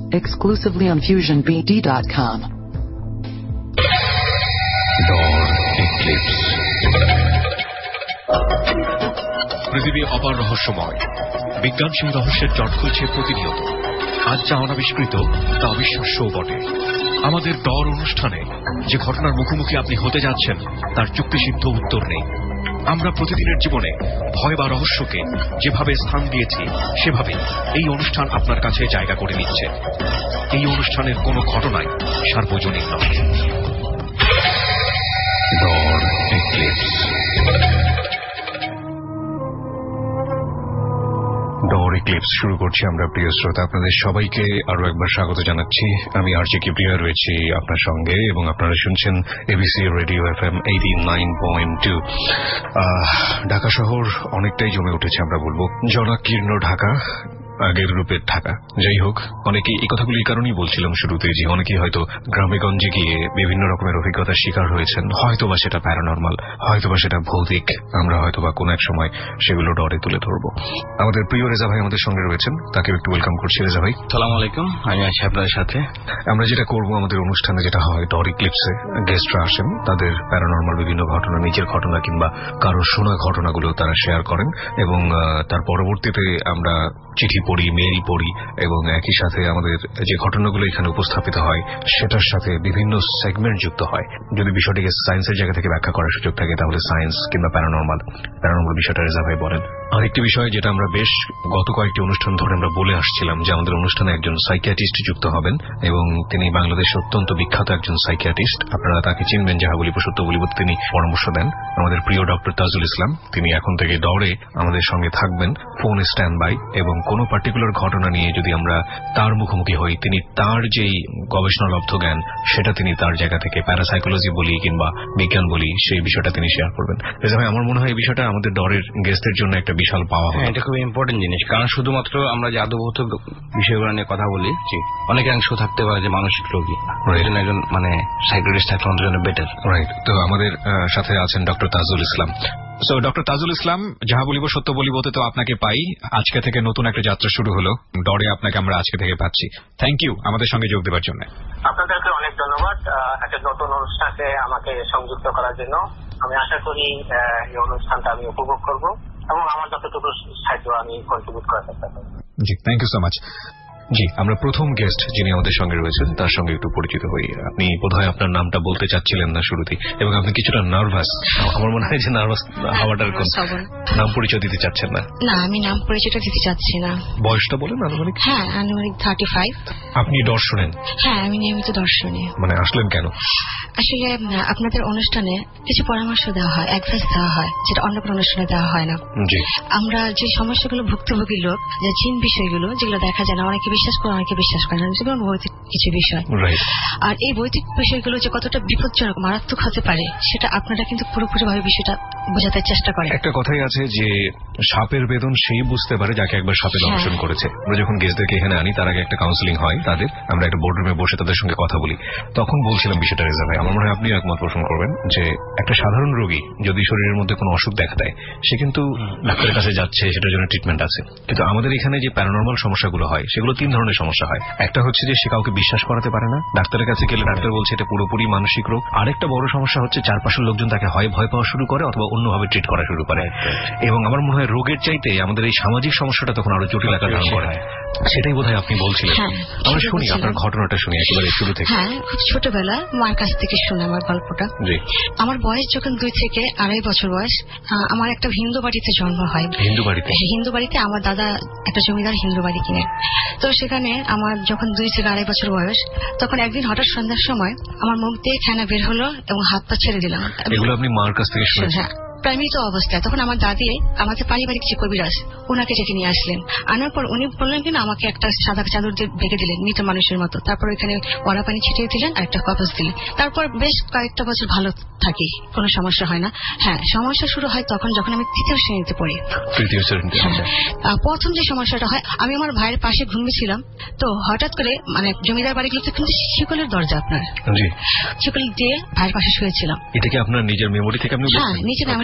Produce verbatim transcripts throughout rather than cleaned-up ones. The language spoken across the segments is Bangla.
exclusively on fusion b d dot com. Dawn Eclipse. পৃথিবী অপার রহস্যময়। বিজ্ঞান সেই রহস্যের জট খুলছে প্রতিনিয়ত। আজ যা অনাবিষ্কৃত তা অবিশ্বাস্যও বটে। আমাদের ডর অনুষ্ঠানে যে ঘটনার মুখোমুখি আপনি হতে যাচ্ছেন তার যুক্তিসিদ্ধ উত্তর নেই। আমরা প্রতিদিনের জীবনে ভয় বা রহস্যকে যেভাবে স্থান দিয়েছি সেভাবে এই অনুষ্ঠান আপনার কাছে জায়গা করে নিচ্ছে। এই অনুষ্ঠানের কোনো ঘটনাই সার্বজনীন নয়। Dawn Eclipse. ডর এক্লিপস শুরু করছি আমরা। প্রিয় শ্রোতা, আপনাদের সবাইকে আরো একবার স্বাগত জানাচ্ছি। আমি আরজে কিবরিয়া রয়েছি আপনার সঙ্গে এবং আপনারা শুনছেন ABC radio F M eighty nine point two. Dhaka শহর অনেকটাই জমে উঠেছে, আমরা বলবো জনাকীর্ণ ঢাকা, আগের রূপের ঢাকা। যাই হোক, অনেকেই এই কথাগুলো এই কারণেই বলছিলাম শুরুতে যে অনেকেই হয়তো গ্রামে গঞ্জে গিয়ে বিভিন্ন রকমের অভিজ্ঞতার শিকার হয়েছেন। হয়তোবা সেটা প্যারানরমাল, হয়তোবা সেটা ভৌতিক, আমরা হয়তোবা কোনো এক সময় সেগুলো ডরে তুলে ধরবো। আমাদের প্রিয় রেজা ভাই আমাদের সঙ্গে রয়েছেন, তাকে একটু ওয়েলকাম করছি। রেজা ভাই, সালাম আলাইকুম। আমি আছি আপনাদের সাথে। আমরা যেটা করবো, আমাদের অনুষ্ঠানে যেটা হয়, ডর এক্লিপসে গেস্টরা আসেন, তাদের প্যারানরমাল বিভিন্ন ঘটনা, নিজের ঘটনা কিংবা কারোর শোনা ঘটনাগুলো তারা শেয়ার করেন এবং তার পরবর্তীতে আমরা চিঠি পড়ি, মেইল পড়ি এবং একই সাথে আমাদের যে ঘটনাগুলো এখানে উপস্থাপিত হয় সেটার সাথে বিভিন্ন সেগমেন্ট যুক্ত হয়। যদি বিষয়টিকে সায়েন্সের জায়গা থেকে ব্যাখ্যা করার সুযোগ থাকে তাহলে সায়েন্স কিংবা প্যারানরমাল প্যারানরমাল বিষয়টা রেজা ভাই বলেন। আরেকটি বিষয় যেটা আমরা বেশ গত কয়েকটি অনুষ্ঠান ধরে আমরা বলে আসছিলাম যে আমাদের অনুষ্ঠানে একজন সাইকিয়াট্রিস্ট যুক্ত হবেন এবং তিনি বাংলাদেশের অত্যন্ত বিখ্যাত একজন সাইকিয়াট্রিস্ট। আপনারা তাকে চিনবেন, যাহা বলিব সত্য বলিব, তিনি পরামর্শ দেন। আমাদের প্রিয় ডক্টর তাজুল ইসলাম, তিনি এখন থেকে ডরে আমাদের সঙ্গে থাকবেন, ফোন স্ট্যান্ড বাই, এবং কোনো পার্টিকুলার ঘটনা নিয়ে যদি আমরা তার মুখোমুখি হই, তিনি তার যেই গবেষণালব্ধ জ্ঞান সেটা তিনি তার জায়গা থেকে প্যারাসাইকোলজি বলি কিংবা বিজ্ঞান বলি সেই বিষয়টা তিনি শেয়ার করবেন। রেজা ভাই, আমার মনে হয় এই বিষয়টা আমাদের ডরের গেস্টদের জন্য একটা বিশাল পাওয়া হবে। এটা খুব ইম্পর্টেন্ট জিনিস, কারণ শুধুমাত্র আমরা যে আদৌভৌত বিষয়গুলো নিয়ে কথা বলি, অনেকাংশ থাকতে পারে যে মানসিক রোগী, একজন মানে সাইকিয়াট্রিস্ট থাকলে আমাদের জন্য বেটার। রাইট। তো আমাদের সাথে আছেন doctor Tajul Islam. So doctor Tajul Islam, যাহা বলিব সত্য বলিবতে তো আপনাকে পাই। আজকে থেকে নতুন একটা যাত্রা শুরু হলো, ডরে আপনাকে আমরা আজকে থেকে পাচ্ছি। থ্যাংক ইউ আমাদের সঙ্গে যোগ দেওয়ার জন্য। আপনাদেরকে অনেক ধন্যবাদ একটা নতুন অনুষ্ঠানে আমাকে সংযুক্ত করার জন্য। আমি আশা করি এই অনুষ্ঠানটা আমি উপভোগ করব এবং আমার যতটুকু সাহায্য আমি কন্ট্রিবিউট করার চেষ্টা করব। জি, থ্যাংক ইউ সো মাচ। জি, আমরা প্রথম গেস্ট যিনি আমাদের সঙ্গে রয়েছেন তার সঙ্গে একটু পরিচিত হই। আপনি বোধহয় আপনার নামটা বলতে চাচ্ছিলেন না শুরুতেই এবং আপনি কিছুটা নার্ভাস। আমার মনে হয় যে নার্ভাস হওয়াটার কোন নাম পরিচয় দিতে চাচ্ছেন না। না, আমি নাম পরিচয়টা দিতে চাচ্ছি না। বয়সটা বলেন আনুমানিক। হ্যাঁ, আনুমানিক থার্টি ফাইভ। আপনি দর্শনেন? হ্যাঁ, আমি নিয়মিত দর্শনে। মানে আসলেন কেন? আসলে আপনাদের অনুষ্ঠানে কিছু পরামর্শ দেওয়া হয়, অ্যাডভাইস দেওয়া হয়, যেটা অন্য কোনো অনুষ্ঠানে দেওয়া হয় না। জি। আমরা যে সমস্যাগুলো ভুক্তভোগী লোক, যে জিন বিষয়গুলো যেগুলো দেখা যায় না, অনেকে বিশ্বাস করে অনেকে বিশ্বাস করে না, যেগুলো ভৌতিক কিছু বিষয়। আর এই ভৌতিক বিষয়গুলো যে কতটা বিপজ্জনক, মারাত্মক হতে পারে সেটা আপনারা কিন্তু পুরোপুরিভাবে বিষয়টা বোঝাতে চেষ্টা করেন। একটা কথাই আছে যে সাপের বেদন সেই বুঝতে পারে যাকে একবার সাপে দংশন করেছে। আমরা যখন গেস্টদেরকে এখানে আনি তার আগে একটা কাউন্সিলিং হয় তাদের, আমরা একটা বোর্ডরুমে বসে তাদের সঙ্গে কথা বলি, তখন বলছিলাম বিষয়টা রেজা ভাই, আমার মনে হয় আপনি একমত পোষণ করবেন যে একটা সাধারণ রোগী যদি শরীরের মধ্যে কোনো অসুখ দেখা দেয় সে কিন্তু ডাক্তারের কাছে যাচ্ছে, সেটার জন্য ট্রিটমেন্ট আছে। কিন্তু আমাদের এখানে যে প্যারানরমাল সমস্যাগুলো হয় সেগুলো তিন ধরনের সমস্যা হয়। একটা হচ্ছে যে সে কাউকে বিশ্বাস করাতে পারে না, ডাক্তারের কাছে গেলে ডাক্তার বলছে এটা পুরোপুরি মানসিক রোগ। আরেকটা বড় সমস্যা হচ্ছে চারপাশের লোকজন তাকে হয় ভয় পাওয়া শুরু করে অথবা অন্যভাবে ট্রিট করা শুরু করে। এবং আমার মনে হয় রোগের চাইতে আমাদের এই সামাজিক সমস্যাটা তখন আরো জটিল আকার ধারণ করে। সেটাই বোধহয় আপনি বলছিলেন। আমরা শুনি আপনার ঘটনাটা, শুনি একেবারে শুরু থেকে। হ্যাঁ, খুব ছোটবেলা মার কাছ থেকে শুনে আমার গল্পটা। আমার বয়স যখন দুই থেকে আড়াই বছর বয়স, আমার একটা হিন্দু বাড়িতে জন্ম হয়। হিন্দু বাড়িতে? হিন্দু বাড়িতে আমার দাদা একটা জমিদার হিন্দু বাড়ি কিনে। তো সেখানে আমার যখন দুই থেকে আড়াই বছর বয়স, তখন একদিন হঠাৎ সন্ধ্যার সময় আমার মুখ দিয়ে ফেনা বের হলো এবং হাত পা ছেড়ে দিলাম। এগুলো আপনি মার কাছ থেকে শুনেছেন? প্রায় মৃত অবস্থায়। তখন আমার দাদি আমাদের পারিবারিক যে কবিরাজ ওনাকে ডেকে নিয়ে আসলেন। আনার পর উনি বললেন কিনা আমাকে একটা সাদা চাদর দিয়ে বেঁধে দিলেন মৃত মানুষের মতো। তারপর ওইখানে ওরা পানি ছিটিয়ে দিলেন আর একটা কবজ দিলেন। তারপর বেশ কয়েকটা বছর ভালো থাকি, কোনো সমস্যা হয় না। হ্যাঁ, সমস্যা শুরু হয় তখন যখন আমি তৃতীয় শ্রেণীতে পড়ি। তৃতীয় শ্রেণীতে? প্রথম যে সমস্যাটা হয়, আমি আমার ভাইয়ের পাশে ঘুমিয়েছিলাম, তো হঠাৎ করে মানে জমিদার বাড়িগুলোতে কিন্তু শিকলের দরজা, আপনার শিকল দিয়ে ভাইয়ের পাশে শুয়েছিলাম। এটা কি আপনার নিজের মেমোরি থেকে? আপনি? হ্যাঁ, নিজের মেমোরি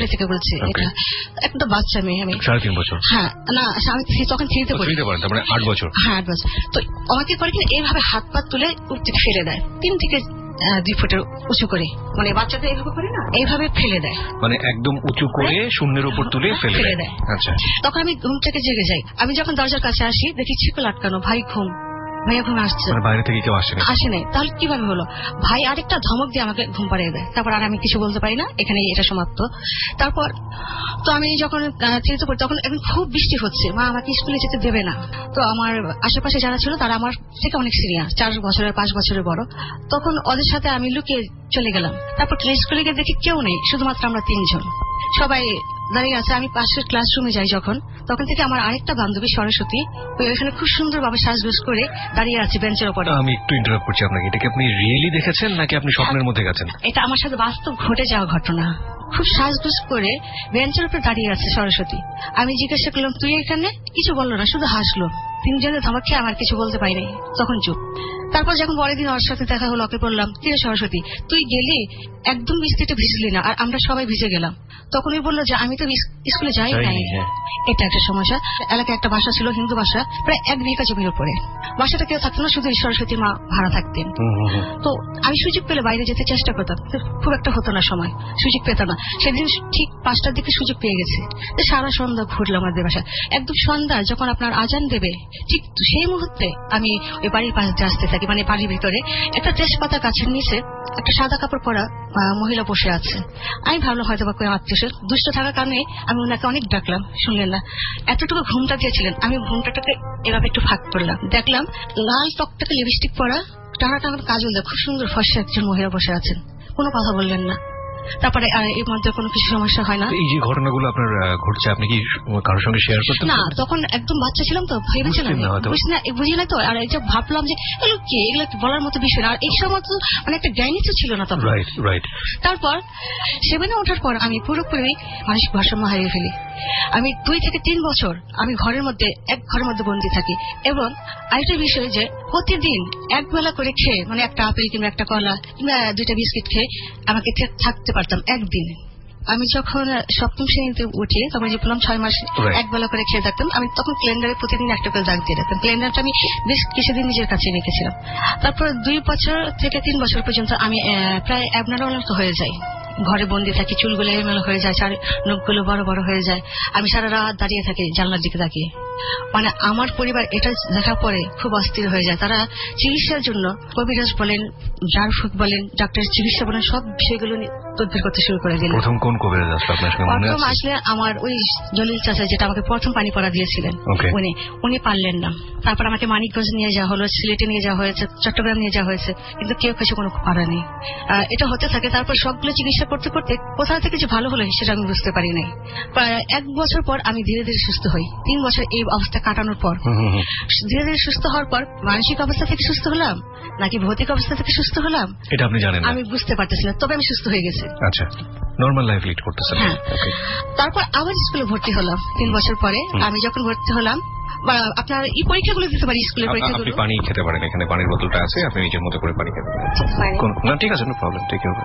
স্কুলে থেকে বলছি, এটা একটা বাচ্চা মেয়ে, আমি সাড়ে তিন বছর। হ্যাঁ, না আমি তখন থ্রিতে পড়ি, মানে আট বছর। হ্যাঁ, আট বছর। তো আমাকে করে কি এইভাবে হাত পা তুলে উপর থেকে ফেলে দেয়, তিন থেকে দুই ফুটের উঁচু করে, মানে বাচ্চাদের এইভাবে করে না, এইভাবে ফেলে দেয়, মানে একদম উঁচু করে শূন্যের উপর তুলে ফেলে দেয়। আচ্ছা, তখন আমি ঘুম থেকে জেগে যাই। আমি যখন দরজার কাছে আসি দেখি ছিকল আটকানো, ভাই ঘুম, ভাই এখন আসছে, বাইরে থেকে কেউ আসে আসে নাই। তাহলে কিভাবে হলো? ভাই আরেকটা ধমক দিয়ে আমাকে ঘুম পাড়িয়ে দেয়। তারপর আর আমি কিছু বলতে পারি না, এখানে এটা সমাপ্ত। তারপর তো আমি যখন চিন্তা করি তখন এখন খুব বৃষ্টি হচ্ছে, মা আমাকে স্কুলে যেতে দেবে না। তো আমার আশেপাশে যারা ছিল তারা আমার থেকে অনেক সিনিয়র, চার বছরের পাঁচ বছরের বড়। তখন ওদের সাথে আমি লুকিয়ে চলে গেলাম। তারপর স্কুলে গিয়ে দেখি কেউ নেই, শুধুমাত্র আমরা তিনজন, সবাই দাঁড়িয়ে আছে। আমি পাশের ক্লাসরুমে যাই যখন, তখন থেকে আমার আরেকটা বান্ধবী সরস্বতী ওই ওইখানে খুব সুন্দরভাবে সাজগোজ করে দাঁড়িয়ে আছে বেঞ্চের উপরে। আমি একটু ইন্টারাপ্ট করছি আপনাকে, এটাকে আপনি রিয়েলি দেখেছেন নাকি আপনি স্বপ্নের মধ্যে গেছেন? এটা আমার সাথে বাস্তব ঘটে যাওয়া ঘটনা। খুব সাজগোজ করে বেঞ্চের উপরে দাঁড়িয়ে আছে সরস্বতী। আমি জিজ্ঞাসা করলাম তুই এখানে? কিছু বললো না, শুধু হাসলো। তিনজনের ধমক খেয়ে আমার কিছু বলতে পারিনি, তখন চুপ। তারপর যখন পরের দিন ওর সাথে দেখা হলো, ওকে বললাম কিরে সরস্বতী তুই গেলি, একদম বৃষ্টিতে ভিজলি না, আর আমরা সবাই ভিজে গেলাম। তখন ওই বললো যে আমি তো স্কুলে যাই নাই। এটা একটা সমস্যা। এলাকায় একটা বাসা ছিল, হিন্দু বাসা, প্রায় এক বিঘা জমির উপরে। বাসাটা কেউ থাকতো না, শুধু সরস্বতীর মা ভাড়া থাকতেন। তো আমি সুযোগ পেলে বাইরে যেতে চেষ্টা করতাম, খুব একটা হতো না, সময় সুযোগ পেতাম না। সেদিন ঠিক পাঁচটার দিকে সুযোগ পেয়ে গেছে, সারা সন্ধ্যা ঘুরলাম আমাদের বাসা। একদম সন্ধ্যা যখন আপনার আজান দেবে ঠিক সেই মুহূর্তে আমি ওই বাড়ির পাশে আসতে থাকি, মানে বাড়ির ভিতরে একটা তেজপাতা গাছের নিচে একটা সাদা কাপড় পরা মহিলা বসে আছে। আমি ভাবলাম হয়তো বা কোনো আত্মীয়, দুষ্ট থাকার কারণে আমি ওনাকে অনেক ডাকলাম, শুনলেন না। এতটুকু ঘুমটা দিয়েছিলেন, আমি ঘুমটাকে এভাবে একটু ফাঁক করলাম, দেখলাম লাল টকটাকে লিপস্টিক পরা, টানা টানা কাজল দেয়, খুব সুন্দর ফর্সা একজন মহিলা বসে আছেন। কোনো কথা বললেন না। তারপরে এর মধ্যে কোনো কিছু সমস্যা হয় না। এই যে ঘটনাগুলো আপনার ঘটছে, আপনি কি কারোর সঙ্গে শেয়ার করতেন? না, তখন একদম বাচ্চা ছিলাম তো, ভেবেছিলাম বুঝি না তো, আর এই যে ভাবলাম যে এগুলো কি, এগুলো বলার মতো বিষয় না। আর এই সময় তো মানে একটা জ্ঞানী তো ছিল না তখন। তারপর সেভেনে ওঠার পর আমি পুরোপুরি মানসিক ভারসাম্য হারিয়ে ফেলি। আমি দুই থেকে তিন বছর আমি ঘরের মধ্যে এক ঘরের মধ্যে বন্দী থাকি। এবং আরেকটা বিষয় যে প্রতিদিন এক বেলা করে খেয়ে, মানে একটা আপেল কিংবা একটা কলা কিংবা দুইটা বিস্কিট খেয়ে আমাকে থাকতে পারতাম একদিন। আমি যখন সপ্তম শ্রেণীতে উঠি তখন যে বললাম ছয় মাস এক বেলা করে খেয়ে থাকতাম। আমি তখন ক্যালেন্ডারে প্রতিদিন একটা করে দাগ দিয়ে রাখতাম। ক্যালেন্ডারটা আমি বেশ কিছুদিন নিজের কাছে রেখেছিলাম। তারপর দুই বছর থেকে তিন বছর পর্যন্ত আমি প্রায় অ্যাবনর্মাল হয়ে যাই, ঘরে বন্দি থাকি, চুলগুলো এলোমেলো হয়ে যায়, নখগুলো বড় বড় হয়ে যায়। আমি সারা রাত দাঁড়িয়ে থাকি জানলার দিকে তাকিয়ে। মানে আমার পরিবার এটা দেখার পরে খুব অস্থির হয়ে যায়। তারা চিকিৎসার জন্য কবিরাজ বলেন, জারফুক বলেন, ডাক্তারের চিকিৎসা বলেন, সব বিষয়গুলো তদবির করতে শুরু করে দিলেন। প্রথম কোন কবিরাজ আসলে আপনার সঙ্গে মনে আছে? প্রথম আসলে আমার ওই জলিল চাচা, যেটা আমাকে প্রথম পানি পড়া দিয়েছিলেন, উনি উনি পারলেন না। তারপর আমাকে মানিকগঞ্জ নিয়ে যাওয়া হলো, সিলেটে নিয়ে যাওয়া হয়েছে, চট্টগ্রাম নিয়ে যাওয়া হয়েছে, কিন্তু কেউ কিছু কোনো পারা নেই। এটা হতে থাকে। তারপর সবগুলো চিকিৎসা করতে করতে কোথা থেকে যে ভালো হলো সেটা আমি বুঝতে পারি নাই। এক বছর পর আমি ধীরে ধীরে সুস্থ হই। তিন বছর এই অবস্থা কাটানোর পর ধীরে ধীরে সুস্থ হওয়ার পর মানসিক অবস্থা থেকে সুস্থ হলাম নাকি ভৌতিক অবস্থা থেকে সুস্থ হলাম এটা আপনি জানেন না? আমি বুঝতে পারতেছি না, তবে আমি সুস্থ হয়ে গেছি। আচ্ছা, নরমাল লাইফ লিড করতেছেন। হ্যাঁ। তারপর আবার স্কুলে ভর্তি হলাম তিন বছর পরে। আমি যখন ভর্তি হলাম, আপনার এই পরীক্ষাগুলো দিতে পারি, স্কুলের পরীক্ষাগুলো। আপনি পানি খেতে পারেন, এখানে পানির বোতলটা আছে, আপনি নিজের মতো করে পানি খেতে পারেন। না, ঠিক আছে, নো প্রবলেম, ঠিক আছে।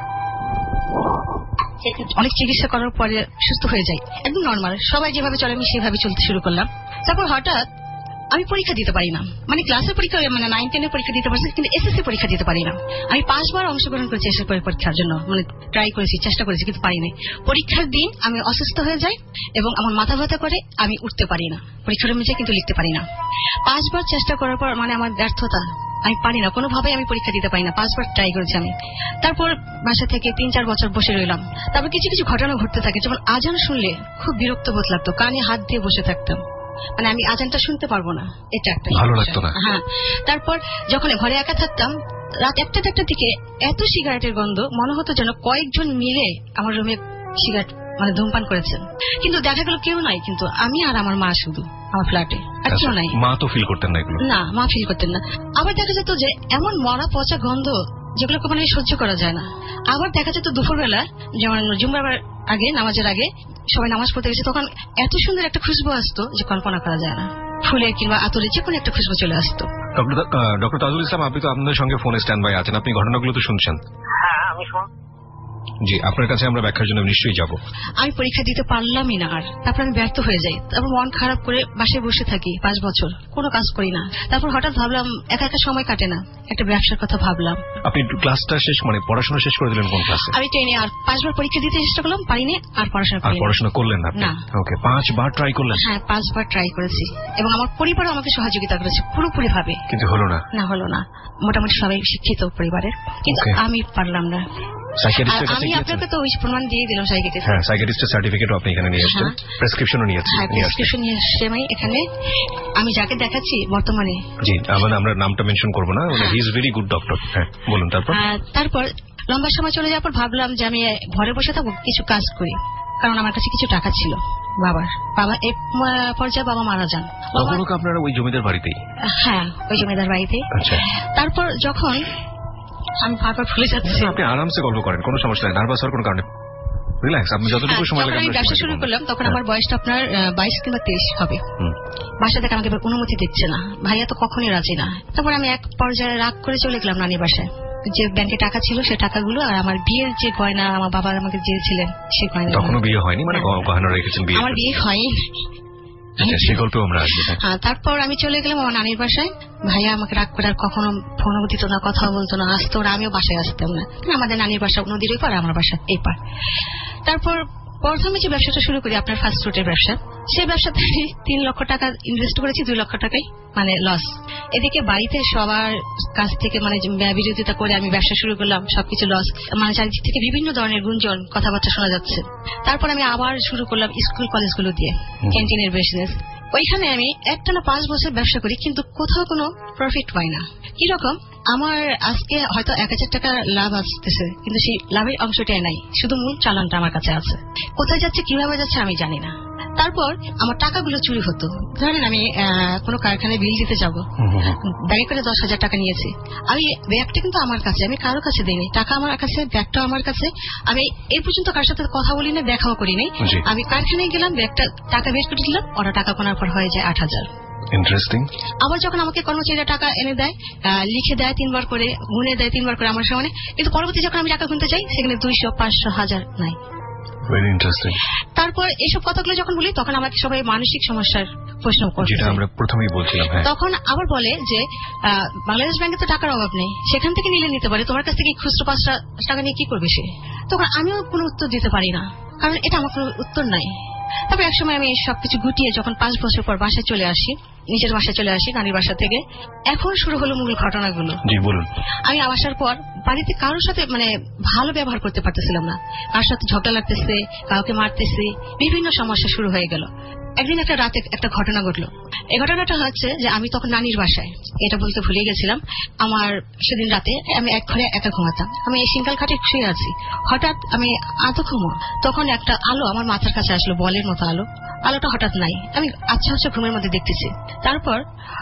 অনেক চিকিৎসা করার পরে সুস্থ হয়ে যাই, একদম নর্মাল, সবাই যেভাবে চলে আমি সেভাবে চলতে শুরু করলাম। তারপর হঠাৎ আমি পরীক্ষা দিতে পারি না, মানে ক্লাসের পরীক্ষা, মানে নাইন টেনের পরীক্ষা দিতে পারছি, কিন্তু এসএসসি পরীক্ষা দিতে পারি না। আমি পাঁচবার অংশগ্রহণ করেছি এসএসসি পরীক্ষার জন্য, মানে ট্রাই করেছি, চেষ্টা করেছি, কিন্তু পারিনি। পরীক্ষার দিন আমি অসুস্থ হয়ে যাই এবং আমার মাথা ব্যথা করে, আমি উঠতে পারি না, পরীক্ষার রুমে যাই কিন্তু লিখতে পারি না। পাঁচবার চেষ্টা করার পর মানে আমার ব্যর্থতা, আমি পারি না, কোনোভাবেই আমি পরীক্ষা দিতে পারি না। পাঁচবার ট্রাই করেছি আমি। তারপর বাসা থেকে তিন চার বছর বসে রইলাম। তারপর কিছু কিছু ঘটনা ঘটতে থাকে, যেমন আজান শুনলে খুব বিরক্ত বোধ লাগতো, কানে হাত দিয়ে বসে থাকতাম, মানে আমি আজানটা শুনতে পারবো না, এটা একটা ভালো লাগতো না। হ্যাঁ। তারপর যখন ঘরে একা থাকতাম, রাত একটা দেড়টার দিকে এত সিগারেটের গন্ধ, মনে হতো যেন কয়েকজন মিলে আমার রুমে সিগারেট মানে ধূমপান করেছেন, কিন্তু দেখা গেল কেউ নাই, কিন্তু আমি আর আমার মা শুধু আমার ফ্ল্যাটে, আর কেউ নাই। মা তো ফিল করতেন না এগুলো? না, মা ফিল করতেন না। আবার দেখা যেত যে এমন মরা পচা গন্ধ যেগুলোকে মানে সহ্য করা যায় না। আবার দেখা যেত দুপুরবেলা, যেমন জুম্মার আগে, নামাজের আগে সবাই নামাজ পড়তে গেছে, তখন এত সুন্দর একটা খুশবু আসতো যে কল্পনা করা যায় না, ফুলের কিংবা আতরে যে কোনো একটা খুশবু চলে আসতো। ডক্টর তাজুল ইসলাম, আপনি তো আপনাদের সঙ্গে ফোনে স্ট্যান্ড বাই আছেন, আপনি ঘটনাগুলো তো শুনছেন। হ্যাঁ, আমি শুন জি, আপনার কাছে আমরা ব্যাখ্যার জন্য নিশ্চয়ই যাব। আমি পরীক্ষা দিতে পারলামই না, আর তারপর আমি ব্যর্থ হয়ে যাই। তারপর মন খারাপ করে বাসায় বসে থাকি পাঁচ বছর, কোনো কাজ করি না। তারপর হঠাৎ ভাবলাম একা একা সময় কাটে না, একটা ব্যবসার কথা ভাবলাম। আপনি ক্লাসটা শেষ মানে পড়াশোনা শেষ করে দিলেন কোন ক্লাসে? আমি টেনে আর পাঁচবার পরীক্ষা দিতে চেষ্টা করলাম, পারিনি। আর পড়াশোনা আর পড়াশোনা করলেন না? ওকে, পাঁচবার ট্রাই করলেন? হ্যাঁ, পাঁচবার ট্রাই করেছি এবং আমার পরিবার আমাকে সহযোগিতা করেছে পুরোপুরি ভাবে, কিন্তু হলো না। না হলো না। মোটামুটি সবাই শিক্ষিত পরিবারের, কিন্তু আমি পারলাম না। আমি আপনাকে তো ওই প্রমাণ দিয়ে দিলাম সাইকিয়াট্রিস্ট। হ্যাঁ, সাইকিয়াট্রিস্টের সার্টিফিকেটও আপনি এখানে নিয়ে আসছেন, প্রেসক্রিপশনও নিয়েছেন। হ্যাঁ, প্রেসক্রিপশন নিয়ে এসেছি আমি এখানে। আমি যাকে দেখাচ্ছি বর্তমানে, জি, আমরা আমরা নামটা মেনশন করব না, মানে he is very good doctor. হ্যাঁ, বলুন। তারপর তারপর লম্বা সময় চলে যাওয়ার পর ভাবলাম যে আমি ঘরে বসে থাকবো, কিছু কাজ করি, কারণ আমার কাছে কিছু টাকা ছিল বাবার। বাবা এক পর্যায়ে বাবা মারা যান। তখনও কি আপনারা ওই জমিদার বাড়িতেই? হ্যাঁ, ওই জমিদার বাড়িতেই। আচ্ছা। তারপর যখন আমি বারবার ভুলে যাচ্ছি। আপনি আরামসে গল্প করেন, কোনো সমস্যা নেই, নার্ভাস হওয়ার কোনো কারণে রিল্যাক্স। আপনি যতটুকু সময় লাগে। আমি ব্যবসা শুরু করলাম তখন আমার বয়সটা আপনার বাইশ কিংবা তেইশ হবে। বাসা থেকে আমাকে অনুমতি দিচ্ছে না, ভাইয়া তো কখনই রাজি না। তারপর আমি এক পর্যায়ে রাগ করে চলে গেলাম নানি বাসায়। যে ব্যাংকে টাকা ছিল সে টাকাগুলো আর আমার বিয়ের যে গয়না আমার বাবা আমাকে দিয়েছিলেন সেই গয়না। তখনও বিয়ে হয়নি? মানে গয়না রেখেছেন? বিয়ে আমার বিয়ে হয়নি। সে গল্পেও আমরা আসবো। হ্যাঁ, তারপর আমি চলে গেলাম আমার নানির বাসায়। ভাইয়া আমাকে রাগ করে আর কখনো ফোনও দিত না, কথা বলতো না, আসতো না, আমিও বাসায় আসতাম না। আমাদের নানির বাসা নদীর ওই পার, আমার বাসা এই পার। তারপর প্রথমে যে ব্যবসাটা শুরু করি আপনার ফাস্ট ফুডের ব্যবসা, সেই ব্যবসাতে তিন লক্ষ টাকা ইনভেস্ট করেছি, দুই লক্ষ টাকাই মানে লস। এদিকে বাড়িতে সবার কাছ থেকে মানে বিরোধিতা করে আমি ব্যবসা শুরু করলাম, সবকিছু লস। মানে চারিদিক থেকে বিভিন্ন ধরনের গুঞ্জন কথাবার্তা শোনা যাচ্ছে। তারপর আমি আবার শুরু করলাম স্কুল কলেজগুলো দিয়ে ক্যান্টিনের বিজনেস। ওইখানে আমি একটা না পাঁচ বছর ব্যবসা করি, কিন্তু কোথাও কোনো প্রফিট পাই না। কিরকম, আমার আজকে হয়তো এক হাজার টাকা লাভ আসতেছে, কিন্তু সেই লাভের অংশটাই নাই, শুধু মূল চালানটা আমার কাছে আছে। কোথায় যাচ্ছে কিভাবে যাচ্ছে আমি জানি না। তারপর আমার টাকাগুলো চুরি হতো। ধরেন আমি কোনো কারখানায় বিল দিতে যাব, ব্যাগে করে দশ হাজার টাকা নিয়েছি, আমি ব্যাগটা কিন্তু আমার কাছে, আমি কারো কাছে দিইনি, টাকা আমার কাছে, ব্যাগটাও আমার কাছে। আমি এই পর্যন্ত কারোর সাথে কথা বলি না, দেখাও করিনি। আমি কারখানায় গেলাম, ব্যাগটা টাকা বের করে দিলাম, ওরা টাকা কোনার পর হয়ে যায় আট হাজার। ইন্টারেস্টিং। আবার যখন আমাকে কর্মচারীরা টাকা এনে দেয়, লিখে দেয় তিনবার করে, গুনে দেয় তিনবার করে আমার সামনে, কিন্তু পরবর্তী যখন আমি টাকা গুনতে চাই সেখানে দুইশো পাঁচশো হাজার নাই। Very interesting. তারপর এইসব কথাগুলো যখন বলি তখন আমাকে সবাই মানসিক সমস্যার প্রশ্ন করছে, যেটা আমরা প্রথমেই বলছিলাম। তখন আবার বলে যে বাংলাদেশ ব্যাংকে তো টাকার অভাব নেই, সেখান থেকে নিলে নিতে পারে, তোমার কাছ থেকে খুচরো পাঁচটা টাকা নিয়ে কি করবে সে? তখন আমিও কোনো উত্তর দিতে পারি না, কারণ এটা আমার কোনো উত্তর নাই। তবে একসময় আমি সবকিছু গুটিয়ে যখন পাঁচ বছর পর বাসায় চলে আসি, নিজের বাসায় চলে আসি নানির বাসা থেকে, এখন শুরু হলো মূল ঘটনাগুলো। জি বলুন। আমি আসার পর বাড়িতে কারোর সাথে মানে ভালো ব্যবহার করতে পারতেছিলাম না, কারোর সাথে ঝগড়া লাগতেছে, কাউকে মারতেছে, বিভিন্ন সমস্যা শুরু হয়ে গেল। একদিন একটা রাতে একটা ঘটনা ঘটলো। এই ঘটনাটা হচ্ছে যে আমি তখন নানির বাসায়, এটা বলতে ভুলে গেছিলাম। আমার সেদিন রাতে আমি এক ঘরে একা ঘুমাতাম, আমি এই সিঙ্গেল খাটে শুয়ে আছি। হঠাৎ আমি আধো ঘুমো, তখন একটা আলো আমার মাথার কাছে আসলো, বলের মতো আলো। আলোটা হঠাৎ নাই, আমি আচ্ছা আচ্ছা ঘুমের মধ্যে দেখতেছি। তারপর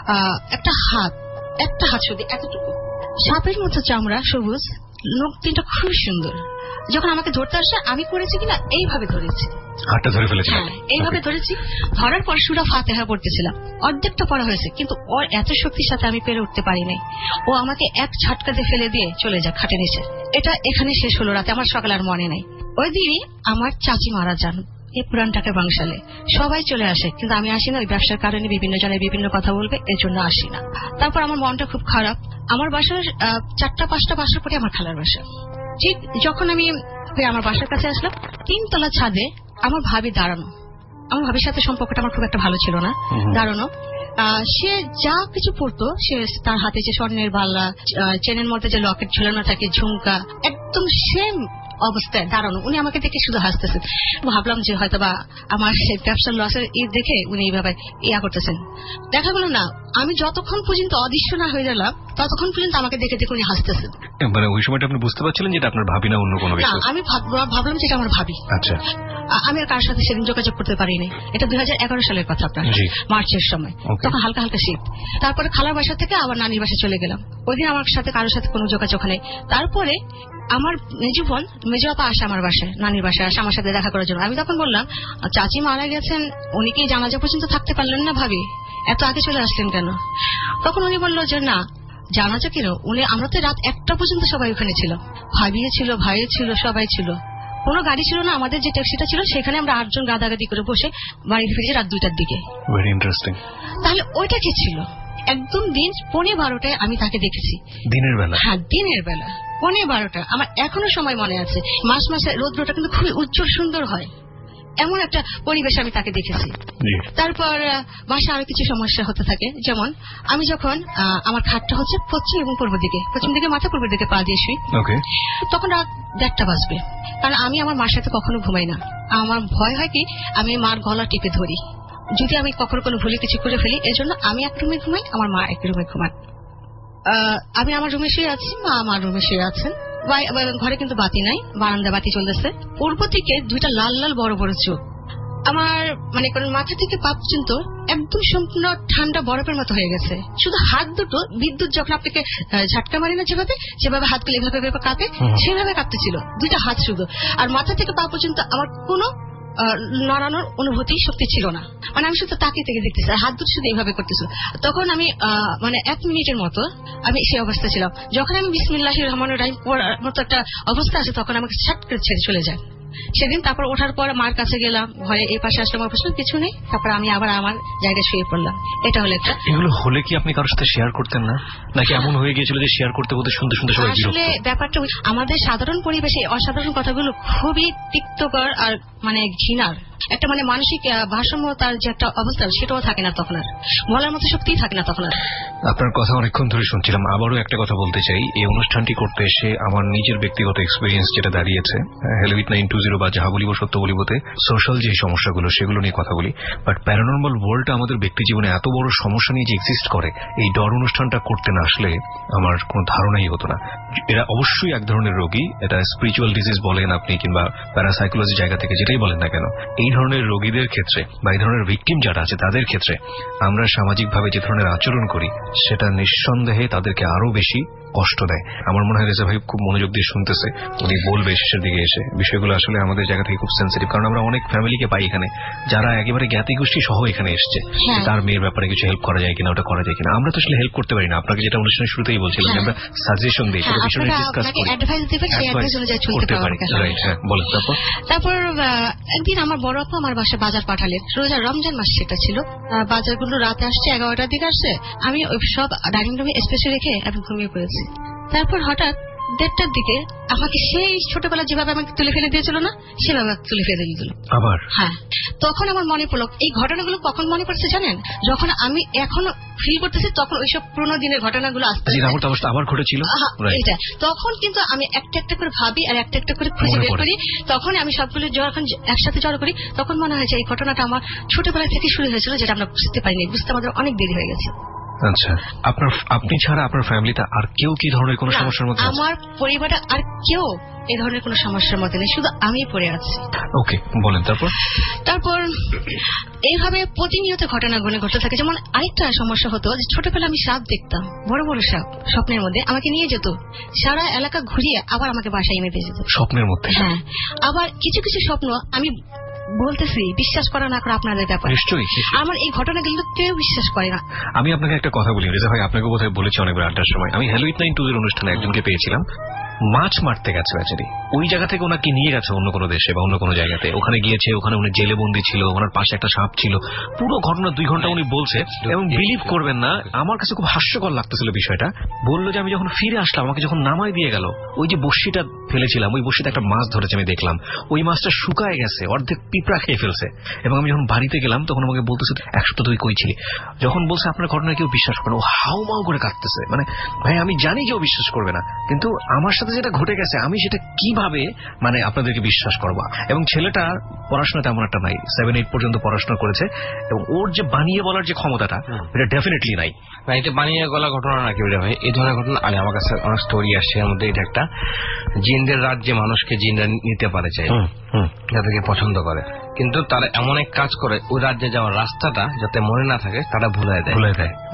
একটা হাত, একটা হাত শুধু এতটুকু, সাপের মতো চামড়া, সবুজ, লোক তিনটা খুব সুন্দর। যখন আমাকে ধরতে আসে আমি করেছি কিনা এইভাবে ধরেছি, হাতটা ধরে ফেলেছি। হ্যাঁ, এইভাবে ধরেছি। ধরার পর সুরা ফাতিহা পড়তেছিলাম, অর্ধেকটা পড়া হয়েছে, কিন্তু ওর এত শক্তির সাথে আমি পেরে উঠতে পারিনি। ও আমাকে এক ঝটকাতে ফেলে দিয়ে চলে যায় খাটে নিচে। এটা এখানে শেষ হলো রাতে, আমার সকাল আর মনে নাই। ওই দিনই আমার চাচি মারা যান এই পুরানটাকে বাংশালে। সবাই চলে আসে, কিন্তু আমি আসি না, ওই ব্যবসার কারণে বিভিন্ন জনের বিভিন্ন কথা বলবে, এর জন্য আসি না। তারপর আমার মনটা খুব খারাপ। আমার বাসার চারটা পাঁচটা বাসার পরে আমার খালার বাসা। ঠিক যখন আমি আমার বাসার কাছে আসলাম, তিনতলা ছাদে আমার ভাবি দাঁড়ানো। আমার ভাবির সাথে সম্পর্কটা আমার খুব একটা ভালো ছিল না। দাঁড়ানো, সে যা কিছু পড়তো, সে তার হাতে যে স্বর্ণের বালা, চেনের মধ্যে যে লকেট ঝুলানো থাকে, ঝুমকা, একদম সেম অবস্থায় দাঁড়ানো। উনি আমাকে দেখে শুধু হাসতেছেন। ভাবলাম যে হয়তো বা আমার ব্যবসার লসের ই দেখে উনি এইভাবে ইয়া করতেছেন। দেখা গেল না, আমি যতক্ষণ পর্যন্ত অদৃশ্য না হয়ে গেলাম ততক্ষণ পর্যন্ত আমাকে দেখে দেখে উনি হাসতেছেন। মানে ওই সময়টা আপনি বুঝতে পারছিলেন যেটা আপনার ভাবি না অন্য কোনো কিছু? আমি ভাবলাম যেটা আমার ভাবি। আচ্ছা। আমি আর কারোর সাথে সেদিন যোগাযোগ করতে পারিনি। এটা দুই হাজার এগারো সালের কথা, আপনার মার্চের সময়, তখন হালকা হালকা শীত। তারপরে খালার বাসা থেকে আবার নানির বাসায় চলে গেলাম। ওই দিন আমার সাথে কারোর সাথে কোনো যোগাযোগ নেই। তারপরে আমার মেজু বোন, মেজু আপা আসে আমার বাসায়, নানির বাসায় আসে আমার সাথে দেখা করার জন্য। আমি তখন বললাম, চাচি মারা গেছেন, উনি কি জানাজা পর্যন্ত থাকতে পারলেন না ভাবি, এত আগে চলে আসলেন কেন? তখন উনি বললো যে না, জানাজা কেন উনি আমরা তো রাত একটা পর্যন্ত সবাই ওখানে ছিল, ভাবিয়ে ছিল, ভাইও ছিল, সবাই ছিল। কোনো গাড়ি ছিল না, আমাদের যে ট্যাক্সিটা ছিল সেখানে আমরা আটজন গাদাগাদি করে বসে বাড়িতে ফিরেছি রাত দুইটার দিকে। Very interesting. তাহলে ওইটা কি ছিল? একদম দিন পৌনে বারোটায় আমি তাকে দেখেছি। দিনের বেলা? হ্যাঁ, দিনের বেলা পৌনে বারোটা। আমার এখনো সময় মনে আছে। মাস মাসে রৌদ্রটা কিন্তু খুবই উজ্জ্বল সুন্দর হয়, এমন একটা পরিবেশ আমি তাকে দেখেছি। তারপর বাসা আরো কিছু সমস্যা হতে থাকে, যেমন আমি যখন আমার খাটটা হচ্ছে পশ্চিম এবং পূর্ব দিকে, পশ্চিম দিকে মাথা, পূর্ব দিকে পা দিয়ে শুই, তখন রাত দেড়টা বাজবে। কারণ আমি আমার মার সাথে কখনো ঘুমাই না। আমার ভয় হয় কি আমি মার গলা টিপে ধরি, যদি আমি কখনো কোনো ভুলে কিছু করে ফেলি। এর জন্য আমি এক রুমে ঘুমাই, আমার মা এক রুমে ঘুমান। আমি আমার রুমে শুয়ে আছি, মা আমার রুমে শুয়ে আছেন। ঘরে কিন্তু বাতি নাই, বারান্দা বাতি চলতেছে। পূর্ব দিকে দুইটা লাল লাল বড় বড় চোখ। আমার মানে মাথা থেকে পা পর্যন্ত একদম সম্পূর্ণ ঠান্ডা বরফের মতো হয়ে গেছে। শুধু হাত দুটো বিদ্যুৎ যখন আপনাকে ঝাটকা মারি না যেভাবে, যেভাবে হাতগুলো এভাবে এভাবে কাঁপে, সেভাবে কাঁপতেছিল দুইটা হাত শুধু। আর মাথা থেকে পা পর্যন্ত আমার কোনো নড়ানোর অনুভূতি শক্তি ছিল না। মানে আমি শুধু তাকিয়ে থেকে দেখতেছি, আর হাত দুটো শুধু এইভাবে করতেছিল। তখন আমি মানে এক মিনিটের মতো আমি সেই অবস্থা ছিলাম। যখন আমি বিসমিল্লাহির রহমানির রহিম পড়ার মতো একটা অবস্থা আছে, তখন আমাকে ছাট করে ছেড়ে চলে যায় সেদিন। তারপর ওঠার পর মার কাছে গেলাম, ঘরে এই পাশে আসলাম, ওর পাশে কিছু নেই। তারপর আমি আবার আমার জায়গায় শুয়ে পড়লাম। এটা হলো একটা। এগুলো হলে কি আপনি কারোর সাথে শেয়ার করতেন না, নাকি এমন হয়ে গিয়েছিল যে শেয়ার করতে করতে শুনতে শুনতে সবাই বিরক্ত? আসলে ব্যাপারটা আমাদের সাধারণ পরিবেশে অসাধারণ কথাগুলো খুবই তিক্তকর আর মানে ঘৃণার একটা মানে মানসিক ভারসাম্যতার যে একটা অবস্থা, সেটাও থাকে না তখন, আর বলার মতো শক্তিই থাকে না তখন আর। আপনার কথা অনেকক্ষণ ধরে শুনছিলাম। আবারও একটা কথা বলতে চাই, এই অনুষ্ঠানটি করতে এসে আমার নিজের ব্যক্তিগত এক্সপিরিয়েন্স যেটা দাঁড়িয়েছে, hello with nine two zero বা যাহা বলিব সত্য বলিবতে সোশ্যাল যে সমস্যাগুলো সেগুলো নিয়ে কথা বলি। বাট প্যারানর্মাল ওয়ার্ল্ডটা আমাদের ব্যক্তি জীবনে এত বড় সমস্যা নিয়ে যে এক্সিস্ট করে, এই ডর অনুষ্ঠানটা করতে না আসলে আমার কোনো ধারণাই হতো না। এরা অবশ্যই এক ধরনের রোগী, এটা স্পিরিচুয়াল ডিজিজ বলেন আপনি কিংবা প্যারাসাইকোলজি জায়গা থেকে যেটাই বলেন না কেন, এই ধরনের রোগীদের ক্ষেত্রে বা এই ধরনের ভিকটিম যারা আছে তাদের ক্ষেত্রে আমরা সামাজিকভাবে যে ধরনের আচরণ করি সেটা নিঃসন্দেহে তাদেরকে আরো বেশি কষ্ট দেয়। আমার মনে হয় রেজা ভাই খুব মনোযোগ দিয়ে শুনতেছে, উনি বলবে শেষের দিকে এসে। বিষয়গুলো আসলে আমাদের জায়গা থেকে খুব সেন্সিটিভ, কারণ আমরা অনেক ফ্যামিলিকে পাই এখানে যারা একেবারে জ্ঞাতি গোষ্ঠী সহ এখানে এসছে, তার মেয়ের ব্যাপারে কিছু হেল্প করা যায় কিনা, ওটা করা যায় কিনা। আমরা তো আসলে হেল্প করতে পারি না। আপনাকে যেটা অনুষ্ঠানের শুরুতেই বলছিলাম, আমরা সাজেশন দিই, সেটা বিষয়ে ডিসকাস করি, করতে পারি। বলেন। তারপর তারপর একদিন আমার বড় আপা আমার বাসায় বাজার পাঠালেন। রোজা রমজান মাস সেটা ছিল। বাজারগুলো রাতে আসছে, এগারোটার দিকে আসছে। আমি সব ডাইনিং রুমে স্পেসে রেখে আমি ঘুমিয়ে পড়েছি। তারপর হঠাৎ দেড়টার দিকে আমাকে সেই ছোটবেলা যেভাবে আমাকে তুলে ফেলে দিয়েছিল না, সেভাবে তুলে ফেলে দিয়েছিল আবার। হ্যাঁ, তখন আমার মনে পড়লো এই ঘটনাগুলো কখন মনে পড়ছে জানেন? যখন আমি এখনো ফিল করতেছি, তখন ওইসব পুরোনো দিনের ঘটনাগুলো আসতে আবার ঘটেছিল। এটা তখন কিন্তু আমি একটা একটা করে ভাবি আর একটা একটা করে খুঁজে বের করি। তখন আমি সবগুলো যখন একসাথে জড়ো করি, তখন মনে হয়েছে এই ঘটনাটা আমার ছোটবেলা থেকে শুরু হয়েছিল, যেটা আমরা বুঝতে পারিনি, বুঝতে আমাদের অনেক দেরি হয়ে গেছে। আচ্ছা, আপনার আপনি ছাড়া আপনার ফ্যামিলিতে আর কেউ কি ধরনের কোনো সমস্যার মধ্যে? আমার পরিবারে আর কেউ এই ধরনের কোনো সমস্যার মধ্যে নেই, শুধু আমি পড়ে আছি। ওকে, বলেন। তারপর তারপর এইভাবে প্রতিনিয়ত ঘটনাগুলো ঘটতে থাকে। যেমন আরেকটা সমস্যা হতো যে ছোটবেলা আমি সাপ দেখতাম, বড় বড় সাপ স্বপ্নের মধ্যে আমাকে নিয়ে যেত, সারা এলাকা ঘুরিয়ে আবার আমাকে বাসায় এনে দিয়ে যেত স্বপ্নের মধ্যে। হ্যাঁ, আবার কিছু কিছু স্বপ্ন আমি বলতেছি বিশ্বাস করা না করা আপনাদের ব্যাপার। নিশ্চয়ই আমার এই ঘটনাগুলো কেউ বিশ্বাস করে না। আমি আপনাকে একটা কথা বলি রেজা ভাই, আপনাকে বোধহয় বলেছি অনেকবার আড্ডার সময়। আমি hello with nine two zero অনুষ্ঠানে একজনকে পেয়েছিলাম, মাছ মারতে গেছে বেচারি। ওই জায়গা থেকে ওনাকে নিয়ে গেছে অন্য কোনো দেশে বা অন্য কোনো জায়গাতে, ওখানে গিয়েছে, ওখানে উনি জেলে বন্দী ছিল, ওনার পাশে একটা সাপ ছিল। পুরো ঘটনা দুই ঘন্টা উনি বলছে, এবং বিলিভ করবেন না, আমার কাছে খুব হাস্যকর লাগতেছিল বিষয়টা। বললো যে আমি যখন ফিরে আসলাম, আমাকে যখন নামাই দিয়ে গেল, ওই যে বড়শিটা ফেলেছিলাম, ওই বড়শিতে একটা মাছ ধরেছে, আমি দেখলাম ওই মাছটা শুকায় গেছে, অর্ধেক পিঁপড়া খেয়ে ফেলছে। এবং আমি যখন বাড়িতে গেলাম তখন আমাকে বলতেছে এক সপ্তাহ তুই কই ছিলি। যখন বলছে আপনার ঘটনা কেউ বিশ্বাস করে, ও হাউ মাউ করে কাঁদতেছে। মানে ভাই আমি জানি কেউ বিশ্বাস করবে না, কিন্তু আমার সাথে যেটা ঘটে গেছে আমি সেটা কিভাবে মানে আপনাদেরকে বিশ্বাস করবো। এবং ছেলেটা পড়াশোনা তেমন একটা নাই, সেভেন এইট পর্যন্ত পড়াশোনা করেছে, এবং ওর যে বানিয়ে বলার যে ক্ষমতাটা এটা ডেফিনেটলি নাই। না, এটা বানিয়ে গলা ঘটনা না কি ভাই, এই ধরনের ঘটনা আগে আমার কাছে অনেক স্টোরি আসছে। এর মধ্যে এটা একটা, জিনদের রাজ্যে মানুষকে জিনরা নিতে পারে চাই, যাদেরকে পছন্দ করে, কিন্তু তারা এমন এক কাজ করে ওই রাজ্যে যাওয়ার রাস্তাটা যাতে মনে না থাকে তারা ভুলে দেয় ভুলে দেয়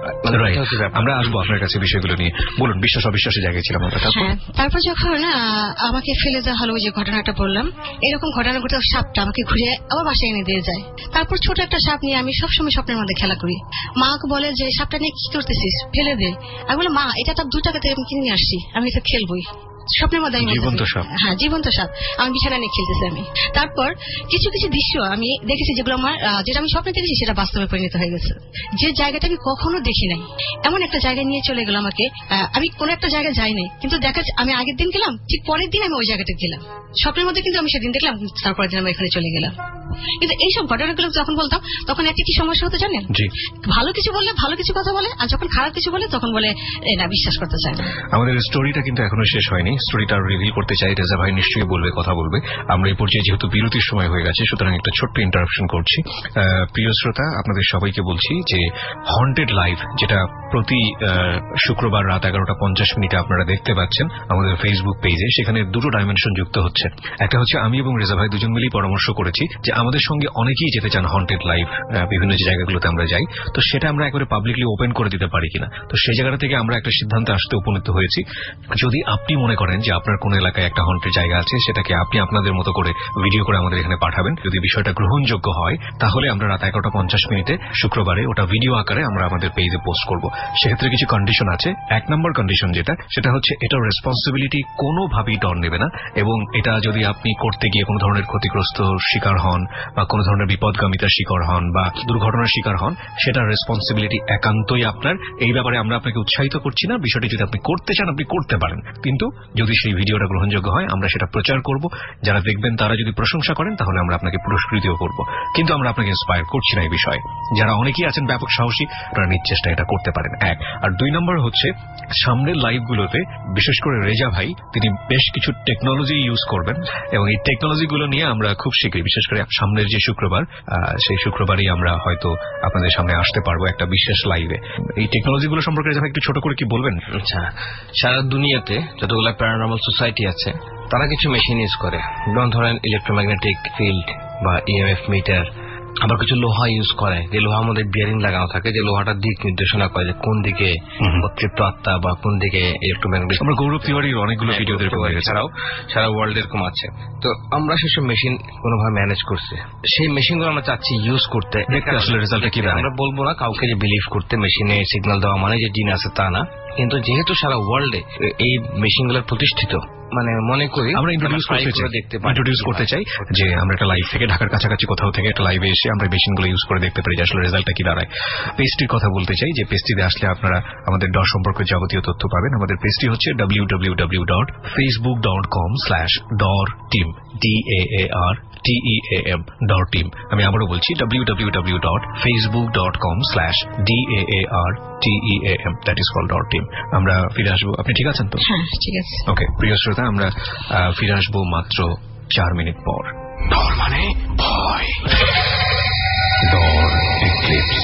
আমরা আসবো আপনার কাছে বিষয়গুলো নিয়ে। বলুন, বিশ্বাস অবিশ্বাসের জায়গায় ছিলাম আমরা। তারপর যখন আমাকে ফেলে দেওয়া হলো, যে ঘটনাটা বললাম, এরকম ঘটনা ঘটে সাপটা আমাকে ঘুরে আবার বাসায় এনে দিয়ে যায়। তারপর ছোট একটা সাপ নিয়ে আমি সবসময় স্বপ্নের মধ্যে খেলা করি। মাকে বলে যে সাপটা নিয়ে কি করতেছিস, ফেলে দে। আমি বলে, মা এটা তো দু টাকাতে আমি কিনে আসছি, আমি এটা খেলবই। স্বপ্নের মধ্যে আমি জীবন্ত সাপ, হ্যাঁ জীবন্ত সাপ আমি বিছানা নিয়ে খেলতেছি আমি। তারপর কিছু কিছু দৃশ্য আমি দেখেছি যেগুলো আমার, যেটা আমি স্বপ্নে দেখেছি সেটা বাস্তবে পরিণত হয়ে গেছে। যে জায়গাটা আমি কখনো দেখি নাই, এমন একটা জায়গায় নিয়ে চলে গেল আমাকে। আমি কোন একটা জায়গায় যাই নাই, কিন্তু দেখা আমি আগের দিন গেলাম, ঠিক পরের দিন আমি ওই জায়গাটা গেলাম স্বপ্নের মধ্যে, কিন্তু আমি সেদিন দেখলাম, তারপরের দিন আমি এখানে চলে গেলাম। কিন্তু এইসব ঘটনাগুলো যখন বলতাম তখন একটা কি সমস্যা হতে জানেন, ভালো কিছু বললে ভালো কিছু কথা বলে, আর যখন খারাপ কিছু বলে তখন বলে না বিশ্বাস করতে চায় না। আমাদের স্টোরিটা কিন্তু এখনো শেষ হয়নি, স্টোরিটা রিভিল করতে চাই। রেজা ভাই নিশ্চয়ই বলবে, কথা বলবে। আমরা এই পর্যায়ে যেহেতু বিরতির সময় হয়ে গেছে, সুতরাং একটা ছোট্ট ইন্টারাপশন করছি। প্রিয় শ্রোতা, আপনাদের সবাইকে বলছি যে হন্টেড লাইভ, যেটা প্রতি শুক্রবার রাত এগারোটা পঞ্চাশ মিনিটে আপনারা দেখতে পাচ্ছেন আমাদের ফেসবুক পেজে, সেখানে দুটো ডাইমেনশন যুক্ত হচ্ছে। একটা হচ্ছে আমি এবং রেজা ভাই দুজন মিলেই পরামর্শ করেছি যে আমাদের সঙ্গে অনেকেই যেতে চান হন্টেড লাইভ, বিভিন্ন যে জায়গাগুলোতে আমরা যাই, তো সেটা আমরা একবারে পাবলিকলি ওপেন করে দিতে পারি কিনা। তো সেই জায়গা থেকে আমরা একটা সিদ্ধান্তে আসতে উপনীত হয়েছি, যদি আপনি মনে করেন যে আপনার কোন এলাকায় একটা হন্টেড জায়গা আছে, সেটাকে আপনি আপনাদের মতো করে ভিডিও করে আমাদের এখানে পাঠাবেন। যদি বিষয়টা গ্রহণযোগ্য হয়, তাহলে আমরা রাত এগারোটা পঞ্চাশ মিনিটে শুক্রবারে ওটা ভিডিও আকারে আমরা আমাদের পেজে পোস্ট করব। সেক্ষেত্রে কিছু কন্ডিশন আছে। এক নম্বর কন্ডিশন যেটা, সেটা হচ্ছে এটার রেসপন্সিবিলিটি কোনোভাবেই ডর নেবে না, এবং এটা যদি আপনি করতে গিয়ে কোনো ধরনের ক্ষতিগ্রস্ত শিকার হন বা কোনো ধরনের বিপদগামিতার শিকার হন বা দুর্ঘটনার শিকার হন, সেটার রেসপন্সিবিলিটি একান্তই আপনার। এই ব্যাপারে আমরা আপনাকে উৎসাহিত করছি না, বিষয়টি যদি আপনি করতে চান আপনি করতে পারেন, কিন্তু যদি সেই ভিডিওটা গ্রহণযোগ্য হয় আমরা সেটা প্রচার করব। যারা দেখবেন তারা যদি প্রশংসা করেন তাহলে আমরা আপনাকে পুরস্কৃতও করব, কিন্তু আমরা আপনাকে ইন্সপায়ার করছি না এই বিষয়ে। যারা অনেকেই আছেন ব্যাপক সাহসী, তারা নিজ চেষ্টা এটা করতে পারেন। এক আর দুই নম্বর হচ্ছে, সামনের লাইভগুলোতে বিশেষ করে রেজা ভাই তিনি বেশ কিছু টেকনোলজি ইউজ করবেন, এবং এই টেকনোলজিগুলো নিয়ে আমরা খুব শীঘ্রই, বিশেষ করে সামনের যে শুক্রবার, সেই শুক্রবারই আমরা হয়তো আপনাদের সামনে আসতে পারবো একটা বিশেষ লাইভে। এই টেকনোলজিগুলো সম্পর্কে রেজা ভাই একটু ছোট করে কি বলবেন? আচ্ছা, সারা দুনিয়াতে যতগুলো প্যারানর্মাল সোসাইটি আছে তারা কিছু মেশিন ইউজ করে, যেমন ধরেন ইলেকট্রোম্যাগনেটিক ফিল্ড বা ইএমএফ মিটার। আবার কিছু লোহা ইউজ করে, যে লোহার মধ্যে বিয়ারিং লাগানো থাকে, যে লোহাটার দিক নির্দেশনা করে যে কোন দিকে অতৃপ্ত আত্মা বা কোন দিকে ইলেকট্রোম্যাগনেটিক। আমরা গৌরব তিওয়ারির অনেকগুলো ভিডিও ছাড়াও সারা ওয়ার্ল্ড এরকম আছে। তো আমরা সেসব মেশিন কোনোভাবে ম্যানেজ করছি, সেই মেশিনগুলো আমরা চাচ্ছি ইউজ করতে। আসলে রেজাল্টটা কি, আমরা বলবো না কাউকে যে বিলিভ করতে মেশিনে সিগন্যাল দেওয়া মানে যে জিন আছে তা না, কিন্তু যেহেতু সারা ওয়ার্ল্ডে এই মেশিনগুলো প্রতিষ্ঠিত, মানে মনে করি আমরা ইন্ট্রোডিউস করতে চাই ইন্ট্রোডিউস করতে চাই যে আমরা একটা লাইভ থেকে ঢাকার কাছাকাছি কোথাও থেকে একটা লাইভে এসে আমরা মেশিনগুলো ইউজ করে দেখতে পারি যে আসলে রেজাল্টটা কি দাঁড়ায়। পেজটির কথা বলতে চাই যে পেজটিতে আসলে আপনারা আমাদের ডর সম্পর্কে যাবতীয় তথ্য পাবেন। আমাদের পেজটি হচ্ছে W W W dot Facebook dot com slash Daar team, D A A R T E A M, Daar team. আমি আবারও বলছি W W W dot Facebook dot com slash D A A R T E A M, that is called Daar team. আমরা ফিরে আসবো, আপনি ঠিক আছেন তো? হ্যাঁ ঠিক আছে। ওকে প্রিয় শ্রোতা, আমরা ফিরে আসবো মাত্র চার মিনিট পর। ডর মানে ভয়, ডর এক্লিপস।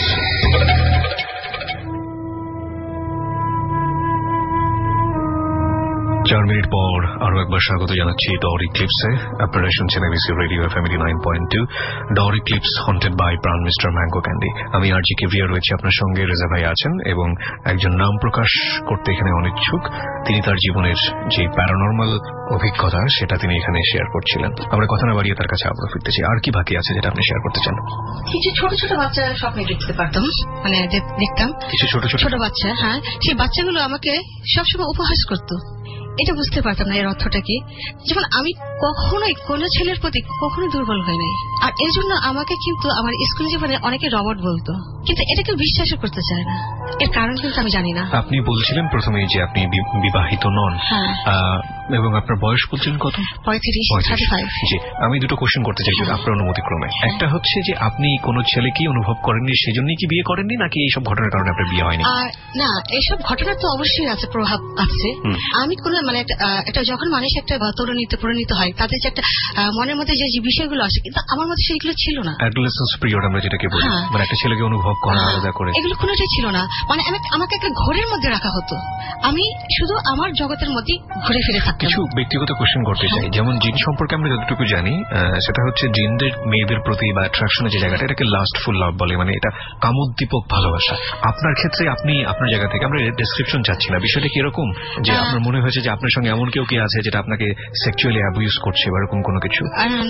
চার মিনিট পর আরো একবার স্বাগত জানাচ্ছি ডর ইক্লিপসে। আপনারা শুনছেন ABC radio FM nine point two, Daar eclipse haunted by Pran mister mango candy. আমি আর জি কেভিয়া রয়েছি আপনার সঙ্গে, রেজা ভাই আছেন, এবং একজন নাম প্রকাশ করতে এখানে অনিচ্ছুক, তিনি তার জীবনের যে প্যারানর্মাল অভিজ্ঞতা সেটা তিনি এখানে শেয়ার করছিলেন। আমরা কথা না বাড়িয়ে তার কাছে আবার ফিরতেছি। আর কি বাকি আছে যেটা আপনি শেয়ার করতে চান? কিছু ছোট ছোট বাচ্চা স্বপ্নে দেখতে পারতাম, মানে দেখতাম কিছু ছোট ছোট ছোট বাচ্চা। হ্যাঁ, সেই বাচ্চাগুলো আমাকে সবসময় উপহাস করতো। এটা বুঝতে পারতাম না এর অর্থটা কি। যেমন আমি কখনোই কোনো ছেলের প্রতি কখনো দুর্বল হই নাই, আর এর জন্য আমাকে কিন্তু আমার স্কুল জীবনে অনেকে রবট বলতো, কিন্তু এটা কেউ বিশ্বাসও করতে চায় না। এর কারণ কিন্তু আমি জানি না। আপনি বলছিলেন প্রথমেই যে আপনি বিবাহিত নন, এবং আপনার বয়স বলছিলেন কত? পঁয়ত্রিশ। জি, আমি দুটো কোশ্চেন করতে চাই আপনার অনুমতিক্রমে। একটা হচ্ছে যে আপনি কোন ছেলেকেই অনুভব করেননি, সেজন্যই কি বিয়ে করেননি, নাকি এইসব ঘটনার কারণে আপনার বিয়ে হয়নি? না, এইসব ঘটনা তো অবশ্যই আছে, প্রভাব আছে। আমি কোন মানে একটা যখন মানুষ একটা তরুণীতে পরিণত হয় তাদের যে একটা মনের মধ্যে যে বিষয়গুলো আসে, কিন্তু আমার মধ্যে সেগুলো ছিল না। অ্যাডোলেসেন্স পিরিয়ড আমরা যেটাকে বলি, মানে একটা ছেলেকে অনুভব করা আলাদা করে, এগুলো কোনোটাই ছিল না। মানে আমাকে একটা ঘরের মধ্যে রাখা হতো, আমি শুধু আমার জগতের মধ্যে ঘুরে ফিরে থাকতাম। কিছু ব্যক্তিগত কোশ্চেন করতে চাই, যেমন জিন সম্পর্কে আমরা যতটুকু জানি সেটা হচ্ছে জিনদের মেয়েদের প্রতি বা অ্যাট্রাকশনের যে জায়গাটা, এটাকে লাস্টফুল লাভ বলে, মানে এটা কামোদ্দীপক ভালোবাসা। আপনার ক্ষেত্রে আপনি আপনার জায়গা থেকে, আমরা ডেসক্রিপশন চাচ্ছি না, বিষয়টা কি এরকম যে আপনার মনে হয়েছে যে আপনার সঙ্গে এমন কেউ কি আছে যেটা আপনাকে সেক্সুয়ালি অ্যাবিউজ করছে বা এরকম কোনো কিছু?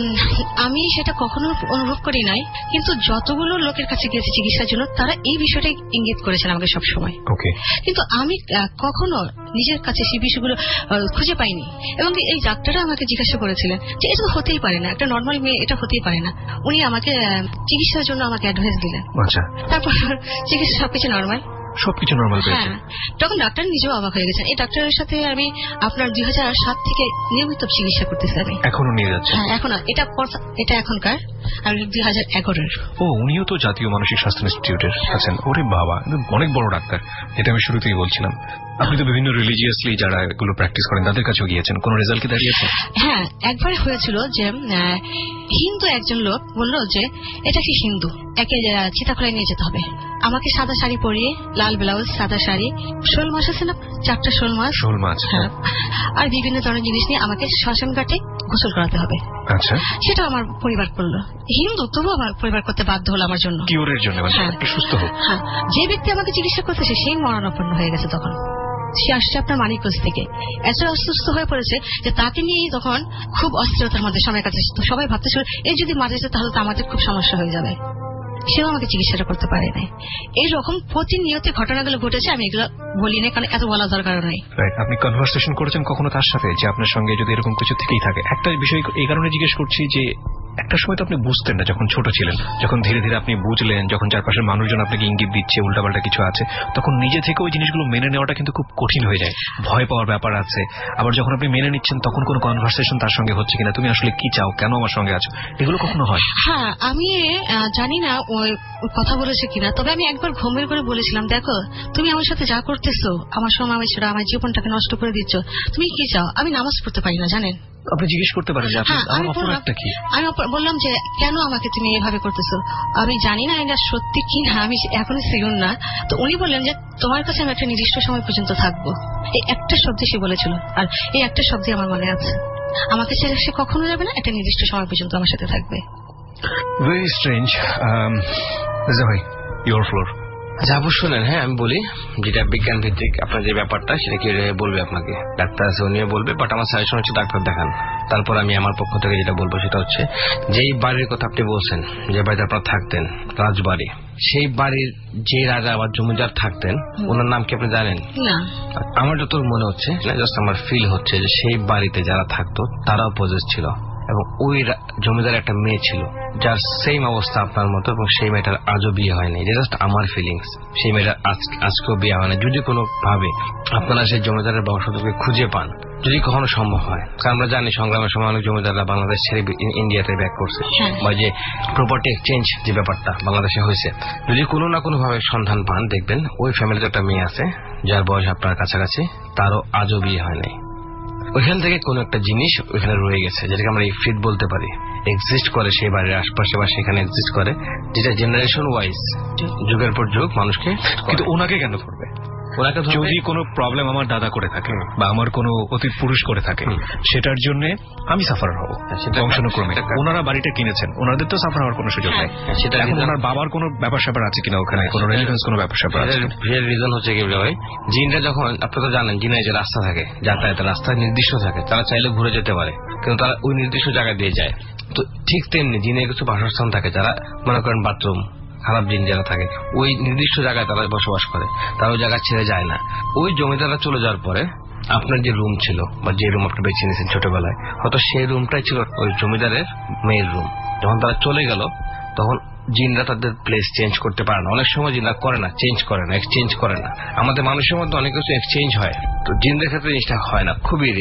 আমি সেটা কখনো অনুভব করি নাই, কিন্তু যতগুলো লোকের কাছে গিয়েছি চিকিৎসার জন্য তারা এই বিষয়টা ইঙ্গিত করেছেন আমাকে সবসময়। ওকে, কিন্তু আমি কখনো নিজের কাছে সেই বিষয়গুলো খুঁজে পাইনি। এবং এই ডাক্তাররা আমাকে জিজ্ঞাসা করেছিলেন যে এটা হতেই পারে না, একটা নর্মাল মেয়ে এটা হতেই পারে না। উনি আমাকে চিকিৎসার জন্য আমাকে অ্যাডভাইস দিলেন। আচ্ছা, তারপর চিকিৎসা সবকিছু নর্মাল, সবকিছু নর্মাল পেয়েছে। হ্যাঁ, তখন ডাক্তার নিজেও অবাক হয়ে গেছেন। এই ডাক্তারের সাথে আমি আপনার দুই হাজার সাত থেকে নিয়মিত চিকিৎসা করতেছি। আমি এখনো নিয়ে যাচ্ছি? হ্যাঁ, এখন এটা এটা এখনকার আর দুই হাজার এগারোর। ও, উনিও তো জাতীয় মানসিক স্বাস্থ্য ইনস্টিটিউটের আছেন। ওরে বাবা, অনেক বড় ডাক্তার। এটা আমি শুরুতেই বলছিলাম। আপনি তো বিভিন্ন রিলিজিয়াসলি যারা এগুলো প্র্যাকটিস করেন তাদের কাছেও গিয়েছেন, কোন রেজাল্ট কি দাঁড়িয়েছে? হ্যাঁ, একবার হয়েছিল যে হিন্দু একজন লোক বলল যে এটা কি হিন্দু, একে চিতাখলায় নিয়ে যেতে হবে। আমাকে সাদা শাড়ি পরিয়ে, লাল ব্লাউজ, সাদা শাড়ি, শোল মাছ আছে না, চারটা শোল মাছ, শোল মাছ হ্যাঁ, আর বিভিন্ন ধরনের জিনিস নিয়ে আমাকে শ্মশান ঘাটে গোসল করাতে হবে। আচ্ছা, সেটা আমার পরিবার করলো। হিন্দু, তবু আমার পরিবার করতে বাধ্য হলো আমার জন্য, কিওরের জন্য, সুস্থ হোক। হ্যাঁ, যে ব্যক্তি আমাকে চিকিৎসা করতেছে সেই মরণাপন্ন হয়ে গেছে। তখন সে আসছে আপনার মানিকগঞ্জ থেকে, এত অসুস্থ হয়ে পড়েছে যে তাকে নিয়ে তখন খুব অস্থিরতার মধ্যে সবাই কাছে। সবাই ভাবতেছিল এই যদি মারা যেত তাহলে তো আমাদের খুব সমস্যা হয়ে যাবে। সেও আমাকে চিকিৎসাটা করতে পারে নাই। এইরকম প্রতিনিয়ত ঘটনাগুলো ঘটেছে, আমি এগুলো বলি না কারণ এত বলা দরকার নাই। আপনি কনভারসেশন করেছেন কখনো তার সাথে যে আপনার সঙ্গে যদি এরকম কিছু থেকেই থাকে? একটা বিষয় এই কারণে জিজ্ঞেস করছি যে একটা সময় তো আপনি বুঝতেন না যখন ছোট ছিলেন, যখন ধীরে ধীরে আপনি বুঝলেন, যখন চারপাশের মানুষজন আপনাকে ইঙ্গিত দিচ্ছে উল্টাপাল্টা কিছু আছে, তখন নিজে থেকে ওই জিনিসগুলো মেনে নেওয়াটা কিন্তু খুব কঠিন হয়ে যায়, ভয় পাওয়ার ব্যাপার আছে। আবার যখন আপনি মেনে নিচ্ছেন তখন কোনো কনভারসেশন তার সঙ্গে হচ্ছে কিনা, তুমি আসলে কি চাও, কেন আমার সঙ্গে আছো, এগুলো কখনো হয়? হ্যাঁ, আমি জানি না ওই কথা বলেছে কিনা, তবে আমি একবার ঘুমের করে বলেছিলাম, দেখো তুমি আমার সাথে যা করতেছো, আমার সময় সেটা আমার জীবনটাকে নষ্ট করে দিচ্ছ, তুমি কি চাও? আমি নামাজ পড়তে পারি না, জানেন। আপনি জিজ্ঞেস করতে পারেন আমি বললাম যে কেন আমাকে তুমি এভাবে করতেছো, আমি জানি না এটা সত্যি কি না, আমি এখনো শিওর না। তো উনি বললেন যে তোমার কাছে আমি একটা নির্দিষ্ট সময় পর্যন্ত থাকবো, এই একটা শব্দে সে বলেছিল, আর এই একটা শব্দে আমার মনে আছে, আমাকে ছেড়ে সে কখনো যাবে না, একটা নির্দিষ্ট সময় পর্যন্ত আমার সাথে থাকবে। Very strange. ভাই, ইওর ফ্লোর। যাবো, শোনেন। হ্যাঁ, আমি বলি যেটা বিজ্ঞান ভিত্তিক আপনার যে ব্যাপারটা সেটা কি বলবে আপনাকে, ডাক্তার আছে উনিও বলবে, বাট আমার সাজেশন হচ্ছে ডাক্তার দেখান। তারপর আমি আমার পক্ষ থেকে যেটা বলবো সেটা হচ্ছে যেই বাড়ির কথা আপনি বলছেন, যে বাড়িতে আপনার থাকতেন, রাজবাড়ি, সেই বাড়ির যে রাজা আবার জমিদার থাকতেন, ওনার নাম কি আপনি জানেন? না। আমার যত মনে হচ্ছে, জাস্ট আমার ফিল হচ্ছে যে সেই বাড়িতে যারা থাকতো তারাও পজেস ছিল, এবং ওই জমিদার একটা মেয়ে ছিল যার সেম অবস্থা আপনার মতো, এবং সেই মেয়েটার আজও বিয়ে হয়নি। এটা জাস্ট আমার ফিলিংস। সেই মেয়েটার আজকেও বিয়ে হয়নি। যদি কোনো ভাবে আপনারা সেই জমিদারের বংশধরকে খুঁজে পান, যদি কখনো সম্ভব হয়, কারণ আমরা জানি সংগ্রামের সময় অনেক জমিদাররা বাংলাদেশ ছেড়ে ইন্ডিয়াতে ব্যাক করছে, বা যে প্রপার্টি এক্সচেঞ্জ যে ব্যাপারটা বাংলাদেশে হয়েছে, যদি কোনো না কোনো ভাবে সন্ধান পান, দেখবেন ওই ফ্যামিলিতে একটা মেয়ে আছে যার বয়স আপনার কাছাকাছি, তারও আজও বিয়ে হয় নাই। ওইখান থেকে কোন একটা জিনিস ওইখানে রয়ে গেছে, যেটাকে আমরা ইফরিত বলতে পারি, এক্সিস্ট করে সেই বাড়ির আশপাশে বা সেখানে এক্সিস্ট করে, যেটা জেনারেশন ওয়াইজ যুগের পর যুগ মানুষকে। কিন্তু ওনাকে কেন করবে? যদি কোনো প্রবলেম আমার দাদা করে থাকে বা আমার কোনো অতীত পুরুষ করে থাকে, সেটার জন্য আমি সাফার হব বংশানুক্রমে। ওনারা বাড়িটা কিনেছেন, ওনাদের তো সাফার হওয়ার কোনো সুযোগ নেই। সেটা এখন ওনার বাবার কোনো ব্যাপার স্যাপার আছে কিনা, ওখানে কোনো রেলিভেন্স কোনো ব্যাপার স্যাপার আছে? রিজন হচ্ছে কি ভাই, জিনরা যখন, আপনারা জানেন জিনের যে রাস্তা থাকে, যাতায়াতের রাস্তা নির্দিষ্ট থাকে, তারা চাইলে ঘুরে যেতে পারে, কিন্তু তারা ওই নির্দিষ্ট জায়গা দিয়ে যায়। তো ঠিক তেমনি জিনের কিছু বাসস্থান থাকে, যারা মনে করেন বাথরুম, খারাপ জিন যারা থাকে ওই নির্দিষ্ট জায়গায় তারা বসবাস করে, তারা ওই জায়গা ছেড়ে যায় না। ওই জমিদাররা চলে যাওয়ার পরে আপনার যে রুম ছিল বা যে রুম আপনি বেছে নিয়েছেন ছোটবেলায়, হয়তো সেই রুমটাই ছিল ওই জমিদারের মেয়ের রুম। যখন তারা চলে গেল তখন জিনরা তাদের প্লেস চেঞ্জ করতে পারে না। অনেক সময় জিনরা করে না, চেঞ্জ করে না, এক্সচেঞ্জ করে না। আমাদের মানুষের মধ্যে অনেক কিছু এক্সচেঞ্জ হয়, তো জিনদের ক্ষেত্রে জিনিসটা হয় না, খুবই রেয়ার।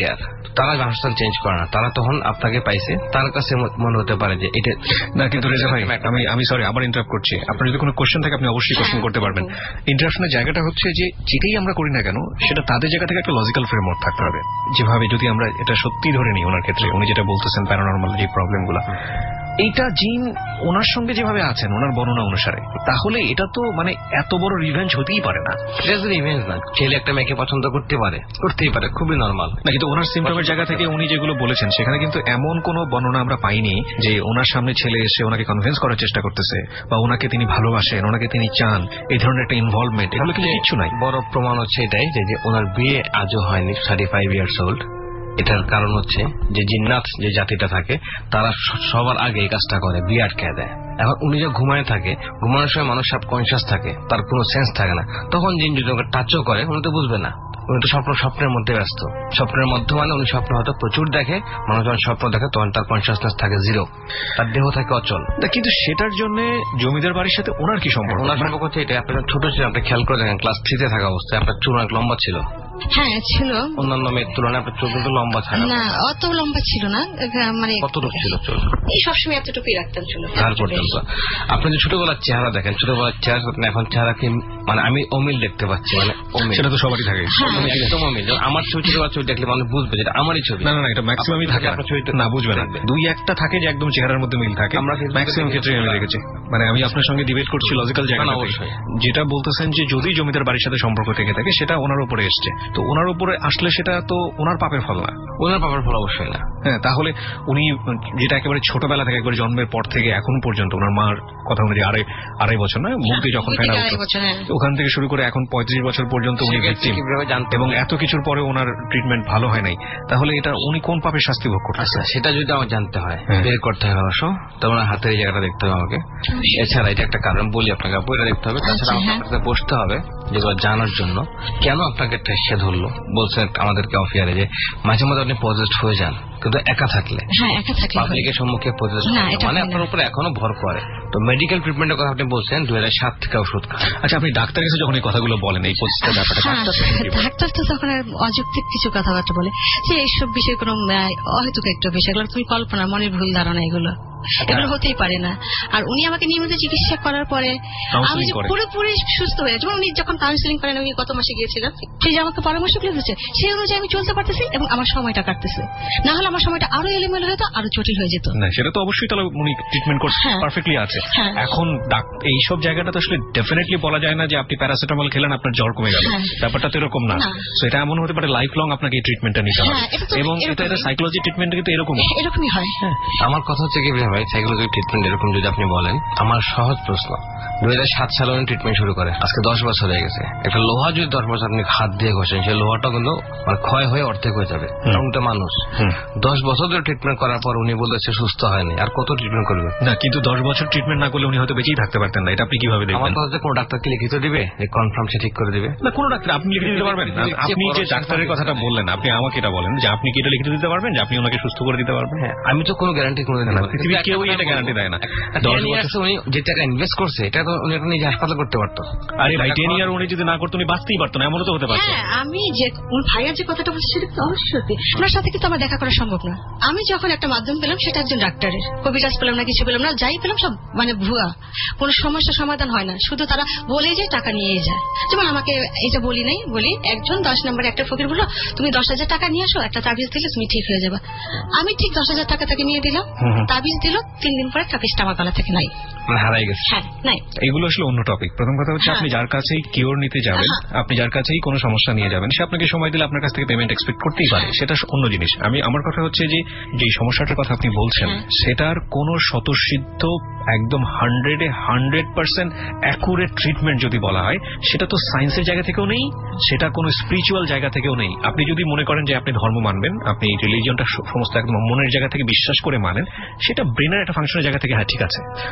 তারা বাসস্থান চেঞ্জ করে না, তারা তখন আপনাকে পাইছে, তার কাছে মনে হতে পারে যে এটা না। কিন্তু রেজা ভাই, আমি আমি সরি আবার ইন্টারাপ্ট করছি। আপনার যদি কোনো কোশ্চেন থাকে আপনি অবশ্যই কোশ্চেন করতে পারবেন। ইন্টারাপশনের জায়গাটা হচ্ছে যে যেটাই আমরা করি না কেন সেটা তাদের জায়গা থেকে একটা লজিক্যাল ফ্রেমওয়ার্ক থাকতে হবে। যেভাবে যদি আমরা এটা সত্যি ধরে নিই ওনার ক্ষেত্রে, উনি যেটা বলতেছেন প্যারানরমাল যে প্রবলেমগুলো, এইটা জিন ওনার সঙ্গে যেভাবে আছেন ওনার বর্ণনা অনুসারে, তাহলে এটা তো মানে এত বড় রিভেঞ্জ হতেই পারে না। রিভেঞ্জ না, ছেলে একটা মেয়েকে পছন্দ করতে পারে, করতেই পারে, খুবই নর্মাল না। কিন্তু ওনার সিমটমের জায়গা থেকে উনি যেগুলো বলেছেন সেখানে কিন্তু এমন কোন বর্ণনা আমরা পাইনি যে ওনার সামনে ছেলে এসে ওনাকে কনভিন্স করার চেষ্টা করতেছে বা ওনাকে তিনি ভালোবাসেন, ওনাকে তিনি চান, এই ধরনের একটা ইনভলভমেন্ট, এগুলো কিন্তু কিচ্ছু নাই। বড় প্রমাণ হচ্ছে এটাই যে ওনার বিয়ে আজও হয়নি, থার্টি ফাইভ ইয়ার্স ওল্ড। এটার কারণ হচ্ছে যে জিন্নাত যে জাতিটা থাকে তারা সবার আগে এই কাজটা করে, বিয়ে আটকে দেয়। এখন উনি যে ঘুমায় থাকে, ঘুমানোর সময় মানুষ সব কনসিয়াস থাকে, তার কোনো সেন্স থাকে না, তখন জিন যদি ওকে টাচও করে উনি তো বুঝবে না, উনি তো স্বপ্ন স্বপ্নের মধ্যে ব্যস্ত। স্বপ্নের মধ্যে মানে উনি স্বপ্ন হয়তো প্রচুর দেখে, মানুষ যখন স্বপ্ন দেখে তখন তার কনসিয়াসনেস থাকে জিরো, তার দেহ থাকে অচল। কিন্তু সেটার জন্য জমিদার বাড়ির সাথে ওনার কি সম্পর্ক? ওনার সম্পর্ক হচ্ছে এটা, আপনার ছোট ছিল, আপনি খেয়াল করে দেখেন ক্লাস থ্রিতে থাকা অবস্থায় আপনার চুল অনেক লম্বা ছিল। হ্যাঁ ছিল, অন্যান্য মেয়ের তুলনায় আপনার চুল কিন্তু লম্বা থাকে না, অত লম্বা ছিল না, মানে কতটুকু ছিল চুল? এই সবসময় এতটুকুই রাখতাম চুল। আর পর্যন্ত আপনি যে ছোটবেলার চেহারা দেখেন, ছোটবেলার চেহারা এখন চেহারাকে মানে আমি অমিল দেখতে পাচ্ছি, মানে অমিল। সেটা তো সবারই থাকে, একদম অমিল। আমার ছবি ছোটবেলার ছবি দেখলে মানুষ বুঝবে যেটা আমারই ছবি। না না, এটা ম্যাক্সিমামই থাকে না, বুঝবে না। দুই একটা থাকে যে একদম চেহারার মধ্যে মিল থাকে, আমরা ম্যাক্সিমাম ক্ষেত্রে আমি দেখেছি। মানে আমি আপনার সঙ্গে ডিবেট করছি লজিক্যাল জায়গা, অবশ্যই যেটা বলতেছেন যে যদি জমিদার বাড়ির সাথে সম্পর্ক থেকে থাকে সেটা ওনার উপরে এসছে, তো ওনার উপরে আসলে সেটা তো ওনার পাপের ফল না, ওনার পাপের ফল অবশ্যই না। হ্যাঁ, তাহলে উনি যেটা একেবারে ছোটবেলা থেকে একবারে জন্মের পর থেকে এখন পর্যন্ত ওনার মার কথা অনুযায়ী আড়াই আড়াই বছর নয় মুখ দিয়ে যখন ফেনা ওখান থেকে শুরু করে এখন পঁয়ত্রিশ বছর পর্যন্ত উনি ভিকটিম, এবং এত কিছুর পরে ওনার ট্রিটমেন্ট ভালো হয় নাই, তাহলে এটা উনি কোন পাপের শাস্তি ভোগ করতে? আচ্ছা, সেটা যদি আমার জানতে হয়, বের করতে হবে অবশ্য, তখন হাতের এই জায়গাটা দেখতে হবে আমাকে। এছাড়া এটা একটা কারণ বলি আপনাকে, বইটা দেখতে হবে। তাছাড়া আপনার সাথে বসতে হবে যেগুলো জানার জন্য, কেন আপনাকে টেস্টে ধরলো। বলছেন আমাদেরকে অফিয়ারে যে মাঝে মাঝে আপনি পজিটিভ হয়ে যান, কিন্তু একা থাকলে, হ্যাঁ একা থাকলে, পাবলিকের সম্মুখে পজিটিভ মানে আপনার উপরে এখনো ভর করে। তো মেডিকেল ট্রিটমেন্টের কথা আপনি বলছেন দুই হাজার সাত থেকে ওষুধ খান। আচ্ছা, আপনি ডাক্তার কাছে যখন এই কথাগুলো বলেন এই পজিটিভ ব্যাপারটা, ডাক্তার তো তখন অযৌক্তিক কিছু কথাবার্তা বলে যে এইসব বিষয় কোনো অহেতুক একটা বিষয়, এগুলো তুমি কল্পনা, মনের ভুল ধারণা, এগুলো এগুলো হতেই পারে না। আর উনি আমাকে নিয়মিত চিকিৎসা করার পরে আমি যে পুরোপুরি সুস্থ হয়ে যাচ্ছি, উনি যখন কাউন্সিলিং করেন, আমি গত মাসে গিয়েছিলাম, সেই যে আমাকে পরামর্শ করে দিচ্ছে সেই অনুযায়ী আমি চলতে পারতেছি এবং আমার সময়টা কাটতেছে, না হলে আমার সময়টা আরো এলোমেলো হতো, আরো জটিল হয়ে যেত। না, সেটা তো অবশ্যই, তাহলে উনি ট্রিটমেন্ট করতে পারফেক্টলি আছে। এখন এইসব জায়গাটা তো আসলে ডেফিনেটলি বলা যায় না যে আপনি প্যারাসিটামল খেলেন আপনার জ্বর কমে গেল, ব্যাপারটা তো এরকম না। তো এটা এমন হতে পারে লাইফ লং আপনাকে এই ট্রিটমেন্টটা নিতে হবে, এবং এটা এটা সাইকোলজি ট্রিটমেন্ট কিন্তু এরকম এরকমই হয়। আমার কথা হচ্ছে কি ভাই, সাইকোলজি ট্রিটমেন্ট এরকম যদি আপনি বলেন, আমার সহজ প্রশ্ন, দুই হাজার সাত সালে উনি ট্রিটমেন্ট শুরু করে, আজকে দশ বছর হয়ে গেছে। একটা লোহা যদি দশ বছর আপনি হাত দিয়ে ঘষেন, সেই লোহাটা কিন্তু ক্ষয় হয়ে অর্ধেক হয়ে যাবে, কারণ এটা মানুষ। দশ বছর ধরে ট্রিটমেন্ট করার পর উনি বলেছে সুস্থ হয়নি, আর কত ট্রিটমেন্ট করবে? না, কিন্তু দশ বছর ট্রিটমেন্ট না করলে উনি হয়তো বেঁচেই থাকতে পারতেন না, এটা আপনি কিভাবে দেখবেন? আমার কথা, কোন ডাক্তারকে লিখিত দিবে যে কনফার্ম সে ঠিক করে দিবে? না, কোন ডাক্তার আপনি লিখে দিতে পারবেন? আপনি যে ডাক্তারের কথাটা বললেন, আপনি আমাকে এটা বলেন যে আপনি কি এটা লিখে দিতে পারবেন যে আপনি ওনাকে সুস্থ করে দিতে পারবেন? হ্যাঁ, আমি তো কোনো গ্যারান্টি কোনো দিন না, পৃথিবীর কেউই এটা গ্যারান্টি দেয় না। দশ বছর উনি যে টাকা ইনভেস্ট করছে, এটা তো উনি নিজে হাসপাতাল করতে পারতো। আরে ভাই, টেন ইয়ার উনি যদি না করতো উনি বাঁচতেই পারতো না, এমনও তো হতে পারতো। হ্যাঁ, আমি যে ভাইয়ার যে কথাটা বলছি সেটা তো অবশ্যই, ওনার সাথে কিন্তু আমার দেখা করা সম্ভব না। আমি যখন একটা মাধ্যম পেলাম সেটা একজন ডাক্তারের, কবিরাজ পেলাম না, কিছু পেলাম না, যাই পেলাম সব মানে ভুয়া, কোনো সমস্যা সমাধান হয় না, শুধু তারা বলে যে টাকা নিয়ে যায়। যেমন আমাকে এটা বলি নাই, বলি একজন দশ নম্বরে একটা ফকির বললো তুমি দশ হাজার টাকা নিয়ে আসো, একটা তাবিজ দিলে তুমি ঠিক হয়ে যাবে। আমি ঠিক দশ হাজার টাকা তাকে নিয়ে দিলাম, তাবিজ দিল, তিন দিন পরে তাবিজটা আমার গলা থেকে নাই, হারাই গেছে। হ্যাঁ, নাই। এগুলো আসলে অন্য টপিক। প্রথম কথা হচ্ছে আপনি যার কাছেই কিওর নিতে যাবেন, আপনি যার কাছেই কোনো সমস্যা নিয়ে যাবেন, সে আপনাকে সময় দিলে আপনার কাছ থেকে পেমেন্ট এক্সপেক্ট করতেই পারে, সেটা অন্য জিনিস। আমি আমার কথা হচ্ছে যে যে সমস্যাটার কথা আপনি বলছেন সেটার কোনো স্বতঃসিদ্ধ একদম হান্ড্রেডে হান্ড্রেড পার্সেন্ট অ্যাকুরেট ট্রিটমেন্ট যদি বলা হয়, সেটা তো সায়েন্সের জায়গা থেকেও নেই, সেটা কোনো স্পিরিচুয়াল জায়গা থেকেও নেই। আপনি যদি মনে করেন যে আপনি ধর্ম মানবেন, আপনি রিলিজিয়নটা সমস্ত একদম মনের জায়গা থেকে বিশ্বাস করে মানেন, সেটা ব্রেনের একটা ফাংশনের জায়গা থেকে হ্যাঁ ঠিক আছে, আপনি বিশ্বাস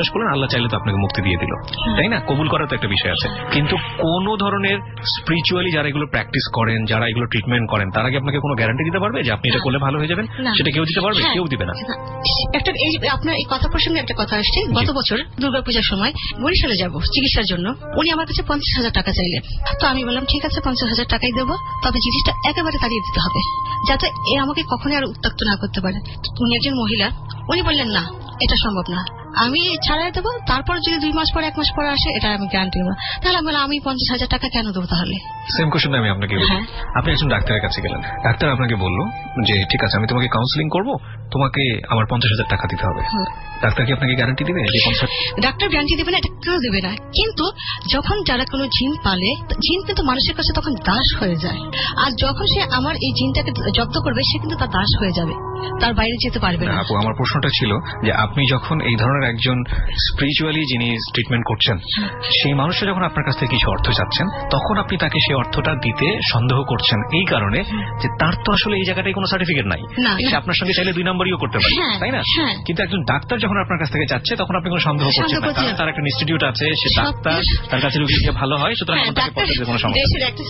বিশ্বাস করলেন, আল্লাহ চাইলে তো আপনাকে মুক্তি দিয়ে দিল, তাই না? কবুল করার তো একটা বিষয় আছে। কিন্তু কোন ধরনের স্পিরিচুয়ালি যারা এগুলো প্র্যাকটিস করেন, যারা এগুলো ট্রিটমেন্ট করেন, তারা কি আপনাকে কোনো গ্যারান্টি দিতে পারবে যে আপনি এটা করলে ভালো হয়ে যাবেন? সেটা কেউ দিতে পারবে? কেউ দিবে না। একটা এই আপনার এই কথা প্রসঙ্গে একটা কথা আসছে, গত বছর দুর্গাপূজার সময় বরিশালে যাব চিকিৎসার জন্য, উনি আমার কাছে পঞ্চাশ হাজার টাকা চাইলেন। তো আমি বললাম ঠিক আছে পঞ্চাশ হাজার টাকাই দেবো, তবে জিনিসটা একেবারে তাড়িয়ে দিতে হবে যাতে এ আমাকে কখনোই আর উত্ত্যক্ত না করতে পারে। উনি একজন মহিলা, উনি বললেন না এটা সম্ভব না, আমি ছাড়াই দেবো, তারপর যদি দুই মাস পরে এক মাস পরে আসে এটা আমি গ্যারান্টি দেবো। তাহলে আমি আমি পঞ্চাশ হাজার টাকা কেন দেবো তাহলে? সেম কোশ্চেন আমি আপনাকে বলি, আপনি একজন ডাক্তারের কাছে গেলেন, ডাক্তার আপনাকে বললো যে ঠিক আছে আমি তোমাকে কাউন্সিলিং করবো, তোমাকে আমার পঞ্চাশ হাজার টাকা দিতে হবে, ডাক্তার কি আপনাকে গ্যারান্টি দিবে? ডাক্তার গ্যারান্টি দেবে না, এটা কেউ দেবে না। কিন্তু যখন যারা কোনো জিন পালে, জিন কিন্তু মানুষের কাছে তখন দাস হয়ে যায়, আর যখন সে আমার এই জিনটাকে জব্দ করবে সে কিন্তু তার দাস হয়ে যাবে, তার বাইরে যেতে পারবে না। আপু আমার প্রশ্নটা ছিল যে আপনি যখন এই ধরনের একজন স্পিরিচুয়ালি যিনি ট্রিটমেন্ট করছেন, সেই মানুষটা যখন আপনার কাছ থেকে কিছু অর্থ চাচ্ছেন, তখন আপনি তাকে সেই অর্থটা দিতে সন্দেহ করছেন এই কারণে যে তার তো আসলে এই জায়গাটায় কোনো সার্টিফিকেট নাই, সে আপনার সঙ্গে চাইলে দুই নম্বরইও করতে পারে, তাই না? কিন্তু একজন ডাক্তার যখন আপনার কাছ থেকে চাচ্ছে তখন আপনি কোনো সন্দেহ করছেন না, কারণ তার একটা ইনস্টিটিউট আছে, সে ডাক্তার, তার কাছে রোগী ভালো হয়, সুতরাং তাকে পছন্দের কোনো সমস্যা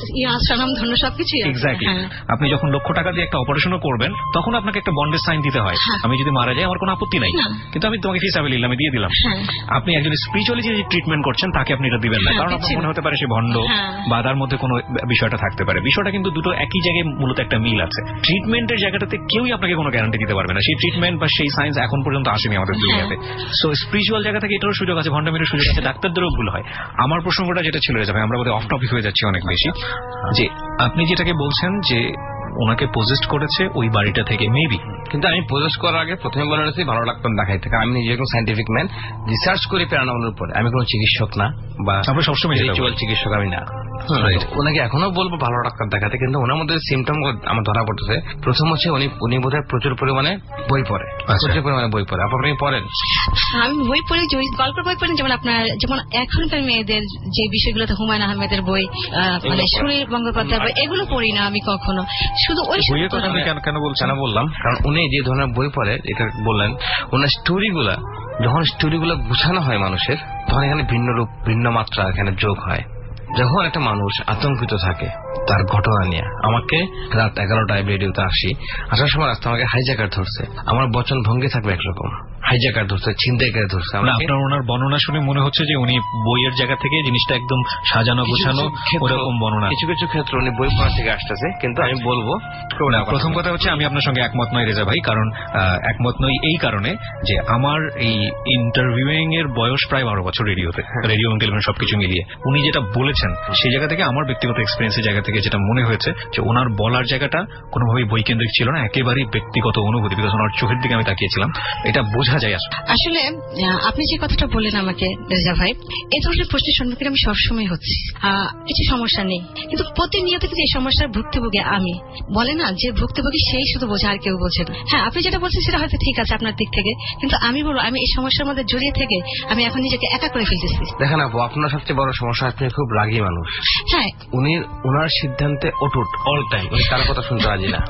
নেই। এক্স্যাক্টলি। আপনি যখন লক্ষ টাকা দিয়ে একটা অপারেশনও করবেন তখন আপনাকে একটা বন্ডের সাইন দিতে হয়, আমি যদি মারা যাই আমার কোনো আপত্তি নাই, কিন্তু আমি তোমাকে ফিসাবিল আমি দিয়ে দিলাম। আপনি একজন স্পিরিচুয়ালি যে ট্রিটমেন্ট করছেন তাকে আপনি এটা দিবেন না, কারণ আপনার মনে হতে পারে সে ভণ্ড বা তার মধ্যে কোনো বিষয়টা থাকতে পারে। বিষয়টা কিন্তু দুটো একই জায়গায় মূলত একটা মিল আছে। ট্রিটমেন্টের জায়গাটাতে কেউই আপনাকে কোনো গ্যারান্টি দিতে পারবে না, সেই ট্রিটমেন্ট বা সেই সায়েন্স এখন পর্যন্ত আসেনি আমাদের দুনিয়াতে। সো স্পিরিচুয়াল জায়গা থেকে এটারও সুযোগ আছে, ভণ্ডামিরও সুযোগ আছে, ডাক্তারদেরও ভুল হয়। আমার প্রসঙ্গটা যেটা ছিল যাবে, আমরা বোধহয় অফ টপিক হয়ে যাচ্ছি অনেক বেশি, যে আপনি যেটাকে বলছেন যে ওনাকে পজেস্ট করেছে ওই বাড়িটা থেকে মেবি, কিন্তু আমি পজেস্ট করার আগে প্রথমে বলে রাখছি ভালো ডাক্তার দেখাইতে, কারণ আমি নিজে কোনো সাইন্টিফিক ম্যান, রিসার্চ করি প্যারানর্মালের উপরে, আমি কোনো চিকিৎসক না বা সবসময় রিচুয়াল চিকিৎসক আমি না। ওনাকে এখনো বলবো ভালো ডাক্তার দেখাতে, কিন্তু ওনার মধ্যে সিমটম আমার ধরা পড়তেছে। প্রথম হচ্ছে উনি উনি বোধহয় প্রচুর পরিমাণে বই পড়ে, প্রচুর পরিমাণে বই পড়ে। আপনি পড়েন? আমি বই পড়ি, গল্পের বই পড়েন, যেমন আপনার যেমন এখনকার মেয়েদের যে বিষয়গুলোতে হুমায়ুন আহমেদের বই, মানে সুনীল গঙ্গোপাধ্যায়ের বই, এগুলো পড়ি না আমি কখনো, শুধু ওই কেন বললাম কারণ উনি যে ধরনের বই পড়ে, এটা বললেন ওনার স্টোরিগুলা, যখন স্টোরিগুলো গুছানো হয় মানুষের, তখন এখানে ভিন্ন রূপ ভিন্ন মাত্রা এখানে যোগ হয়। যখন একটা মানুষ আতঙ্কিত থাকে তার ঘটনা নিয়ে, আমাকে রাত এগারোটায় রেডিওতে আসি, আসার সময় রাস্তা আমাকে হাইজ্যাকার ধরছে, আমার বচন ভঙ্গি থাকবে একরকম, হাইজ্যাকার ধরছে, ছিনতাইকার ধরছে। আপনার ওনার বর্ণনা শুনে মনে হচ্ছে যে উনি বইয়ের জায়গা থেকে জিনিসটা একদম সাজানো গোছানো ওরকম বর্ণনা। কিছু কিছু ক্ষেত্রে উনি বই পড়া থেকে আসতেছে, কিন্তু আমি বলবো প্রথম কথা হচ্ছে আমি আপনার সঙ্গে একমত নই রেজা ভাই, কারণ একমত নই এই কারণে যে আমার এই ইন্টারভিউইং এর বয়স প্রায় বারো বছর রেডিওতে, রেডিও এবং টেলিভিশন সবকিছু মিলিয়ে। উনি যেটা বলেছেন সেই জায়গা থেকে আমার ব্যক্তিগত এক্সপিরিয়েন্সের জায়গা থেকে যেটা মনে হয়েছে যে ওনার বলার জায়গাটা কোনোভাবেই বৈকেন্দ্রিক ছিল না, একেবারেই ব্যক্তিগত অনুভূতি, বিকজ ওনার চোখের দিকে আমি তাকিয়েছিলাম, এটা বোঝা যায়। আসলে আপনি যে কথাটা বললেন আমাকে রেজা ভাই, এই ধরনের প্রশ্নের সম্মুখীন আমি সবসময় হচ্ছি, কিছু সমস্যা নেই, কিন্তু প্রতিনিয়ত কিন্তু এই সমস্যার ভুক্তভোগী আমি। বলে না যে ভুক্তভোগী সেই শুধু বোঝে, আর কেউ বোঝে না। হ্যাঁ, আপনি যেটা বলছেন সেটা হয়তো ঠিক আছে আপনার দিক থেকে, কিন্তু আমি বলবো আমি এই সমস্যার মধ্যে জড়িয়ে থেকে আমি এখন নিজেকে একা করে ফেলতেছি। দেখেন আপু, আপনার সবচেয়ে বড় সমস্যা, আপনি খুব রাগী মানুষ। হ্যাঁ, উনি ওনার সিদ্ধান্তে অটুট, অল টাইম, উনি কারো কথা শুনতে রাজি না।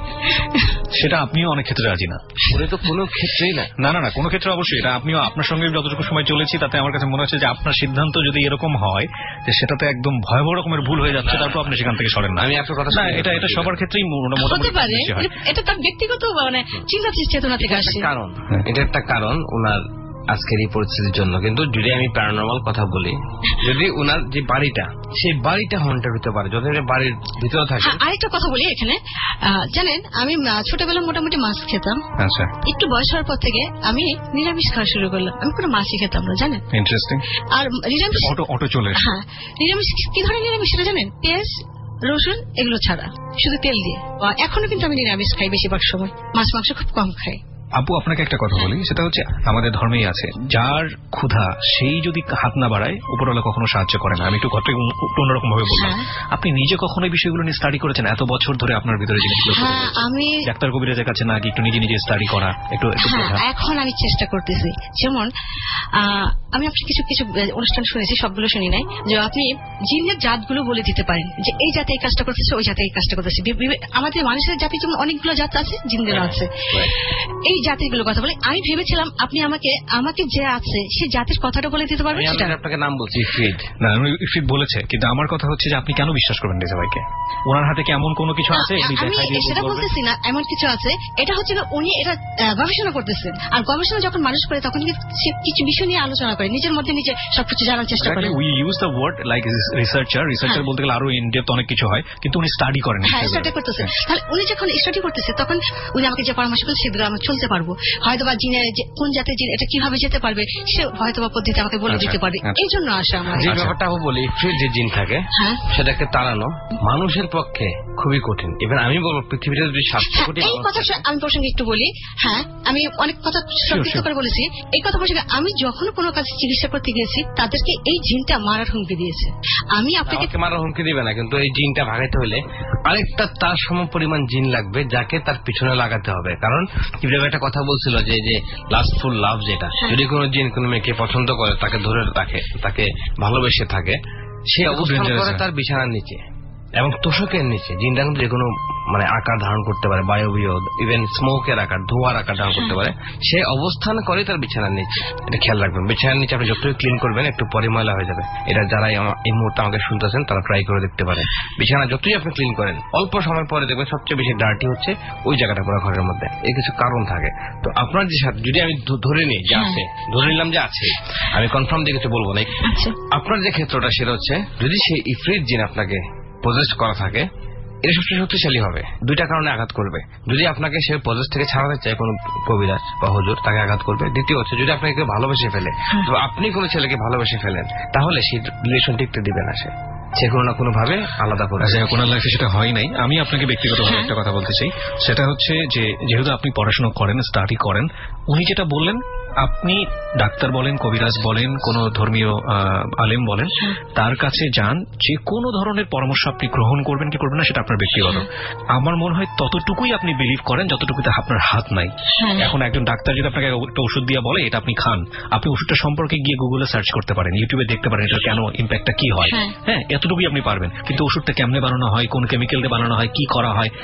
সেটা আপনিও অনেক ক্ষেত্রে রাজি না। উনি তো কোনো ক্ষেত্রেই না। না না না কোনো ক্ষেত্রে অবশ্যই। এটা আপনিও, আপনার সঙ্গে যতটুকু সময় চলেছি তাতে আমার কাছে মনে হচ্ছে যে আপনার সিদ্ধান্ত যদি এরকম হয় যে সেটাতে একদম ভয়াবহ রকমের ভুল হয়ে যাচ্ছে, তারপর আপনি সেখান থেকে সরেন না। আমি আপনার কথা না, এটা এটা সবার ক্ষেত্রেই হতে পারে, এটা তার ব্যক্তিগত মানে চিন্তা চেতনা থেকে আসে। কারণ এটা একটা কারণ ওনার আজকের এই পরিস্থিতির জন্য। কিন্তু যদি আমি প্যারানর্মাল কথা বলি, যদি ওনার যে বাড়িটা, সেই বাড়িটা হন্টেড হতে পারে যদি বাড়ির ভিতরে থাকে। আরেকটা কথা বলি এখানে, জানেন আমি ছোটবেলায় মোটামুটি মাছ খেতাম, আচ্ছা একটু বয়স হওয়ার পর থেকে আমি নিরামিষ খাওয়া শুরু করলাম, আমি কোনো মাছই খেতাম না, জানেন। ইন্টারেস্টিং। আর নিরামিষ অটো অটো চলে, হ্যাঁ নিরামিষ কি ধরনের নিরামিষ সেটা জানেন? পেঁয়াজ রসুন এগুলো ছাড়া, শুধু তেল দিয়ে। এখনো কিন্তু আমি নিরামিষ খাই, বেশিরভাগ সময় মাছ মাংস খুব কম খাই। আপু আপনাকে একটা কথা বলি, সেটা হচ্ছে আমাদের ধর্মেই আছে, যার ক্ষুধা সেই যদি হাত না বাড়ায় উপরওয়ালা কখনো সাহায্য করে না। আমি একটু ঘটে অন্যরকম ভাবে বললাম, আপনি নিজে কখনো বিষয়গুলো নিয়ে স্টাডি করেছেন এত বছর ধরে আপনার ভিতরে জিনিসগুলো? আমি ডাক্তার কবিরাজের কাছে না, একটু নিজে নিজে স্টাডি করা একটু? এখন আমি চেষ্টা করতেছি, যেমন আমি আপনার কিছু কিছু অনুষ্ঠান শুনেছি, সবগুলো শুনি নাই, যে আপনি জিনের জাতগুলো বলে দিতে পারেন যে এই জাতে এই কাজটা করতেছে, ওই জাতে এই কাজটা করতেছে। আমাদের মানুষের জাতি যেমন অনেকগুলো জাত আছে, জিনদেরও আছে। এই জাতিগুলো কথা বলে আমি ভেবেছিলাম আপনি আমাকে আমাকে যে আছে সেই জাতির কথাটা বলে দিতে পারবেন। সেটা আপনাকে নাম বলছি ইফরিত। না ইফরিত বলেছে, কিন্তু আমার কথা হচ্ছে যে আপনি কেন বিশ্বাস করবেন রেজা ভাইকে? ওনার হাতে কি এমন কোনো কিছু আছে? আমি সেটা বলতেছি না এমন কিছু আছে, এটা হচ্ছে উনি এটা গবেষণা করতেছেন, আর গবেষণা যখন মানুষ করে তখন সে কিছু বিষয় নিয়ে আলোচনা করে, নিজের মধ্যে নিজে সবকিছু জানার চেষ্টা করে। We use the word like researcher, researcher বলতে গেলে আরো ইন ডেপথ অনেক কিছু হয়, কিন্তু উনি স্টাডি করেন। হ্যাঁ স্টাডি করতেছেন। তাহলে উনি যখন স্টাডি করতেছে তখন উনি আমাকে যে পরামর্শ করেন সেগুলো আমি চলতে পারবো, হয়তো বা জিনের কোন জাতের জিন এটা কিভাবে যেতে পারবে সে হয়তো বা পদ্ধতি আমাকে বলে দিতে পারবে। এই জন্য আসা আমার যে ব্যাপারটা আমি বলি, ইফরিত যে জিন থাকে সেটাকে তাড়ানো মানুষের পক্ষে খুবই কঠিন। এবার আমি বলবো পৃথিবীতে যদি সাতশো কোটি, এই কথা আমি প্রসঙ্গে একটু বলি। হ্যাঁ আমি অনেক কথা সংক্ষিপ্ত করে বলেছি। এই কথা প্রসঙ্গে আমি যখন কোনো কাছে চিকিৎসা করতে গিয়েছি তাদেরকে এই জিনটা মারার হুমকি দিয়েছে। আমি আপনাকে মারার হুমকি দিবে না, কিন্তু এই জিনটা ভাগাইতে হলে আরেকটা তার সম পরিমাণ জিন লাগবে যাকে তার পিছনে লাগাতে হবে। কারণ ইব্রাহিম একটা কথা বলছিল যে যে লাস্টফুল লাভ, যেটা যদি কোনো জিন কোনো মেয়েকে পছন্দ করে তাকে ধরে রাখে, তাকে ভালোবেসে থাকে, সে অবস্থান করে তার বিছানার নিচে এবং তোষকের নিচে। জিনটা কিন্তু যে কোনো মানে আকার ধারণ করতে পারে, বায়বীয় ইভেন স্মোকের আকার, ধোঁয়ার আকার ধারণ করতে পারে। সে অবস্থান করে তার বিছানার নিচে। এটা খেয়াল রাখবেন, বিছানার নিচে আপনি যতই ক্লিন করবেন একটু পরে ময়লা হয়ে যাবে। এটা যারা এই মুহূর্তে আমাকে শুনতেছেন তারা ট্রাই করে দেখতে পারেন। বিছানা যতই আপনি ক্লিন করেন অল্প সময় পরে দেখবেন সবচেয়ে বেশি ডার্টি হচ্ছে ওই জায়গাটা পুরো ঘরের মধ্যে। এর কিছু কারণ থাকে। তো আপনার যে সাথে যদি আমি ধরে নিই যে আছে, ধরে নিলাম যে আছে, আমি কনফার্ম দিয়ে কিছু বলবো না। আপনার যে ক্ষেত্রটা সেটা হচ্ছে যদি সেই ইফরিত জিন আপনাকে পজেস করা থাকে, এটা সবচেয়ে শক্তিশালী হবে। দুইটা কারণে আঘাত করবে। যদি আপনাকে সে পজেস থেকে ছাড়াতে চায় কোন কবিরাজ বা হুজুর, তাকে আঘাত করবে। দ্বিতীয় হচ্ছে যদি আপনাকে কেউ ভালোবেসে ফেলে, তো আপনি কোন ছেলেকে ভালোবেসে ফেলেন, তাহলে সেই রিলেশন টিকতে দিবে না সে, সে কোনো না কোনো ভাবে আলাদা করে। কোনো লাইফে সেটা হয় নাই। আমি আপনাকে ব্যক্তিগতভাবে একটা কথা বলতে চাই, সেটা হচ্ছে যে যেহেতু আপনি পড়াশোনা করেন, স্টাডি করেন, উনি যেটা বললেন, আপনি ডাক্তার বলেন, কবিরাজ বলেন, কোন ধর্মীয় আলেম বলেন, তার কাছে যান, যে কোনো ধরনের পরামর্শ আপনি গ্রহণ করবেন কি করবেন না সেটা আপনার ব্যক্তিগত। আমার মনে হয় ততটুকুই আপনি বিলিভ করেন যতটুকুতে আপনার হাত নাই। এখন একজন ডাক্তার যদি আপনাকে একটা ওষুধ দিয়ে বলে এটা আপনি খান, আপনি ওষুধটা সম্পর্কে গিয়ে গুগলে সার্চ করতে পারেন, ইউটিউবে দেখতে পারেন এটা কেন, ইম্প্যাক্টটা কি হয়। হ্যাঁ এতটুকুই আপনি পারবেন, কিন্তু ওষুধটা কেমনে বানানো হয়, কোন কেমিক্যাল দিয়ে বানানো হয়, কি করা হয়,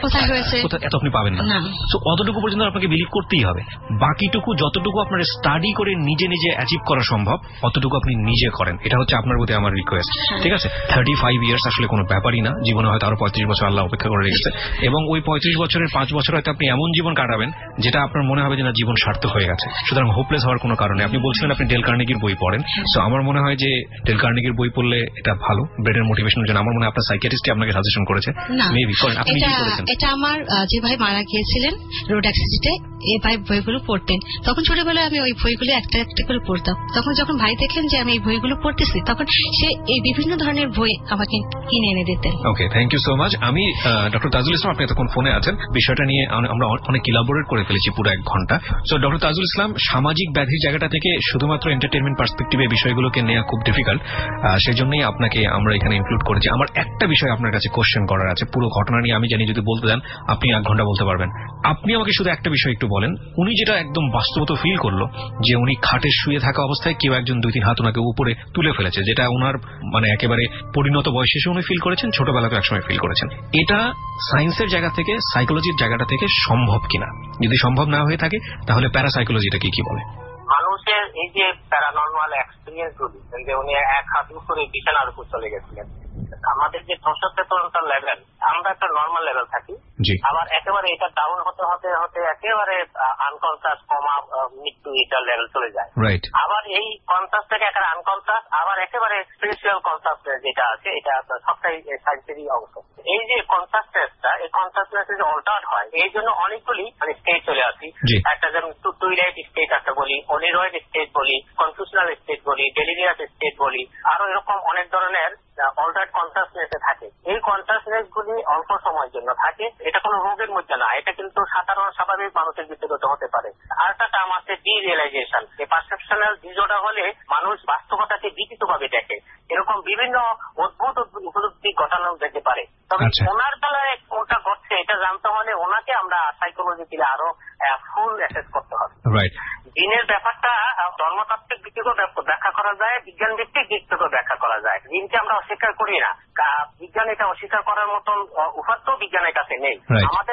এত আপনি পাবেন না। তো অতটুকু পর্যন্ত আপনাকে বিলিভ করতেই হবে। বাকিটুকু যতটুকু আপনার স্টাডি করে নিজে নিজে অ্যাচিভ করা সম্ভব অতটুকু আপনি নিজে করেন। এটা হচ্ছে আপনার প্রতি আমার রিকোয়েস্ট। ঠিক আছে, থার্টি ফাইভ ইয়ার্স আসলে কোনো ব্যাপারই না, জীবনে হয়তো আরো পঁয়ত্রিশ বছর আল্লাহ অপেক্ষা করে রেখেছে, এবং ওই পঁয়ত্রিশ বছরের পাঁচ বছর হয়তো আপনি এমন জীবন কাটাবেন যেটা আপনার মনে হবে যে না জীবন সার্থক হয়ে গেছে। সুতরাং হোপলেস হওয়ার কোনো কারণে। আপনি বলছিলেন আপনি ডেল কার্নেগির বই পড়েন, তো আমার মনে হয় যে ডেল কার্নেগির বই পড়লে এটা ভালো ব্রেনের মোটিভেশনের জন্য। আমার মনে হয় আপনার সাইকিয়াট্রিস্টই আপনাকে সাজেশন করেছে। মেবি করেন, আপনি কি করেছেন? এটা আমার যে ভাই মারা গিয়েছিলেন রোড অ্যাক্সিডেন্টে, এই ভাই বইগুলো পড়তেন। তখন ছোটবেলায় আমি ওই বইগুলো একটা একটা করে পড়তাম। তখন যখন ভাই দেখলেন যে আমি এই বইগুলো পড়তেছি, তখন সে এই বিভিন্ন ধরনের বই আমাকে কিনে এনে দিতেন। Okay, thank you so much. আমি ডক্টর তাজুল ইসলাম, আপনি এতক্ষণ ফোনে আছেন, বিষয়টা নিয়ে আমরা অনেক ইলাবোরেট করে ফেলেছি পুরো এক ঘন্টা। সো ডক্টর তাজুল ইসলাম, সামাজিক ব্যাধির জায়গাটা থেকে শুধুমাত্র এন্টারটেনমেন্ট পার্সপেক্টিভে বিষয়গুলোকে নেওয়া খুব ডিফিকাল্ট, সেই জন্যই আপনাকে আমরা এখানে ইনক্লুড করেছি। আমার একটা বিষয় আপনার কাছে কোশ্চেন করার আছে। পুরো ঘটনা নিয়ে আমি জানি যদি বলতে দেন আপনি এক ঘন্টা বলতে পারবেন। আপনি আমাকে শুধু একটা বিষয় একটু বলেন, উনি যেটা একদম বাস্তবত ফিল করলো যে উনি খাটে শুয়ে থাকা অবস্থায় কেউ একজন দুই তিন হাত ওনাকে উপরে তুলে ফেলেছে, যেটা ওনার মানে একেবারে পরিণত বয়সে এসে উনি ফিল করেছেন, ছোটবেলাতে একসময় ফিল করেছেন, এটা সায়েন্সের জায়গা থেকে, সাইকোলজির জায়গাটা থেকে সম্ভব কিনা? যদি সম্ভব না হয়ে থাকে তাহলে প্যারাসাইকোলজিটা কি কি বলে? মানুষের এই যে প্যারানর্মাল এক্সপিরিয়েন্স গুলি, যে উনি এক হাত উপরে বিছানার উপর চলে গেছিলেন, আমাদের যে সচেতনতার লেভেল, আমরা একটা নর্মাল লেভেল থাকি, আবার একেবারে এটা ডাউন হতে হতে হতে একেবারে আনকনসাস, কমা, মৃত্যু, এটা লেভেল চলে যায়। আবার এই কনসাস থেকে একেবারে আনকনসাস, আবার একেবারে স্পিরিচুয়াল কনসাস যেটা আছে, এটা সবটাই সায়েন্সেরই অংশ। এই যে কনসাসনেসটা, এই কনসাসনেস যে অল্টার্ড হয়, এই জন্য অনেকগুলি মানে স্টেজ চলে আসি। একটা যেমন টুইলাইট স্টেট একটা বলি, অনিরয়েড স্টেট বলি, কনফিউশনাল স্টেট বলি, ডেলিরিয়াস স্টেট বলি, আরো এরকম অনেক ধরনের অল্টার্ড কনসাসনেসে থাকে। এই কনসাসনেস গুলি অল্প সময়ের জন্য থাকে, এটা কোনো রোগের মধ্যে না, এটা কিন্তু সাধারণ স্বাভাবিক মানুষের ভিতরে হতে পারে। আর একটা টার্ম আছে ডি রিয়েলাইজেশন। এই পারসেপশনাল ডিসঅর্ডার হলে মানুষ বাস্তবতাকে বিকৃত ভাবে দেখে, এরকম বিভিন্ন অদ্ভুত উপলব্ধি ঘটানো যেতে পারে। তবে ওনার বেলায় কোনটা ঘটছে এটা জানতে হলে ওনাকে আমরা সাইকোলজিক্যালি আরো ফুল অ্যাসেস করতে হবে। জিনের ব্যাপারটা ধর্মতাত্ত্বিক দিক থেকেও ব্যাখ্যা করা যায়, বিজ্ঞান ভিত্তিক দিক থেকেও ব্যাখ্যা করা যায়। জিনকে আমরা অস্বীকার করি না, বিজ্ঞান এটা অস্বীকার করার মতন উপাত্ত বিজ্ঞানের কাছে নেই। আমাদের সমাজে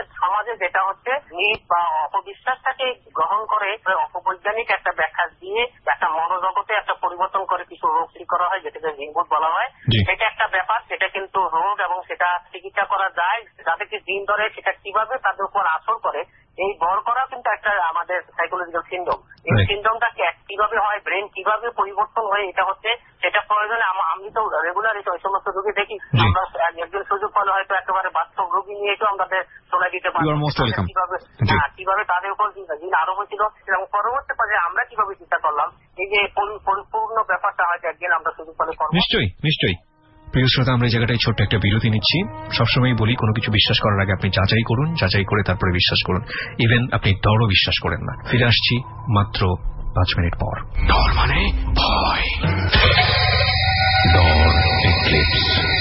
সমাজে যেটা হচ্ছে মিথ বা অপবিশ্বাসটাকে গ্রহণ করে অপবৈজ্ঞানিক একটা ব্যাখ্যা দিয়ে একটা মনোজগতে একটা পরিবর্তন করে কিছু রোগ ঠিক করা হয়, যেটাকে জিনভূত বলা হয়। সেটা একটা ব্যাপার, সেটা কিন্তু রোগ এবং সেটা চিকিৎসা করা যায়। যাদেরকে জিন ধরে সেটা কিভাবে তাদের উপর আসর করে এই ভর করা কিন্তু একটা আমাদের সাইকোলজিক্যাল সিনড্রোম। এই সিনড্রোমটা কিভাবে হয়, ব্রেন কিভাবে পরিবর্তন হয়, এটা হচ্ছে সেটা প্রয়োজনে আমি তো রেগুলার ওই সমস্ত রোগী দেখি। আমরা একজন সুযোগ পেলে হয়তো একেবারে বাস্তব রোগী নিয়ে তো আমাদের শোনা দিতে পারি কিভাবে কিভাবে তাদের উপর জিন আরোপ হয়েছিল এবং পরবর্তী পর্যায়ে আমরা কিভাবে চিন্তা করলাম এই যে পরিপূর্ণ ব্যাপারটা হয়তো একদিন আমরা সুযোগ পেলে করবো। নিশ্চয়ই নিশ্চয়ই। প্রিয় শ্রোতা, আমরা এই জায়গাটায় ছোট্ট একটা বিরতি নিচ্ছি। সবসময় বলি, কোনো কিছু বিশ্বাস করার আগে আপনি যাচাই করুন, যাচাই করে তারপরে বিশ্বাস করুন। ইভেন আপনি ডরও বিশ্বাস করেন না। ফিরে আসছি মাত্র পাঁচ মিনিট পর। ডর মানে ভয়। ডর এক্লিপস।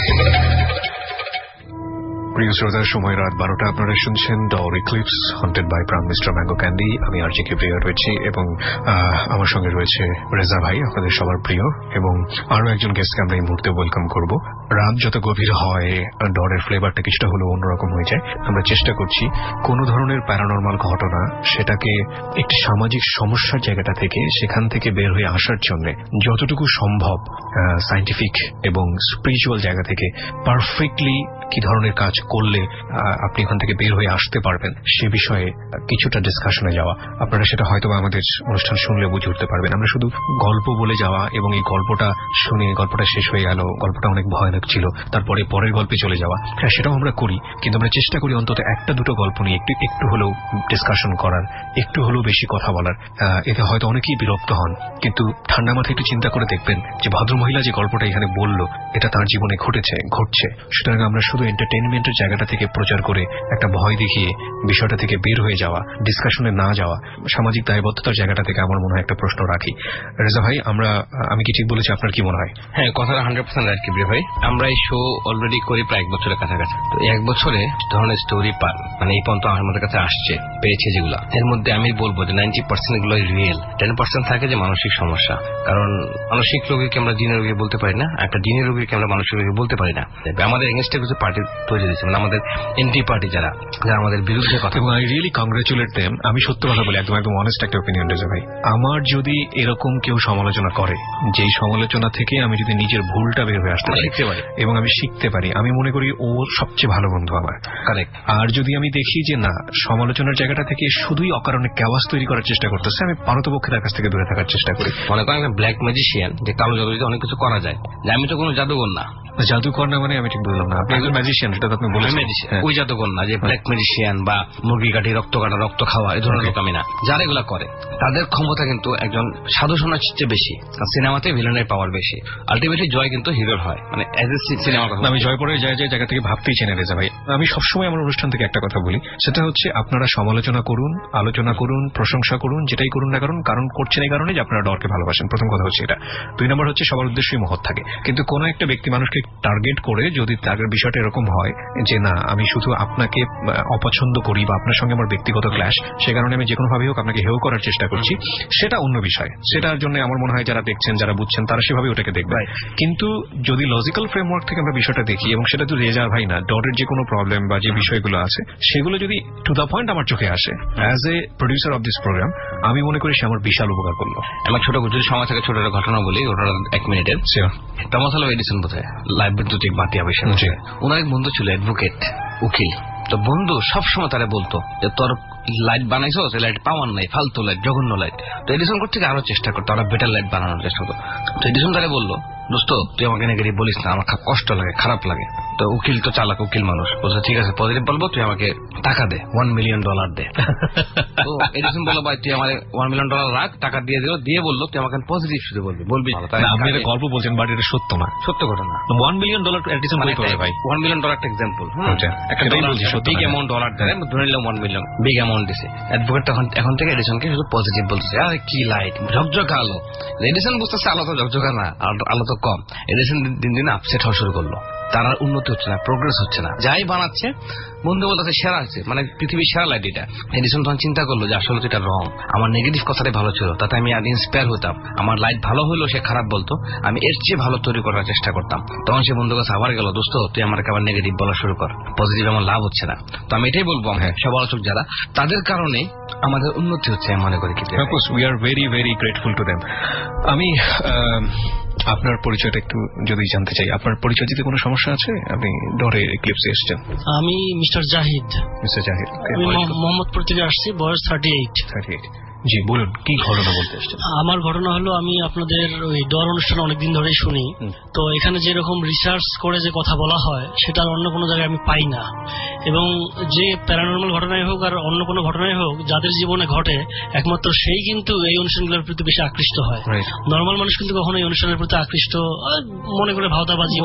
প্রিয় শ্রোতা, সময় রাত বারোটা। আপনারা শুনছেন Daar eclipse haunted by Pran mister mango candy. আমি আর জি কে প্রিয় রয়েছি এবং আমার সঙ্গে রয়েছে রেজা ভাই, আপনাদের সবার প্রিয়, এবং আরো একজন গেস্টকে আমরা এই মুহূর্তে ওয়েলকাম করব। রাত যত গভীর হয় ডরের ফ্লেভারটা কিছুটা হলেও অন্যরকম হয়ে যায়। আমরা চেষ্টা করছি কোন ধরনের প্যারানরমাল ঘটনা সেটাকে একটি সামাজিক সমস্যার জায়গাটা থেকে সেখান থেকে বের হয়ে আসার জন্য যতটুকু সম্ভব সায়েন্টিফিক এবং স্পিরিচুয়াল জায়গা থেকে পারফেক্টলি কি ধরনের কাজ করলে আপনি এখান থেকে বের হয়ে আসতে পারবেন সে বিষয়ে কিছুটা ডিসকাশনে যাওয়া। আপনারা সেটা হয়তো আমাদের অনুষ্ঠান শুনলে বুঝে উঠতে পারবেন। আমরা শুধু গল্প বলে যাওয়া এবং এই গল্পটা শুনে গল্পটা শেষ হয়ে গেল, গল্পটা অনেক ভয়ানক ছিল, তারপরে পরের গল্পে চলে যাওয়া, হ্যাঁ সেটাও আমরা করি, কিন্তু আমরা চেষ্টা করি অন্তত একটা দুটো গল্প নিয়ে একটু একটু হলেও ডিসকাশন করার, একটু হলেও বেশি কথা বলার। এতে হয়তো অনেকেই বিরক্ত হন, কিন্তু ঠান্ডা মাথায় একটু চিন্তা করে দেখবেন যে ভদ্রমহিলা যে গল্পটা এখানে বলল এটা তার জীবনে ঘটেছে, ঘটছে। সুতরাং আমরা শুধু এন্টারটেইনমেন্টের জায়গাটা থেকে প্রচার করে একটা ভয় দেখিয়ে বিষয়টা থেকে বের হয়ে যাওয়া, ডিসকাশনে না যাওয়া, সামাজিক দায়বদ্ধতার জায়গাটা থেকে আমার মনে হয় একটা প্রশ্ন রাখি। রেজা ভাই, আমরা আমি কি ঠিক বলেছি? আপনার কি মনে হয়? হ্যাঁ, কথাটা হান্ড্রেড পার্সেন্ট রাইট কিবরিয়া ভাই। আমরা এই শো অলরেডি করি প্রায় এক বছরের কাছাকাছি। তো এক বছরে ধরনের স্টোরি পান মানে এই পর্যন্ত আমাদের কাছে আসছে পেয়েছে যেগুলা, এর মধ্যে আমি বলবো যে নাইনটি পার্সেন্ট গুলো রিয়েল, টেন পার্সেন্ট থাকে যে মানসিক সমস্যা। কারণ মানসিক রোগীকে আমরা জিনের রোগী বলতে পারি না, একটা জিনের রোগীকে আমরা মানসিক রোগী বলতে পারি না। আমাদের এগেনস্টে কিছু পার্টি তৈরি হয়েছে, মানে আমাদের এন্টি পার্টি যারা যারা আমাদের বিরুদ্ধে কথা। এবং আই রিয়েলি কংগ্রেচুলেট দেম। আমি সত্য কথা বলি, একদম একদম অনেস্ট একটা ওপিনিয়ন রেজা ভাই। আমার যদি এরকম কেউ সমালোচনা করে, যেই সমালোচনা থেকে আমি যদি নিজের ভুলটা বের হয়ে আসতে শিখতে পারি এবং আমি শিখতে পারি, আমি মনে করি ও সবচেয়ে ভালো বন্ধু আমার। কারেক্ট। আর যদি আমি দেখি যে না, সমালোচনার জায়গাটা থেকে শুধুই অকারণে ক্যাওয়াস তৈরি করার চেষ্টা করতেছে, আমি পারতপক্ষে তার কাছ থেকে দূরে থাকার চেষ্টা করি। মনে করেন ব্ল্যাক ম্যাজিশিয়ান, যে কালো জাদু অনেক কিছু করা যায়, যে আমি তো কোনো জাদুঘর না। জাদুকর না মানে আমি ঠিক বললাম না, আপনি একজন ম্যাজিশিয়ান, সেটা তো আপনি বলেছেন। ওই জাদুকর না, যে ব্ল্যাক ম্যাজিশিয়ান বা মুরগি কাটি, রক্ত কাটা, রক্ত খাওয়া, এই ধরনের লোক আমি না। যারা এগুলা করে তাদের ক্ষমতা কিন্তু একজন সাধু শোনার চেয়ে বেশি, সিনেমাতে ভিলেনের পাওয়ার বেশি। আলটিমেটলি জয় কিন্তু হিরোর হয়, মানে এজ এ সিনেমা। আমি জয় পরে যায় যে জায়গা থেকে ভাবতেই চেনে রেজা ভাই। আমি সবসময় আমার অনুষ্ঠান থেকে একটা কথা বলি, সেটা হচ্ছে আপনারা সমালোচনা করুন, আলোচনা করুন, প্রশংসা করুন, যেটাই করুন না কারণ কারণ করছেন এই কারণে যে আপনারা ডরকে ভালোবাসেন। প্রথম কথা হচ্ছে এটা। দুই নম্বর হচ্ছে সবার উদ্দেশ্যই মহৎ থাকে, কিন্তু কোন একটা ব্যক্তি মানুষকে টার্গেট করে যদি তার বিষয়টা এরকম হয় যে না, আমি শুধু আপনাকে অপছন্দ করি বা আপনার সঙ্গে আমার ব্যক্তিগত ক্ল্যাশ, সে কারণে আমি যে কোনো ভাবেই হোক আপনাকে হেয় করার চেষ্টা করছি, সেটা অন্য বিষয়। সেটার জন্য আমার মনে হয় যারা দেখছেন, যারা বুঝছেন, তারা সেভাবে ওটাকে দেখবে। কিন্তু যদি লজিক্যাল ফ্রেমওয়ার্ক থেকে আমরা বিষয়টা দেখি, এবং সেটা তো রেজা ভাই না, ডটের যে কোনো প্রবলেম বা যে বিষয়গুলো আছে সেগুলো যদি টু দ্য পয়েন্ট আমার চোখে আসে, as a producer of this programme আমি মনে করি সে আমার বিশাল উপকার করলো। আমার ছোট যদি সমাজ থেকে ছোট ঘটনা বলি, ওটা এক মিনিটের। টমাস আলভা এডিসন বোধহয় লাইভ বৈদ্যুতিক বাতি আবিষ্কার করেছে। ওনার এক বন্ধু ছিল অ্যাডভোকেট, উকিল। তো বন্ধু সবসময় তারা বলতো যে তোর লাইট বানাইছো, সে লাইট পাওয়ার নাই, ফালতু লাইট, জঘন্য লাইট। তো এডিসন করতে আরো চেষ্টা করতো, আরো বেটার লাইট বানানোর চেষ্টা করতো। তো এডিসন তারা বললো, দোস্ত তুই আমাকে নেগেটিভ বলিস না, আমার কষ্ট লাগে, খারাপ লাগে। তো উকিল তো চালাক, উকিল মানুষ বলছে ঠিক আছে পজিটিভ বলবো, তুই আমাকে টাকা দে, ওয়ান মিলিয়ন ডলার দে। তো এডিসন বললো ভাই তুই আমার ওয়ান মিলিয়ন ডলার রাখ, টাকা দিয়ে দিল, দিয়ে বললো তুই আমাকে পজিটিভ শুধু বলবি বলবি। আপনি এটা গল্প বলছেন, বাট এটা সত্য না, সত্য ঘটনা। ওয়ান মিলিয়ন ডলার এডিসন বলতে হবে ভাই, ওয়ান মিলিয়ন ডলার একটা এক্সাম্পল, একটা বিগ অ্যামাউন্ট ডলার দেয়, ধরে নিলাম ওয়ান মিলিয়ন বিগ অ্যামাউন্ট দিছে। অ্যাডভোকেট তখন এখন থেকে এডিসনকে শুধু পজিটিভ বলছে, আরে কি লাইট, ঝকঝকা আলো। এডিসন বুঝতেছে আলো তো ঝকঝকা না, আলো তো কম। এডিসন দিন দিন আপসেট হওয়া শুরু করলো। তার উন্নতি হচ্ছে না, প্রোগ্রেস হচ্ছে না। যাই বানাচ্ছে বন্ধু বলতে সেরা আছে, মানে পৃথিবীর সেরা লাইট এটা। এডিসন তখন চিন্তা করলো যে আসলে এটা রং, আমার নেগেটিভ কথাটাই ভালো ছিল, তাতে আমি আর ইন্সপায়ার হতাম। আমার লাইট ভালো হলেও সে খারাপ বলতো, আমি এর চেয়ে ভালো তৈরি করার চেষ্টা করতাম। তখন সে বন্ধু কাছে আবার গেল, দোস্ত তুই আমাকে আবার নেগেটিভ বলা শুরু কর, পজিটিভ আমার লাভ হচ্ছে না। তো আমি এটাই বলবো, হ্যাঁ সব আলোচক যারা, তাদের কারণে আমাদের উন্নতি হচ্ছে আমি মনে করি। We are very very grateful to them. আমি আপনার পরিচয়টা একটু যদি জানতে চাই, আপনার পরিচয় দিতে কোনো সমস্যা আছে? আপনি ডরে এক্লিপসে এসেছেন। আমি মিস্টার জাহিদ। মিস্টার জাহিদ, আমি মোহাম্মদপুর থেকে আসছি, বয়স থার্টি এইট। থার্টি এইট জি, বলুন কি ঘটনা বলতে এসেছেন? আমার ঘটনা হলো, আমি আপনাদের ওই ডর অনুষ্ঠান অনেকদিন ধরেই শুনি, তো এখানে যেরকম রিসার্চ করে যে কথা বলা হয় সেটা অন্য কোনো জায়গায় আমি পাই না। এবং যে প্যারানর্মাল ঘটনাই হোক আর অন্য কোনো ঘটনাই হোক, যাদের জীবনে ঘটে একমাত্র সেই কিন্তু এই অনুষ্ঠানগুলোর প্রতি বেশি আকৃষ্ট হয়। নর্মাল মানুষ কিন্তু কখনো এই অনুষ্ঠানের প্রতি আকৃষ্ট মনে করে ভাওতাবাজি,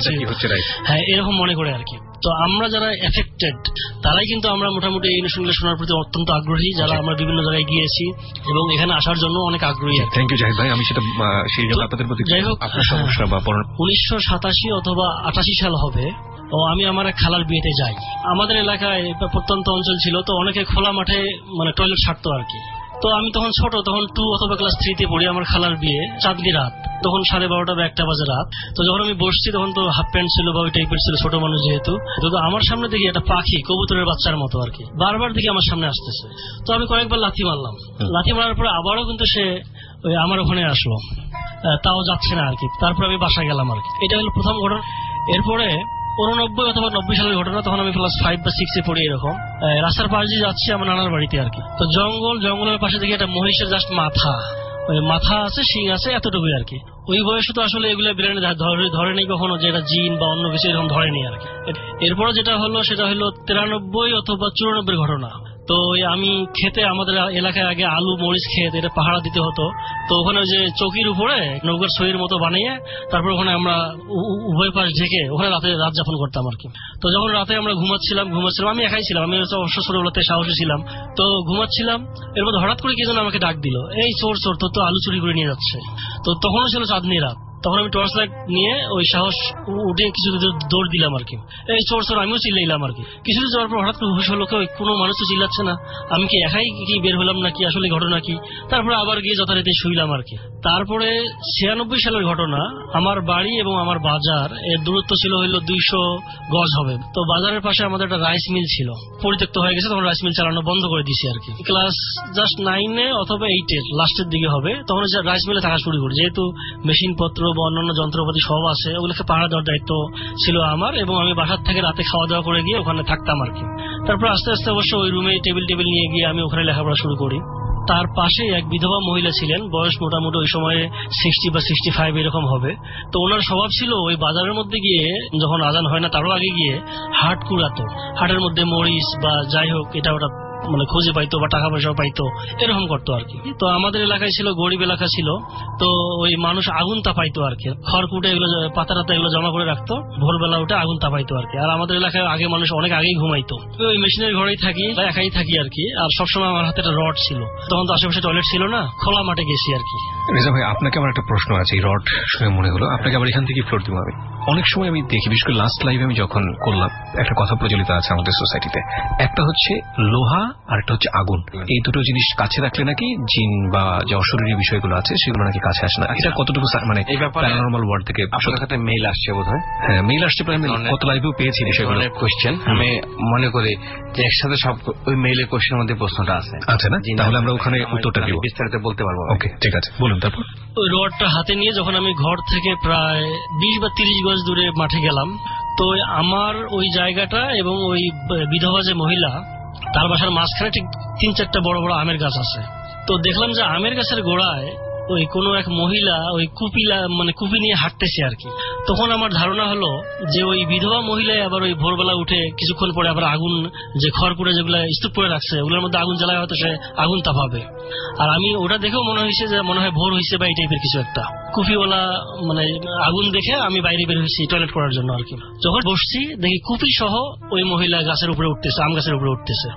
হ্যাঁ এরকম মনে করে আর কি। তো আমরা যারা এফেক্টেড তারাই কিন্তু আমরা মোটামুটি এই অনুষ্ঠানগুলো শোনার প্রতি অত্যন্ত আগ্রহী, যারা আমরা বিভিন্ন জায়গায় গিয়েছি এবং এখানে আসার জন্য অনেক আগ্রহী। থ্যাংক ইউ জাহিদ ভাই। আমি সেটা সেই জন্য আপনাদের প্রতি, যাই হোক আপনার সমস্যা বা উনিশশো সাতাশি অথবা আটাশি সাল হবে, ও আমি আমার এক খালার বিয়েতে যাই। আমাদের এলাকায় প্রত্যন্ত অঞ্চল ছিল, তো অনেকে খোলা মাঠে মানে টয়লেট ছাড়তো আর কি। তো আমি তখন ছোট, তখন টু অথবা ক্লাস থ্রিতে পড়ি। আমার খালার বিয়ে চাঁদনি রাত, তখন সাড়ে বারোটা বা একটা বাজে রাত। তো যখন আমি বসছি তখন তো হাফ প্যান্ট ছিল বা ওই টাইপের ছিল, ছোট মানুষ যেহেতু। তো আমার সামনে দেখি একটা পাখি কবুতরের বাচ্চার মতো আর কি, বারবার দেখি আমার সামনে আসতেছে। তো আমি কয়েকবার লাথি মারলাম, লাথি মারার পরে আবারও কিন্তু সে ওই আমার ওখানে আসলো, তাও যাচ্ছে না আর কি। তারপর আমি বাসায় গেলাম আর কি। এটা হলো প্রথম ঘটনা। এরপরে উননব্বই অথবা নব্বই সালের ঘটনা, তখন আমি ক্লাস ফাইভ বা সিক্সে পড়ি। এরকম রাস্তার পাশ দিয়ে যাচ্ছি আমার নানার বাড়িতে আর কি। তো জঙ্গল, জঙ্গলের পাশে দেখি একটা মহিষের জাস্ট মাথা, মাথা আছে, শিং আছে, এতটুকুই আর কি। ওই বয়সে তো আসলে এগুলো ব্রেনে ধরে নেই কখনো যে এটা জিন বা অন্য কিছু, এরকম ধরেনি আর কি। এরপরে যেটা হলো সেটা হলো তিরানব্বই অথবা চুরানব্বই ঘটনা। তো আমি খেতে, আমাদের এলাকায় আগে আলু মরিচ খেতে এটা পাহারা দিতে হতো। তো ওখানে যে চৌকির উপরে নৌকার সইয়ের মতো বানিয়ে তারপর ওখানে আমরা উভয় পাশ ঢেকে ওখানে রাতে রাত যাপন করতাম আর কি। তো যখন রাতে আমরা ঘুমাচ্ছিলাম ঘুমাচ্ছিলাম আমি একাই ছিলাম, আমি অবশ্য ছোটবেলাতে সাহসী ছিলাম। তো ঘুমাচ্ছিলাম, এর মধ্যে হঠাৎ করে কি যেন আমাকে ডাক দিল, এই চোর চোর, তোর তো আলু চুরি করে নিয়ে যাচ্ছে। তো তখনও ছিল চাঁদনি রাত। তখন আমি টর্চ লাইট নিয়ে ওই সাহস উঠে কিছু দৌড় দিলাম আর কি। এই চোর চোর আমিও চিল্লাইলাম আর কি। কিছু যাওয়ার পর হঠাৎ করে হুশ হলো, কোনো মানুষ তো চিল্লাচ্ছে না, আমি কি একাই কি বের হলাম নাকি, আসলে ঘটনা কি? তারপরে আবার গিয়ে যথারীতি শুইলাম আর কি। তারপরে ছিয়ানব্বই সালের ঘটনা, আমার বাড়ি এবং আমার বাজার এর দূরত্ব ছিল হইলো দুইশো গজ হবে। তো বাজারের পাশে আমাদের একটা রাইস মিল ছিল, পরিত্যক্ত হয়ে গেছে, তখন রাইস মিল চালানো বন্ধ করে দিছি আর কি। ক্লাস জাস্ট নাইনে অথবা এইটের লাস্টের দিকে হবে, তখন রাইস মিলে থাকা শুরু করি। যেহেতু মেশিনপত্র বা অন্যান্য যন্ত্রপাতি সব আছে, ওগুলোকে পাহারা দেওয়ার দায়িত্ব ছিল আমার, এবং আমি বাসার থেকে রাতে খাওয়া দাওয়া করে গিয়ে ওখানে থাকতাম আর কি। তারপর আস্তে আস্তে অবশ্য ওই রুমে টেবিল টেবিল নিয়ে গিয়ে আমি ওখানে লেখাপড়া শুরু করি। তার পাশে এক বিধবা মহিলা ছিলেন, বয়স মোটামুটি ওই সময়ে সিক্সটি বা সিক্সটি ফাইভ এরকম হবে। তো ওনার স্বভাব ছিল ওই বাজারের মধ্যে গিয়ে যখন আজান হয় না তারও আগে গিয়ে হাট কুড়াতো, হাটের মধ্যে মরিচ বা যাই হোক এটা ওটা মানে খুঁজে পাইতো বা টাকা পয়সাও পাইতো, এরকম করতো আর কি। তো আমাদের এলাকায় ছিল গরিব এলাকা ছিল, তো ওই মানুষ আগুন তাপাইতো আর কি, খড়কুটে এগুলো পাতা টাতা এগুলো জমা করে রাখতো, ভোরবেলা উঠে আগুন তাপাইতো আর কি। আর আমাদের এলাকায় আগে মানুষ অনেক আগেই ঘুমাইতো। ওই মেশিনের ঘরেই থাকি বা একাই থাকি আর কি। আর সবসময় আমার হাতে একটা রড ছিল, তখন তো আশেপাশে টয়লেট ছিল না, খোলা মাঠে গেছি আর কি। রেজা ভাই, আপনাকে আমার একটা প্রশ্ন আছে, এই রড শুনে মনে হলো আপনাকে আবার এখান থেকে ফ্লোর দিব আমি। অনেক সময় আমি দেখি, বিশেষ করে লাস্ট লাইভে আমি যখন করলাম, একটা কথা প্রচলিত আছে আমাদের সোসাইটিতে, একটা হচ্ছে লোহা আর একটা হচ্ছে আগুন। এই দুটো জিনিস কাছে রাখলে নাকি জিন বা যে অশরীরী বিষয়গুলো আছে সেগুলো নাকি কাছে আসে না। এটা কতটুকু মানে এই ব্যাপারে প্যারানরমাল ওয়ার্ল্ড থেকে আপনার কাছে মেইল আসছে বোধহয়? হ্যাঁ, মেইল আসছে, প্রায় আমি কত লাইভেও পেয়েছি বিষয়গুলো কোশ্চেন। আমি মনে করি যে একসাথে সব ওই মেইলের কোশ্চেনের মধ্যে প্রশ্নটা আছে, আছে না? তাহলে আমরা ওখানে উত্তরটা দিব, বিস্তারিত বলতে পারবো। ওকে, ঠিক আছে, বলুন। তারপর ওই রডটা হাতে নিয়ে যখন আমি ঘর থেকে প্রায় বিশ বা তিরিশ গজ দূরে মাঠে গেলাম, তো আমার ওই জায়গাটা এবং ওই বিধবা যে মহিলা তার বাসার মাঝখানে ঠিক তিন চারটা বড় বড় আমের গাছ আছে। তো দেখলাম যে আমের গাছের গোড়ায় ওই কোনো এক মহিলা ওই কুপিলা মানে কুপি নিয়ে হাঁটতেছে আর কি। তখন আমার ধারণা হলো যে ওই বিধবা মহিলাই আবার ওই ভোরবেলা উঠে কিছুক্ষণ পরে আবার আগুন, যে খড়কুড়ে যেগুলো স্তূপ করে রাখছে ওগুলোর মধ্যে আগুন জ্বালায়, হয়তো সে আগুন তাপাবে। আর আমি ওটা দেখেও মনে হয়েছে যে মনে হয় ভোর হয়েছে বা এই টাইপের কিছু একটা। কুপিওয়ালা মানে আগুন দেখে আমি বাইরে বের হয়েছি টয়লেট করার জন্য আর কি। যখন বসছি দেখি কুপি সহ ওই মহিলা গাছের উপরে উঠতেছে, আম গাছের উপরে উঠতেছে।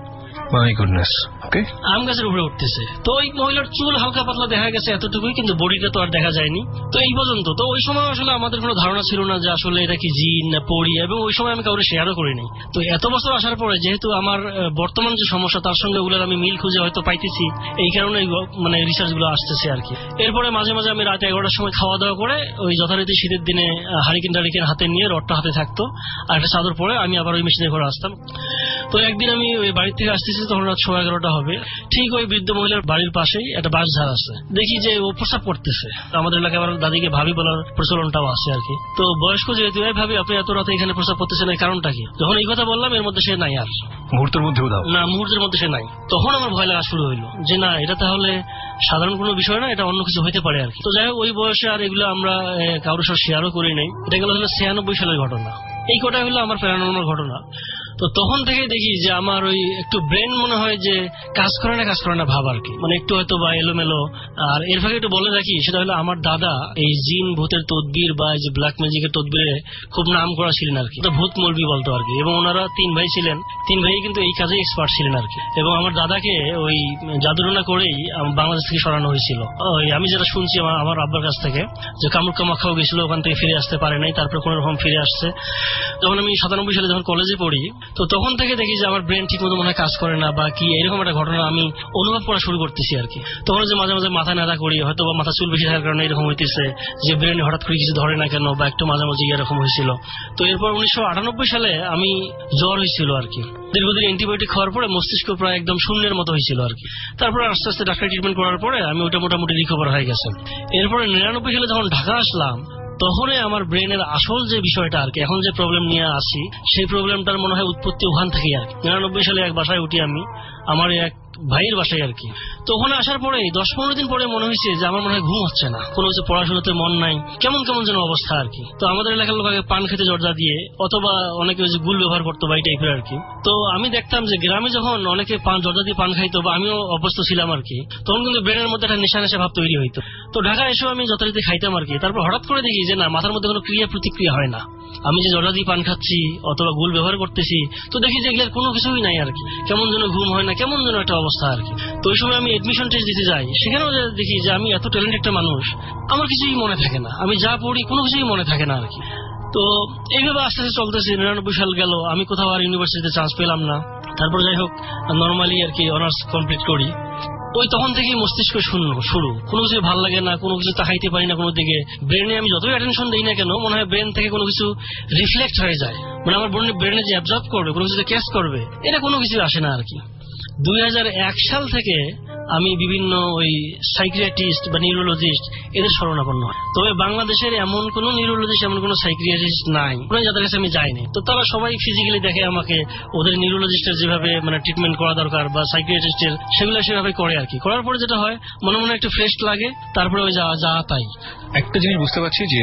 My goodness. ওকে, আম গাছের উপরে উঠতেছে। তো ওই মহিলার চুল হালকা পাতলা দেখা গেছে এতটুকুই, কিন্তু বডিটা তো আর দেখা যায়নি। তো এই পর্যন্ত। তো ওই সময় আসলে আমাদের কোনো ধারণা ছিল না যে আসলে এটা কি জিন না পরি, এবং ওই সময় আমি কাউকে শেয়ারও করিনি। তো এত বছর আসার পরে যেহেতু আমার বর্তমান যে সমস্যা তার সঙ্গে ওগুলোর আমি মিল খুঁজে হয়তো পাইতেছি, এই কারণে মানে রিসার্চ গুলো আসতেছে আর কি। এরপরে মাঝে মাঝে আমি রাত এগারোটার সময় খাওয়া দাওয়া করে ওই যথারীতি শীতের দিনে হারিকেন টারিকেন হাতে নিয়ে রডটা হাতে থাকতো আর একটা চাদর পরে আমি আবার ওই মেশিনের ঘরে আসতাম। তো একদিন আমি ওই বাড়ি থেকে আসতেছি, তখন রাত সোয়া এগারোটা হবে। ঠিক ওই বৃদ্ধ মহিলার বাড়ির পাশেই একটা বাঁশঝাড় আছে, দেখি যে ও প্রসাব করতেছে। আমাদের এলাকায় আবার দাদিকে ভাবি বলার প্রচলনটাও আছে আর কি। তো বয়স্ক যেহেতু, ভাবি আপনি এত রাতে এখানে প্রসাব করতেছেন, এই কারণটা কি? যখন এই কথা বললাম এর মধ্যে সে নাই, আর মুহূর্তের মধ্যেও দাও না, মুহূর্তের মধ্যে সে নাই। তখন আমার ভয় লাগা শুরু হইলো যে না, এটা তাহলে সাধারণ কোনো বিষয় না, এটা অন্য কিছু হইতে পারে আর কি। তো যাই হোক, ওই বয়সে আর এগুলো আমরা কারোর সাথে শেয়ারও করি নাই। এটা গেল হলো ছিয়ানব্বই সালের ঘটনা। এই কটা হলো আমার প্যারানর্মাল ঘটনা। তো তখন থেকে দেখি যে আমার ওই একটু ব্রেন মনে হয় যে কাজ করে না কাজ করে না ভাব আর কি, মানে একটু হয়তো বা এলোমেলো। আর এর ফাঁকে একটু বলে রাখি, সেটা হলো আমার দাদা এই জিন ভূতের তদবির বা এই যে ব্ল্যাক ম্যাজিকের তদবিরে খুব নাম করা ছিলেন আর কি, ভূত মলবি বলতো আর কি। এবং ওনারা তিন ভাই ছিলেন, তিন ভাই কিন্তু এই কাজে এক্সপার্ট ছিলেন আর কি। এবং আমার দাদাকে ওই জাদুটনা করেই বাংলাদেশ থেকে সরানো হয়েছিল। ওই আমি যেটা শুনছি আমার আব্বার কাছ থেকে, যে কামরুক কামাখ্যাও গেছিল, ওখান থেকে ফিরে আসতে পারে নাই, তারপরে কোন রকম ফিরে আসছে। যখন আমি সাতানব্বই সালে যখন কলেজে পড়ি, তো তখন থেকে দেখি যে আমার ব্রেন ঠিক মতো মনে হয় কাজ করে না বা কি, এরকম একটা ঘটনা আমি অনুভব করা শুরু করতেছি আর কি। তখন যে মাঝে মাঝে মাথা নাড়া করি, হয়তো বা মাথা চুল বেশি থাকার কারণে এরকম হইতেছে যে ব্রেনে হঠাৎ করে কিছু ধরে না কেন, বা একটু মাঝামাঝি এরকম হয়েছিল। তো এরপর উনিশশো আটানব্বই সালে আমি জ্বর হয়েছিল আর কি। দীর্ঘদিন অ্যান্টিবায়োটিক খাওয়ার পরে মস্তিষ্ক প্রায় একদম শূন্যের মতো হয়েছিল আর কি। তারপরে আস্তে আস্তে ডাক্তার ট্রিটমেন্ট করার পরে আমি ওটা মোটামুটি রিকভার হয়ে গেছে। এরপরে নিরানব্বই সালে যখন ঢাকা আসলাম, তখনই আমার ব্রেনের আসল যে বিষয়টা আর কি, এখন যে প্রবলেম নিয়ে আসি, সেই প্রবলেমটার মনে হয় উৎপত্তি ওখান থেকেই আর কি। নিরানব্বই সালে এক বাসায় উঠি আমি, আমার এক ভাইয়ের বাসায় আর কি। তো ওখানে আসার পরে দশ পনেরো দিন পরে মনে হয়েছে যে আমার মনে হয় ঘুম হচ্ছে না, কোনো কিছু পড়াশোনাতে মন নাই, কেমন কেমন যেন অবস্থা আর কি। তো আমাদের এলাকার লোক আগে পান খেতে জর্দা দিয়ে, অথবা অনেকে ওই যে গুল ব্যবহার করতো বা এই টাইপের আর কি। তো আমি দেখতাম যে গ্রামে যখন অনেকে পান জর্দা দিয়ে পান খাইতো, বা আমিও অভ্যস্ত ছিলাম আর কি, তখন কিন্তু ব্রেনের মধ্যে একটা নেশা নেশা ভাব তৈরি হইতো। তো ঢাকা এসেও আমি যথারীতি খাইতাম আর কি। তারপর হঠাৎ করে দেখি যে না, মাথার মধ্যে কোনো ক্রিয়া প্রতিক্রিয়া হয় না। আমি যে জর্দা দিয়ে পান খাচ্ছি অথবা গুল ব্যবহার করতেছি, তো দেখি যে এগুলোর কোনো কিছুই নাই আর কি। কেমন যেন ঘুম হয় না, কেমন যেন একটা অবস্থা আর কি। তো ওই সময় আমি এডমিশন টেস্ট দিতে যাই, সেখানেও দেখি যে আমি এত ট্যালেন্ট একটা মানুষ, আমার কিছুই মনে থাকে না, আমি যা পড়ি কোনো কিছুই মনে থাকে না আর কি। তো এইভাবে আস্তে আস্তে চলতেছে। নিরানব্বই সাল গেল, আমি কোথাও আর ইউনিভার্সিটিতে চান্স পেলাম না। তারপর যাই হোক, নর্মালি আর কি অনার্স কমপ্লিট করি। ওই তখন থেকেই মস্তিষ্ক শূন্য শুরু, কোনো কিছু ভালো লাগে না, কোনো কিছু তাকাইতে পারি না কোনো দিকে। ব্রেনে আমি যতই অ্যাটেনশন দিই না কেন, মনে হয় ব্রেন থেকে কোনো কিছু রিফ্লেক্ট হয়ে যায়, মানে আমার ব্রেনে যে অ্যাবজর্ব করবে, কোনো কিছু ক্যাচ করবে, এটা কোনো কিছু আসে না আর কি। দুই হাজার এক সাল থেকে আমি বিভিন্ন ওই সাইকিয়াট্রিস্ট বা নিউরোলজিস্ট এদের শরণাপন্ন হয়। তবে বাংলাদেশের এমন কোন নিউরোলজিস্ট, এমন কোন সাইকিয়াট্রিস্ট নাই যাদের কাছে আমি যাইনি। তো তারা সবাই ফিজিক্যালি দেখে আমাকে, ওদের নিউরোলজিস্টের যেভাবে মানে ট্রিটমেন্ট করা দরকার বা সাইকিয়াট্রিস্টের, সেগুলো সেভাবে করে আর কি। করার পরে যেটা হয়, মনে মনে একটু ফ্রেশ লাগে, তারপরে ওই যা যা তাই। একটা জিনিস বুঝতে পারছি যে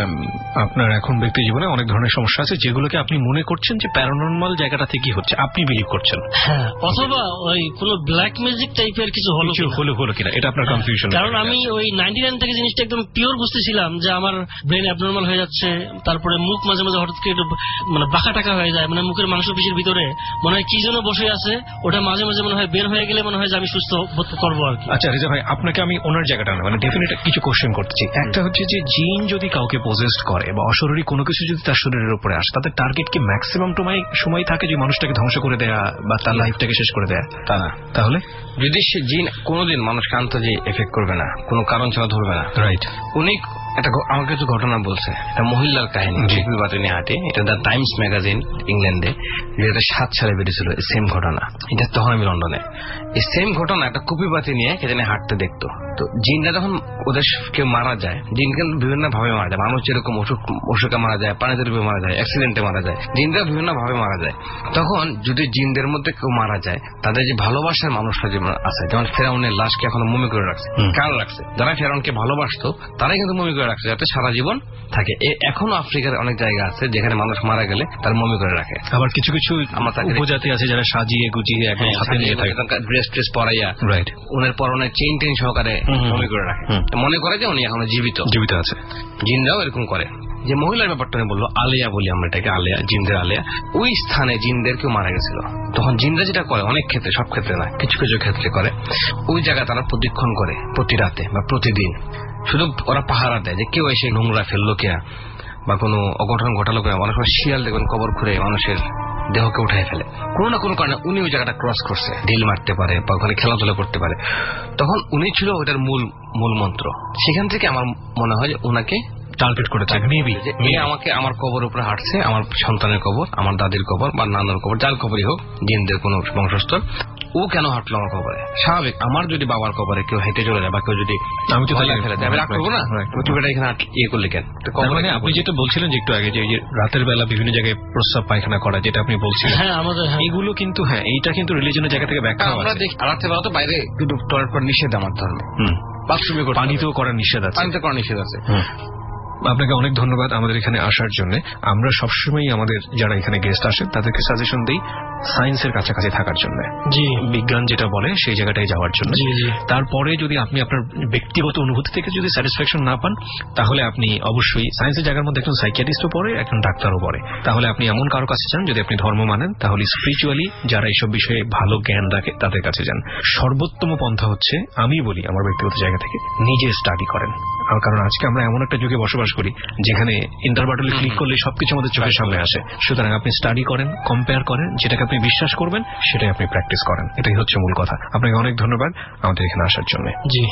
আপনার এখন ব্যক্তি জীবনে অনেক ধরনের সমস্যা আছে, যেগুলোকে আপনি মনে করছেন যে প্যারানর্মাল জায়গাটা থেকেই হচ্ছে, আপনি বিলিভ করছেন। হ্যাঁ, অথবা ওই কোন ব্ল্যাক ম্যাজিক টাইপের কিছু হলো হলো হলো কিনা, এটা আপনার কনফিউশন। কারণ আমি ওই নাইনটি নাইন থেকে জিনিসটা একদম পিওর বুঝতেছিলাম যে আমার ব্রেন অ্যাবনর্মাল হয়ে যাচ্ছে। তারপরে মুখ মাঝে মাঝে হঠাৎ করে মানে বাঁকা টাকা হয়ে যায়, মানে মুখের মাংসপেশির ভিতরে মনে হয় কি যেন বসে আছে, ওটা মাঝে মাঝে মনে হয় বের হয়ে গেলে মনে হয় যে আমি সুস্থ বোধ করবো আর কি। আচ্ছা রেজা ভাই, আপনাকে আমি ওনার জায়গাটা না, মানে ডেফিনেট কিছু কোশ্চেন করতেছি। একটা হচ্ছে যে জিন যদি কাউকে পজেসড করে বা অশরীরী কোনো কিছু যদি তার শরীরের উপরে আসে, তাদের টার্গেট কি ম্যাক্সিমাম সময় থাকে যে মানুষটাকে ধ্বংস করে দেয়া বা তার লাইফটাকে শেষ করে দেয়া? তা না। তাহলে যদি সে জিন কোনোদিন মানুষকে আন্তর্জাতিক এফেক্ট করবে না, কোনো কারণ ছাড়া ধরবে না, রাইট। উনি একটা আমার কিছু ঘটনা বলছে, একটা মহিলার কাহিনী, বাতিনি হাটে, এটা দ্য টাইমস ম্যাগাজিন ইংল্যান্ডে দুই হাজার সাত সালে বেরিয়েছিল সেম ঘটনা। এটা তখন আমি লন্ডনে, এই সেম ঘটনা একটা কুপি বাতি নিয়ে কে জানি হাঁটতে দেখতো। তো জিনটা যখন ওদের কেউ মারা যায়, জিন কিন্তু বিভিন্ন ভাবে মারা যায়, মানুষ যেরকম অসুখ অসুখে মারা যায়, পানিতে ডুবে মারা যায়, অ্যাক্সিডেন্টে মারা যায়, জিনরা বিভিন্ন ভাবে মারা যায়। তখন যদি জিনদের মধ্যে কেউ মারা যায়, তাদের যে ভালোবাসার মানুষরা যেমন আছে, যেমন ফেরাউনের লাশকে এখনো মমি করে রাখছে, কার রাখছে? যারা ফেরাউনকে ভালোবাসতো তারাই কিন্তু মমি করে রাখছে, যাতে সারা জীবন থাকে। এখনো আফ্রিকার অনেক জায়গা আছে যেখানে মানুষ মারা গেলে তার মমি করে রাখে। আবার কিছু কিছু উপজাতি আছে যারা সাজিয়ে গুজিয়ে হাতে নিয়ে থাকে, ড্রেস ট্রেস পরাইয়া, রাইট, ওনার পরনে চেইন টেইন সহকারে মমি করে রাখে, মনে করে যে উনি এখনো জীবিত জীবিত আছে। জিনরাও এরকম করে। যে মহিলার ব্যাপারটা আমি বললো আলেয়া বলি আমরা এটাকে, আলেয়া, জিনদের আলেয়া, ওই স্থানে জিনদের কেউ মারা গেছিল। তখন জিনরা যেটা করে, অনেক ক্ষেত্রে, সব ক্ষেত্রে না, কিছু কিছু ক্ষেত্রে করে, ওই জায়গা তারা প্রদক্ষিণ করে প্রতি রাতে বা প্রতিদিন। শুধু ওরা পাহারা দেয় যে কেউ এসে নোংরা ফেললো কেয়া বা কোনো অঘটন ঘটালো কেয়া। অনেক সময় শিয়াল দেখবেন কবর খুঁড়ে মানুষের দেহকে উঠাই ফেলে, কোনো না কোনো কারণে উনি ওই জায়গাটা ক্রস করছে, ঢিল মারতে পারে বা ওখানে খেলাধুলা করতে পারে। তখন উনি ছিল ওইটার মূল মূল মন্ত্র। সেখান থেকে আমার মনে হয় যে ওনাকে টার্গেট করে থাকে, মেবি যে আমাকে আমার কবর উপরে হাঁটছে, আমার সন্তানের কবর, আমার দাদির কবর বা নানার কবর, যার কবরই হোক, জিনদের কোন বংশস্থল, ও কেন হাঁটলো আমার কবরে? স্বাভাবিক, আমার যদি বাবার কবরে কেউ হেঁটে চলে যায় বা কেউ যদি আমি তো ফেলে দেয়, আমি রাগ করবো না, তুমি এখানে ইয়ে করলে কেন? মানে আপনি যেটা বলছিলেন যে একটু আগে, যে রাতের বেলা বিভিন্ন জায়গায় প্রস্রাব পায়খানা করা, যেটা আপনি বলছিলেন, হ্যাঁ আমাদের এইগুলো কিন্তু, হ্যাঁ এইটা কিন্তু রিলিজনের জায়গা থেকে ব্যাখ্যা আমরা দেখি। রাতের বেলা তো বাইরে কিন্তু টয়লেট করা নিষেধ আমার ধর্মে, বাথরুমে পানিতেও করার নিষেধ আছে, পানিতে করার নিষেধ আছে। আপনাকে অনেক ধন্যবাদ আমাদের এখানে আসার জন্য। আমরা সবসময় আমাদের যারা এখানে গেস্ট আসেন তাদেরকে সাজেশন দিই সায়েন্সের কাছাকাছি থাকার জন্য, জি বিজ্ঞান যেটা বলে সেই জায়গাটায় যাওয়ার জন্য। তারপরে যদি আপনি আপনার ব্যক্তিগত অনুভূতি থেকে যদি স্যাটিসফ্যাকশন না পান, তাহলে আপনি অবশ্যই সায়েন্সের জায়গার মধ্যে একজন সাইকিয়াট্রিস্টও পড়ে, একজন ডাক্তারও পড়ে, তাহলে আপনি এমন কারো কাছে যান। যদি আপনি ধর্ম মানেন তাহলে স্পিরিচুয়ালি যারা এইসব বিষয়ে ভালো জ্ঞান রাখে তাদের কাছে যান। সর্বোত্তম পন্থা হচ্ছে, আমি বলি আমার ব্যক্তিগত জায়গা থেকে, নিজে স্টাডি করেন। কারণ আজকে আমরা এমন একটা যুগে বসবাস করি যেখানে ইন্টারনেটে ক্লিক করলে সবকিছু আমাদের চোখের সামনে আসে। সুতরাং আপনি স্টাডি করেন, কম্পেয়ার করেন, যেটাকে আপনি বিশ্বাস করবেন সেটাই আপনি প্র্যাকটিস করেন। এটাই হচ্ছে মূল কথা। আপনাকে অনেক ধন্যবাদ আমাদের এখানে আসার জন্য। জি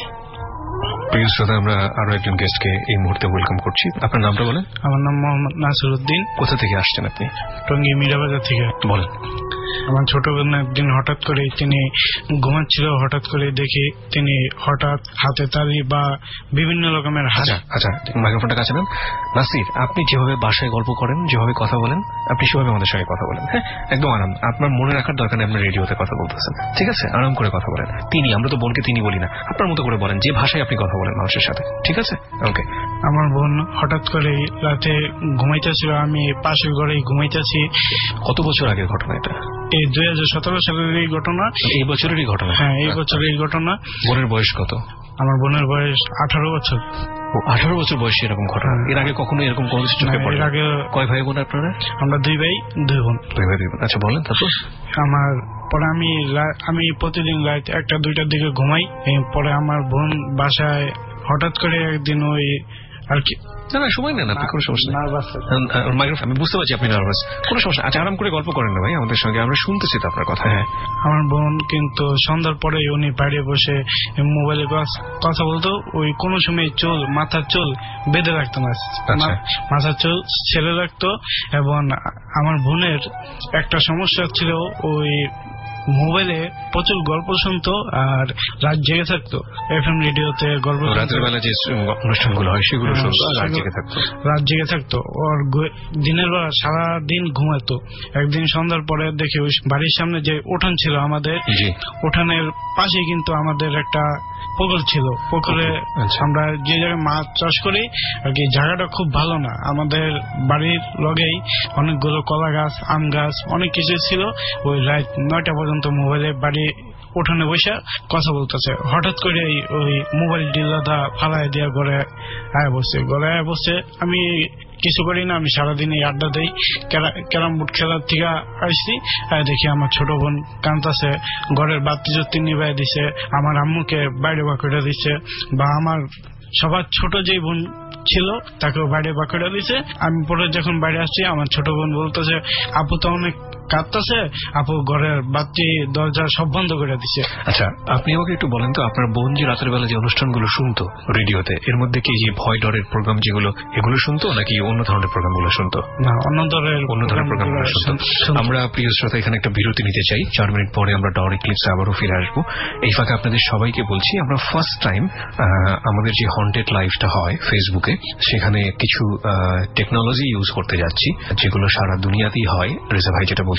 প্রিয় শ্রোতা, আমরা আরো একজন গেস্টকে এই মুহূর্তে ওয়েলকাম করছি। আপনার নামটা বলেন। আমার নাম মোহাম্মদ নাসির উদ্দিন। কোথা থেকে আসছেন আপনি? টঙ্গী মিরাবাজার থেকে। বলেন। আমার ছোট বোন একদিন হঠাৎ করে তিনি ঘুমাচ্ছিল, হঠাৎ করে দেখি তিনি হঠাৎ হাতে তালি বা বিভিন্ন রকমের। আচ্ছা আচ্ছা মাইক্রোফোনটা কাছে নেন। নাসির, আপনি যেভাবে বাসায় গল্প করেন, যেভাবে কথা বলেন, আপনি সেভাবে আমাদের সঙ্গে কথা বলেন। হ্যাঁ, একদম আরাম। আপনার মনে রাখার দরকার নেই আপনি রেডিওতে কথা বলতেছেন, ঠিক আছে? আরাম করে কথা বলেন। তিনি, আমরা তো বোনকে তিনি বলি না, আপনার মতো করে বলেন, যে ভাষায় আপনি কথা বলেন মানুষের সাথে, ঠিক আছে? ওকে। আমার বোন হঠাৎ করে রাতে ঘুমাইতেছিল, আমি পাশের ঘরেই ঘুমাইতেছি। কত বছর আগের ঘটনা এটা? এই দুই হাজার সতেরো সালের এই ঘটনা। এই বছরেরই ঘটনা? হ্যাঁ, এই বছরের ঘটনা। বোনের বয়স কত? আমার বোনের বয়স আঠারো বছর। আঠারো বছর বয়সে এরকম ঘটনা? এর আগে কখনো এরকম কোনো কিছু চোখে পড়ে? এর আগে। কয় ভাই বোন আপনারা? আমরা দুই ভাই দুই বোন। দুই ভাই দুই বোন। আচ্ছা বলেন। তারপর? আমার পরে আমি আমি প্রতিদিন রাত একটা দুইটার দিকে ঘুমাই। পরে আমার বোন বাসায় হঠাৎ করে একদিন ওই আর কি, না না সময় নেন আপনি, কোনো সমস্যা নেই। মাইক্রোফোন আমি বুঝতে পারছি আপনি নার্ভাস, কোনো সমস্যা। আচ্ছা আরাম করে গল্প করেন না ভাই আমাদের সঙ্গে, আমরা শুনতেছি তো আপনার কথা। হ্যাঁ, আমার বোন কিন্তু সন্ধ্যার পরে উনি বাইরে বসে মোবাইলে কথা বলতো। ওই কোনো সময় চুল, মাথার চুল বেঁধে রাখতো না, মাথার চুল ছেড়ে রাখতো। এবং আমার বোনের একটা সমস্যা ছিল, ওই মোবাইলে প্রচুর গল্প শুনতো আর রাত জেগে থাকতো। এফএম রেডিওতে গল্প, রাতের বেলা যে অনুষ্ঠানগুলো হয় সেগুলো শুনতো, রাত জেগে থাকতো। রাত জেগে থাকতো ওর দিনের বেলা সারা দিন ঘুমাতো। একদিন সন্ধ্যার পরে দেখি ওই বাড়ির সামনে যে উঠান ছিল আমাদের, উঠানের পাশে কিন্তু আমাদের একটা পুকুর ছিল। পুকুরে আমরা যে জায়গায় মাছ চাষ করি আর কি, জায়গাটা খুব ভালো না। আমাদের বাড়ির লগেই অনেকগুলো কলা গাছ, আম গাছ, অনেক কিছু ছিল। ওই রাত নয়টা পর্যন্ত মোবাইলে বাড়ি উঠানে বসে কথা বলতেছে। হঠাৎ করে ওই মোবাইল ডিলাটা ফালাই দিয়া ঘরে আয় বসে, ঘরে আয় বসে। আমি কিছু করি না, আমি সারাদিন এই আড্ডা দেই। ক্যারাম বোর্ড খেলার থেকে আসছি, দেখি আমার ছোট বোন কাঁদতেছে, ঘরের বাতি জ্যোতি নিভাই দিছে, আমার আম্মুকে বাইরে বাঁকুড়া দিচ্ছে, বা আমার সবার ছোট যে বোন ছিল তাকেও বাইরে বাঁকুড়া দিছে। আমি পরে যখন বাইরে আসছি, আমার ছোট বোন বলতেছে, আপু তো অনেক কাঁদতেছে, আপু ঘরের বাতি দরজা সব বন্ধ করে দিচ্ছে। আচ্ছা আপনি আমাকে একটু বলেন তো, আপনার বোন যে রাতের বেলা যে অনুষ্ঠানগুলো শুনতো রেডিওতে, এর মধ্যে কি যে ভয় ডরের প্রোগ্রাম যেগুলো, এগুলো শুনতো নাকি অন্য ধরনের প্রোগ্রামগুলো শুনতো? না, অন্য ধরনের অন্য ধরনের প্রোগ্রামগুলো শুনতো। আমরা প্রিয় শ্রোতা এখানে একটা বিরতি নিতে চাই, চার মিনিট পরে আমরা ডর এক্লিপসে আবারও ফিরে আসবো। এই ফাঁকে আপনাদের সবাইকে বলছি, আমরা ফার্স্ট টাইম আমাদের যে হন্টেড লাইফটা হয় ফেসবুকে, সেখানে কিছু টেকনোলজি ইউজ করতে যাচ্ছি যেগুলো সারা দুনিয়াতেই হয়। রেজা ভাই যেটা বলছে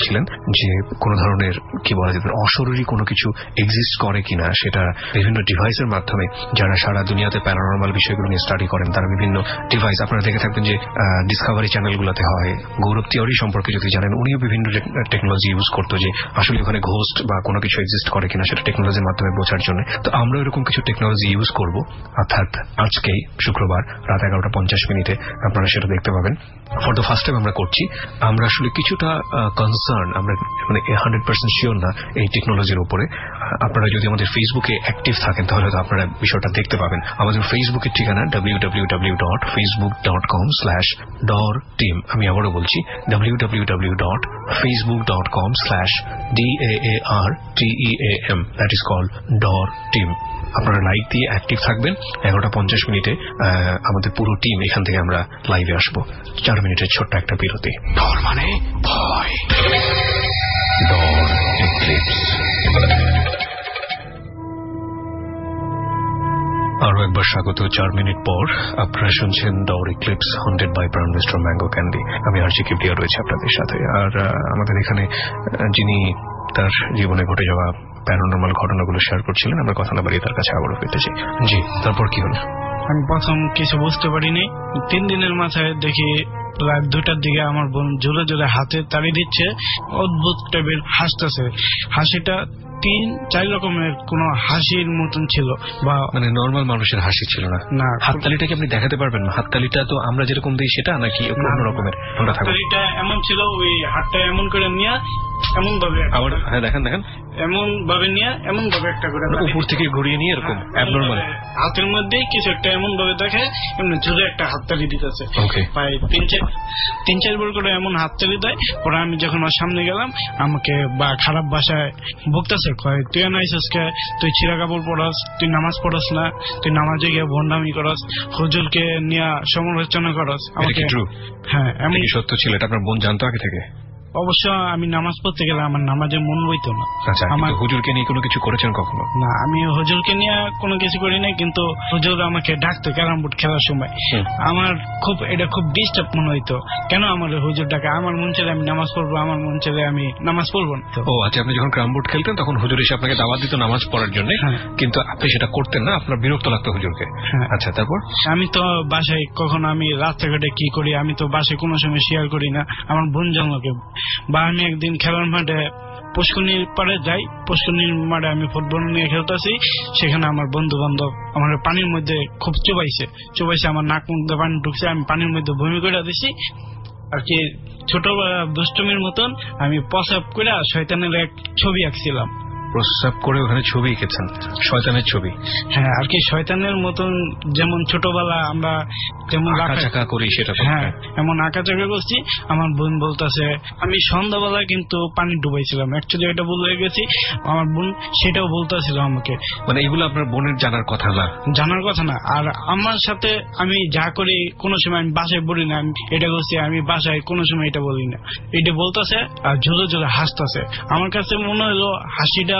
বলছিলেন যে কোন ধরনের কি বলা যেতে অশরীরী কোনো কিছু এক্সিস্ট করে কিনা, সেটা বিভিন্ন ডিভাইসের মাধ্যমে যারা সারা দুনিয়াতে প্যারানরমাল বিষয়গুলো নিয়ে স্টাডি করেন তারা বিভিন্ন ডিভাইস, আপনারা দেখে থাকবেন যে ডিসকভারি চ্যানেলগুলোতে হয়, গৌরব থিওরি সম্পর্কে যদি জানেন উনিও বিভিন্ন টেকনোলজি ইউজ করতো যে আসলে ওখানে ঘোস্ট বা কোনো কিছু এক্সিস্ট করে কিনা সেটা টেকনোলজির মাধ্যমে বোঝার জন্য। তো আমরা এরকম কিছু টেকনোলজি ইউজ করব, অর্থাৎ আজকেই শুক্রবার রাত এগারোটা পঞ্চাশ মিনিটে আপনারা সেটা দেখতে পাবেন। ফর দ্য ফার্স্ট টাইম আমরা করছি। আমরা আসলে কিছুটা কনসার্ন, আমরা মানে হান্ড্রেড পার্সেন্ট শিওর না এই টেকনোলজির উপরে। আপনারা যদি আমাদের ফেসবুকে অ্যাক্টিভ থাকেন তাহলে তো আপনারা বিষয়টা দেখতে পাবেন। আমাদের ফেসবুকের ঠিকানা W W W dot Facebook dot com slash Daar team. আমি আবারও বলছি W W W dot Facebook dot com slash D A A R T E A M, that is called Daar team. আপনারা লাইক দিয়ে অ্যাক্টিভ থাকবেন। এগারোটা পঞ্চাশ মিনিটে আমাদের পুরো টিম এখান থেকে আমরা লাইভে আসবো। চার মিনিটের ছোট্ট একটা বিরতি। ডর মানে ভয়। ডর এক্লিপস। আরো একবার স্বাগত। চার মিনিট পর আপনারা শুনছেন Daar eclipse haunted by Pran mister mango candy. আমি আরজি কিবরিয়া রয়েছে আপনাদের সাথে। আর আমাদের এখানে যিনি তার জীবনে ঘটে যাওয়া প্যারানরমাল ঘটনাগুলো শেয়ার করছিলেন, আমরা কথা না বাড়িয়ে তার কাছে আবারও ফিরতেছি। জি, তারপর কি হলো? আমি প্রথম কিছু বুঝতে পারিনি। তিন দিনের মাথায় দেখি রাত দুটার দিকে আমার বোন জোরে জোরে হাতে তাড়ি দিচ্ছে, অদ্ভুত টাইপের হাসতেছে। হাসিটা তিন চার রকমের কোন হাসির মতন ছিল, বা মানে নর্মাল মানুষের হাসি ছিল না। না, হাততালিটা কি আপনি দেখাতে পারবেন? হাততালিটা তো আমরা যেরকম দিই সেটা নাকি অন্য রকমের? হাততালিটা এমন ছিল, ওই হাতটা এমন করে নিয়ে এমন ভাবে, হ্যাঁ দেখেন দেখেন এমন ভাবে নিয়ে এমন ভাবে একটা করে উপর থেকে ঘুরিয়ে নিয়ে এরকম অ্যাবনরমাল হাতের মধ্যে কিছু একটা এমন ভাবে দেখে এমনি জোরে একটা হাততালি দিতেছে। প্রায় তিন চার তিন চারবার করে এমন হাততালি দেয়। পরে আমি যখন ওর সামনে গেলাম আমাকে বা খারাপ ভাষায় বকতেছে, কয় তুই আনাইছিস কে, তুই ছিঁড়া কাপড় পড়াস, তুই নামাজ পড়াস না, তুই নামাজে গিয়ে ভণ্ডামি করস, হুজুরকে নিয়ে সমালোচনা করস। আমাকে হ্যাঁ এমন সত্য ছিল। এটা আপনার বোন জানতো আগে থেকে? অবশ্য আমি নামাজ পড়তে গেলে আমার নামাজে মন বইতো না। আমার হুজুরকে নিয়ে কোনো কিছু করেছেন কখনো? না, আমি হুজুরকে নিয়ে কোনো কিছু করি নাই, কিন্তু হুজুর আমাকে ডাকতো ক্যারাম বোর্ড খেলার সময়। আমার খুব এটা খুব ডিস্টার্ব মনে হইতো, কেন আমার হুজুর ডাকে? আমার মন চাইলে আমি নামাজ পড়বো, আমার মন চাইলে আমি নামাজ পড়বো না। ও আচ্ছা, আপনি যখন ক্যারাম বোর্ড খেলতেন তখন হুজুর এসে আপনাকে দাওয়াত দিত নামাজ পড়ার জন্য, কিন্তু আপনি সেটা করতেন না, আপনার বিরক্ত লাগতো হুজুরকে। আচ্ছা, তারপর? আমি তো বাসায় কখনো আমি রাস্তাঘাটে কি করি আমি তো বাসায় কোনো সময় শেয়ার করি না, আমার বোন জানলোকে। বা আমি একদিন খেলার মাঠে পুষ্করণীর পাড়ে যাই, পুষ্করণীর মাঠে আমি ফুটবল নিয়ে খেলতেছি, সেখানে আমার বন্ধু বান্ধব আমার পানির মধ্যে খুব চুবাইছে চুবাইছে আমার নাক মুখ দিয়ে পানি ঢুকছে, আমি পানির মধ্যে বমি করে দিছি আর কি। ছোটবেলা দুষ্টমির মতন আমি প্রসাব করে শয়তানের এক ছবি আঁকছিলাম। প্রস্রাব করে ওখানে ছবি এঁকেছেন? শয়তানের ছবি? হ্যাঁ, আর কি শয়তানের মতন, যেমন ছোটবেলা আমরা যেমন আঁকাচাকা করি সেটা। হ্যাঁ, এমন আঁকাচাকা করছি। আমার বোন বলতেছে আমি সন্ধ্যাবেলা কিন্তু পানি ডুবাইছিলাম, অ্যাকচুয়ালি এটা বলে গেছি। আমার বোন সেটাও বলতেছিল আমাকে। মানে এগুলো আপনার বোনের জানার কথা না? জানার কথা না। আর আমার সাথে আমি যা করি কোনো সময় আমি বাসায় বলি না আমি এটা করছি, আমি বাসায় কোনো সময় এটা বলি না। এটা বলতেছে আর জোরে জোরে হাসতেছে। আমার কাছে মনে হলো হাসিটা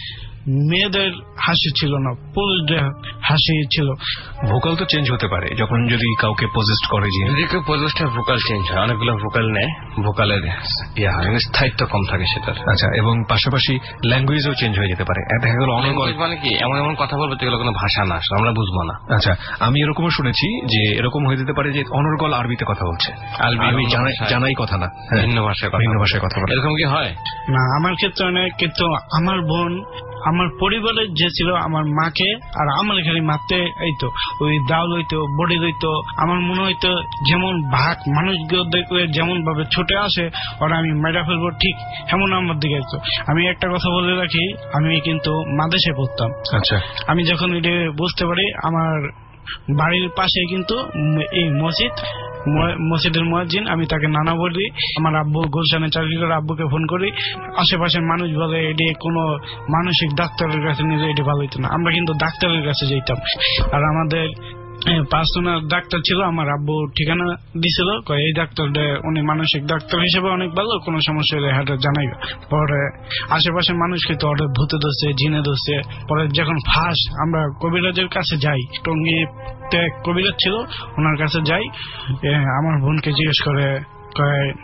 মেয়েদের হাসি ছিল না, পুরুষদের হাসি ছিল। ভোকাল তো চেঞ্জ হতে পারে যখন যদি কাউকে পজেস্ট করে, যে যদি কেউ পজেস্ট হয় ভোকাল চেঞ্জ হয়, অনেকগুলো ভোকাল নেয়, ভোকালের ইয়া হয়, স্থায়িত্ব কম থাকে সেটার। আচ্ছা, এবং পাশাপাশি ল্যাঙ্গুয়েজও চেঞ্জ হয়ে যেতে পারে। দেখা গেল অনর্গল মানে কি এমন এমন কথা বলবে যেগুলো কোনো ভাষা না, আমরা বুঝবো না। আচ্ছা, আমি এরকমও শুনেছি যে এরকম হয়ে যেতে পারে যে অনর্গল আরবিতে কথা বলছে, আরবি জানাই কথা না, ভিন্ন ভাষায় ভিন্ন ভাষায় কথা বলে। এরকম কি হয়? না, আমার ক্ষেত্রে অনেক। কিন্তু আমার বোন আমার পরিবারের যে ছিল আমার মাকে আর আমার খালি মারতে এইতো, ওই দাউল হইতো, বডি হইতো। আমার মনে হইতো যেমন ভাগ মানুষগুলো দেখলে যেমন ভাবে ছুটে আসে ওরা আমি মেরা ফেলবো, ঠিক এমন আমার দিকে আসতো। আমি একটা কথা বলে রাখি, আমি কিন্তু মাদেশে পড়তাম। আচ্ছা, আমি যখন এটা বুঝতে পারি আমার বাড়ির পাশে কিন্তু এই মসজিদ, মসজিদের মুয়াজ্জিন, আমি তাকে নানা বলি। আমার আব্বু গুলশানে চাকরি করে, আব্বুকে ফোন করি। আশেপাশের মানুষ বলে এটি কোনো মানসিক ডাক্তারের কাছে নিলে এটি ভালো হইতো না। আমরা কিন্তু ডাক্তারের কাছে যেতাম। আর আমাদের পার্সোনাল ডাক্তার ছিল, আমার আব্বু ঠিকানা দিছিল, এই ডাক্তারটা উনি মানসিক ডাক্তার হিসেবে অনেক ভালো, কোনো সমস্যা হলে হাতে জানাইবে। পরে আশেপাশের মানুষকে তো অর্ডার ভূতে ধরছে, জিনে ধরছে। পরে যখন ফার্স্ট আমরা কবিরাজের কাছে যাই, টঙ্গীতে কবিরাজ ছিল, ওনার কাছে যাই, আমার বোনকে জিজ্ঞেস করে কয়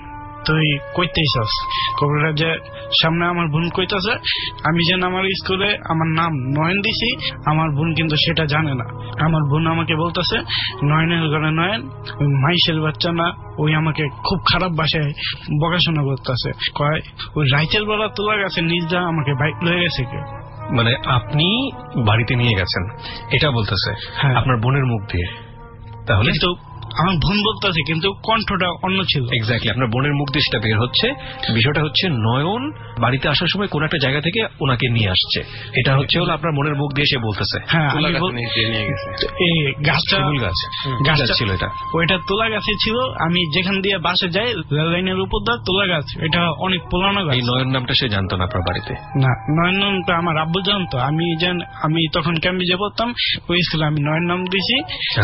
তুই কইতেইছস? কবিরাজের সামনে আমার বোন কইতেছে আমি যেন আমার স্কুলে আমার নাম নয়ন দিছি, আমার বোন কিন্তু সেটা জানে না। আমার বোন আমাকে বলতেছে নয়নের ঘরে নয়ন, ওই মাইশের বাচ্চা না, ওই আমাকে খুব খারাপ ভাষায় বকাশোনা করতেছে। কয় ওই রাইতের বেলা তোলা গেছে নিজদা আমাকে বাইক লয়ে গেছে কে। মানে আপনি বাড়িতে নিয়ে গেছেন এটা বলতেছে আপনার বোনের মুখ দিয়ে? তাহলে তো আমার বোন বলতেছে কিন্তু কণ্ঠটা অন্য ছিল। এক্স্যাক্টলি, আপনার বোনের মুখ দিয়ে সেটা বের হচ্ছে। বিষয়টা হচ্ছে নয়ন বাড়িতে আসার সময় কোন একটা জায়গা থেকে ওনাকে নিয়ে আসছে, এটা হচ্ছে হলো আপনার বোনের মুখ দিয়ে সে বলতেছে। হ্যাঁ, এই গাছটা গাছ গাছটা ছিল, এটা ওইটা তোলা গাছে ছিল। আমি যেখান দিয়ে বাসে যাই রেল লাইনের উপর দা তোলা গাছ, এটা অনেক পুরানো গাছ। এই নয়ন নামটা সে জানতো না আপনার বাড়িতে? না, নয়ন নামটা আমার আব্বু জানতো। আমি যেন আমি তখন ক্যাম্পে পড়তাম, ওই স্কুলে আমি নয়ন নাম দিছি।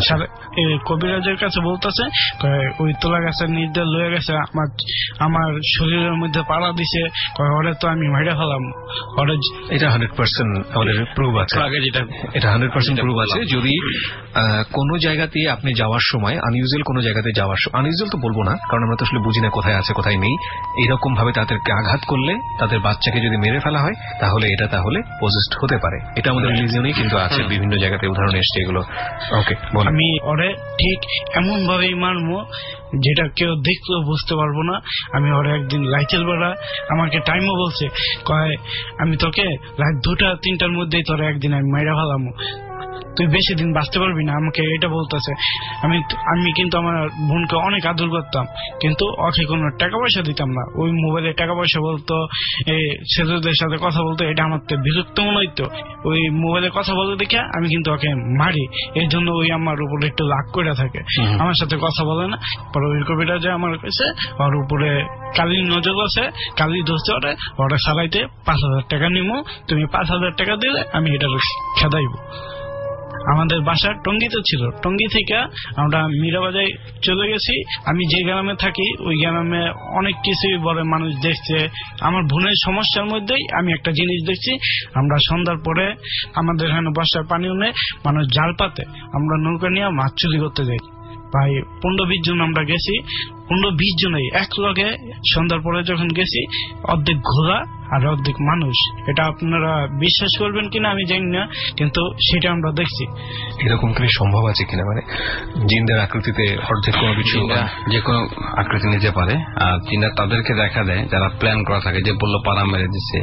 কবিরাজের কাছে বলতেছে ওই তোলা গাছের নির্দেশ লয়ে গেছে, আমার আমার শরীরের মধ্যে পাড়া দিছে, ওরে তো আমি মাইরা ফেলাম। ওরে এটা হান্ড্রেড পার্সেন্ট আমাদের প্রুভ আছে, এটা হান্ড্রেড পার্সেন্ট প্রুভ আছে। যদি কোনো জায়গাতে আপনি যাওয়ার সময় আনইউজুয়াল কোনো জায়গাতে যাওয়ার সময়, আনইউজুয়াল তো বলবো না কারণ আমরা তো আসলে বুঝি না কোথায় আছে কোথায় নেই, এরকম ভাবে তাদেরকে আঘাত করলে তাদের বাচ্চাকে যদি মেরে ফেলা হয় তাহলে এটা তাহলে পজেসড হতে পারে। এটা আমাদের রিলিজিয়নেই কিন্তু আছে, বিভিন্ন জায়গাতে উদাহরণ এসছে এগুলো। ওকে, আমি ওরে ঠিক এমন ভাবেই মারবো যেটা কেউ দেখলেও বুঝতে পারবো না। আমি ওরা একদিন লাইটের বেলা আমাকে টাইমও বলছে, কয় আমি তোকে রাত দুটা তিনটার মধ্যেই তোরা একদিন আমি মাইরা ফেলামো, তুই বেশি দিন বাঁচতে পারবি না, আমাকে এটা বলতেছে। আমি আমি কিন্তু আমার বোনকে অনেক আদর করতাম, কিন্তু ওকে কোনো টাকা পয়সা দিতাম না। ওই মোবাইলে টাকা পয়সা বলতো, এই ছেলেদের সাথে কথা বলতো, এটা আমার তো বিরক্ত মনে হইতো। ওই মোবাইলে কথা বলতে দেখে আমি কিন্তু ওকে মারি, এর জন্য ওই আমার উপরে একটু রাগ করে থাকে, আমার সাথে কথা বলে না। পরে ওই কবিটা যে আমার কাছে ওর উপরে কালির নজর আছে, কালি ধরছে ওরে, ওরা সারাইতে পাঁচ হাজার টাকা নিবো, তুমি পাঁচ হাজার টাকা দিলে আমি এটা খেদাইব। আমাদের বাসা টঙ্গিতে ছিল, টঙ্গি থেকে আমরা মীরাবাজারে চলে গেছি। আমি যে গ্রামে থাকি ওই গ্রামে অনেক কিছুই বলে মানুষ দেখছে। আমার বোনের সমস্যার মধ্যেই আমি একটা জিনিস দেখছি, আমরা সন্ধ্যার পরে আমাদের এখানে বর্ষার পানি উঠে মানুষ জাল পাতে, আমরা নৌকা নিয়ে মাছ চুরি করতে যাই। ভাই পনেরো বিশ জন আমরা গেছি, পনেরো বিশ জনেই এক লগে সন্ধ্যার পরে যখন গেছি, অর্ধেক ঘোড়া আর অর্ধেক মানুষ। এটা আপনারা বিশ্বাস করবেন কিনা আমি জানি না, কিন্তু সেটা আমরা দেখছি। এরকম কি সম্ভব আছে কিনা, মানে জিনদের আকৃতিতে অর্ধেক কোনো কিছু যে কোনো আকৃতি নিতে পারে, আর জিনরা তাদেরকে দেখা দেয় যারা প্ল্যান করা থাকে, যে বললো পাড়া মেরে দিচ্ছে,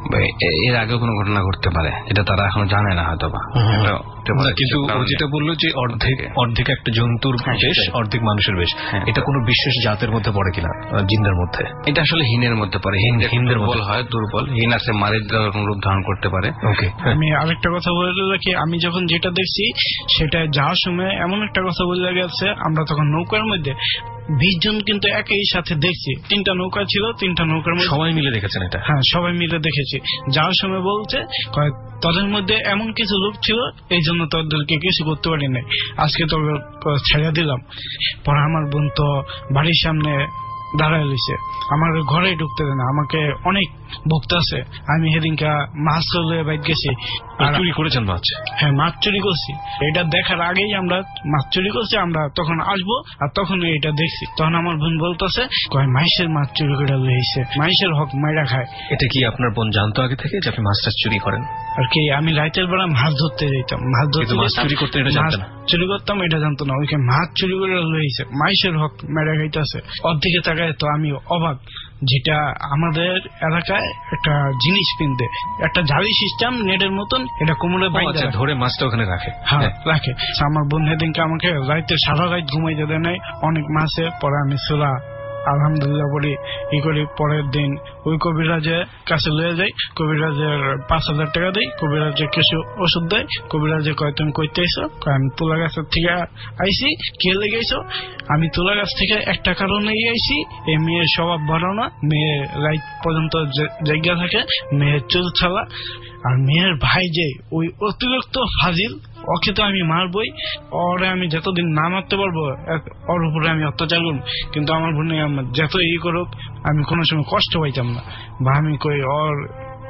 এর আগেও কোনো ঘটনা ঘটতে পারে, এটা তারা এখনো জানে না হয়তো বা। কিন্তু যেটা বললো যে অর্ধেক অর্ধেক একটা জন্তুর বেশ, অর্ধেক মানুষের বেশ, এটা কোনো বিশেষ জাতের মধ্যে পড়ে কিনা জিনদের মধ্যে? এটা আসলে হিনের মধ্যে পড়ে, হিনদের বল হয় দুর্বল, হিন আছে মারিদ্রা রূপ ধারণ করতে পারে। ওকে, আমি আরেকটা কথা বলে রাখি, আমি যখন যেটা দেখছি সেটা যাওয়ার সময় এমন একটা কথা বলে গেছে, আমরা তখন নৌকার মধ্যে বিশ জন কিন্তু একই সাথে দেখছি, তিনটা নৌকা ছিল, তিনটা নৌকার মধ্যে সবাই মিলে দেখেছেন এটা? হ্যাঁ, সবাই মিলে দেখেছি। যাওয়ার সময় বলছে তাদের মধ্যে এমন কিছু লোক ছিল এই জন্য তোদেরকে কিছু করতে পারি নাই, আজকে তো ছেড়ে দিলাম। পরে আমার বোন তো বাড়ির সামনে দাঁড়ায় লইছে, আমার ঘরে ঢুকতে দেয় না, আমাকে অনেক ভুগতেছে। আমি সেদিনকা মাছ চলে বাইক গেছি। চুরি করেছেন মাছ? হ্যাঁ, মাছ চুরি করছি। এটা দেখার আগেই আমরা মাছ চুরি করছি, আমরা তখন আসবো আর তখন এটা দেখছি। তখন আমার বোন বলতেছে কয় মাইশের মাছ চুরি করে লইছে, মাইশের হক মাইরা খায়। এটা কি আপনার বোন জানতো আগে থেকে যে আপনি মাছটা চুরি করেন? আর কি, আমি রাইতের বেলা মাছ ধরতে যেতাম, মাছ ধরতে মাছ চুরি করতে এটা জানতো না? চুরি করতাম এটা জানতো না, ওইখানে মাছ চুরি করে লইছে, মাইশের হক মেরা খাইতেছে। ওর দিকে তাকায় তো আমি অবাক, যেটা আমাদের এলাকায় একটা জিনিস কিনতে একটা জালি সিস্টেম নেটের মতন, এটা কোমরে বাইরে ধরে মাছটা ওখানে রাখে। হ্যাঁ রাখে। আমার বোন সেদিনকে আমাকে রাইতে সারা রাত ঘুমাইতে দেয় নাই, অনেক মাছে। পরে আমি সোলা আলহামদুলিল্লাহ বলি ই করি। পরের দিন ওই কবিরাজের কাছে লয়ে যাই, কবিরাজের পাঁচ হাজার টাকা দেয়, কবিরাজের কিছু ওষুধ দেয়। কবিরাজে কয় তুমি কইতে আইসো? আমি তুলা গাছের থেকে আইসি। কে লেগে আইসো? আমি তুলা গাছ থেকে একটা কারণে আইসি, এই মেয়ের স্বভাব ভালো না, মেয়ে রাইট পর্যন্ত জায়গা থাকে, মেয়ের চুল ছালা। আর মেয়ের ভাই যে ওই অতিরিক্ত ফাজিল, ওকে তো আমি মারবই, ওরে আমি যতদিন না মারতে পারবো ওর উপরে আমি অত্যাচার করবো। কিন্তু আমার বোনে যত ই করুক আমি কোনো সময় কষ্ট পাইতাম না, বা আমি কই ওর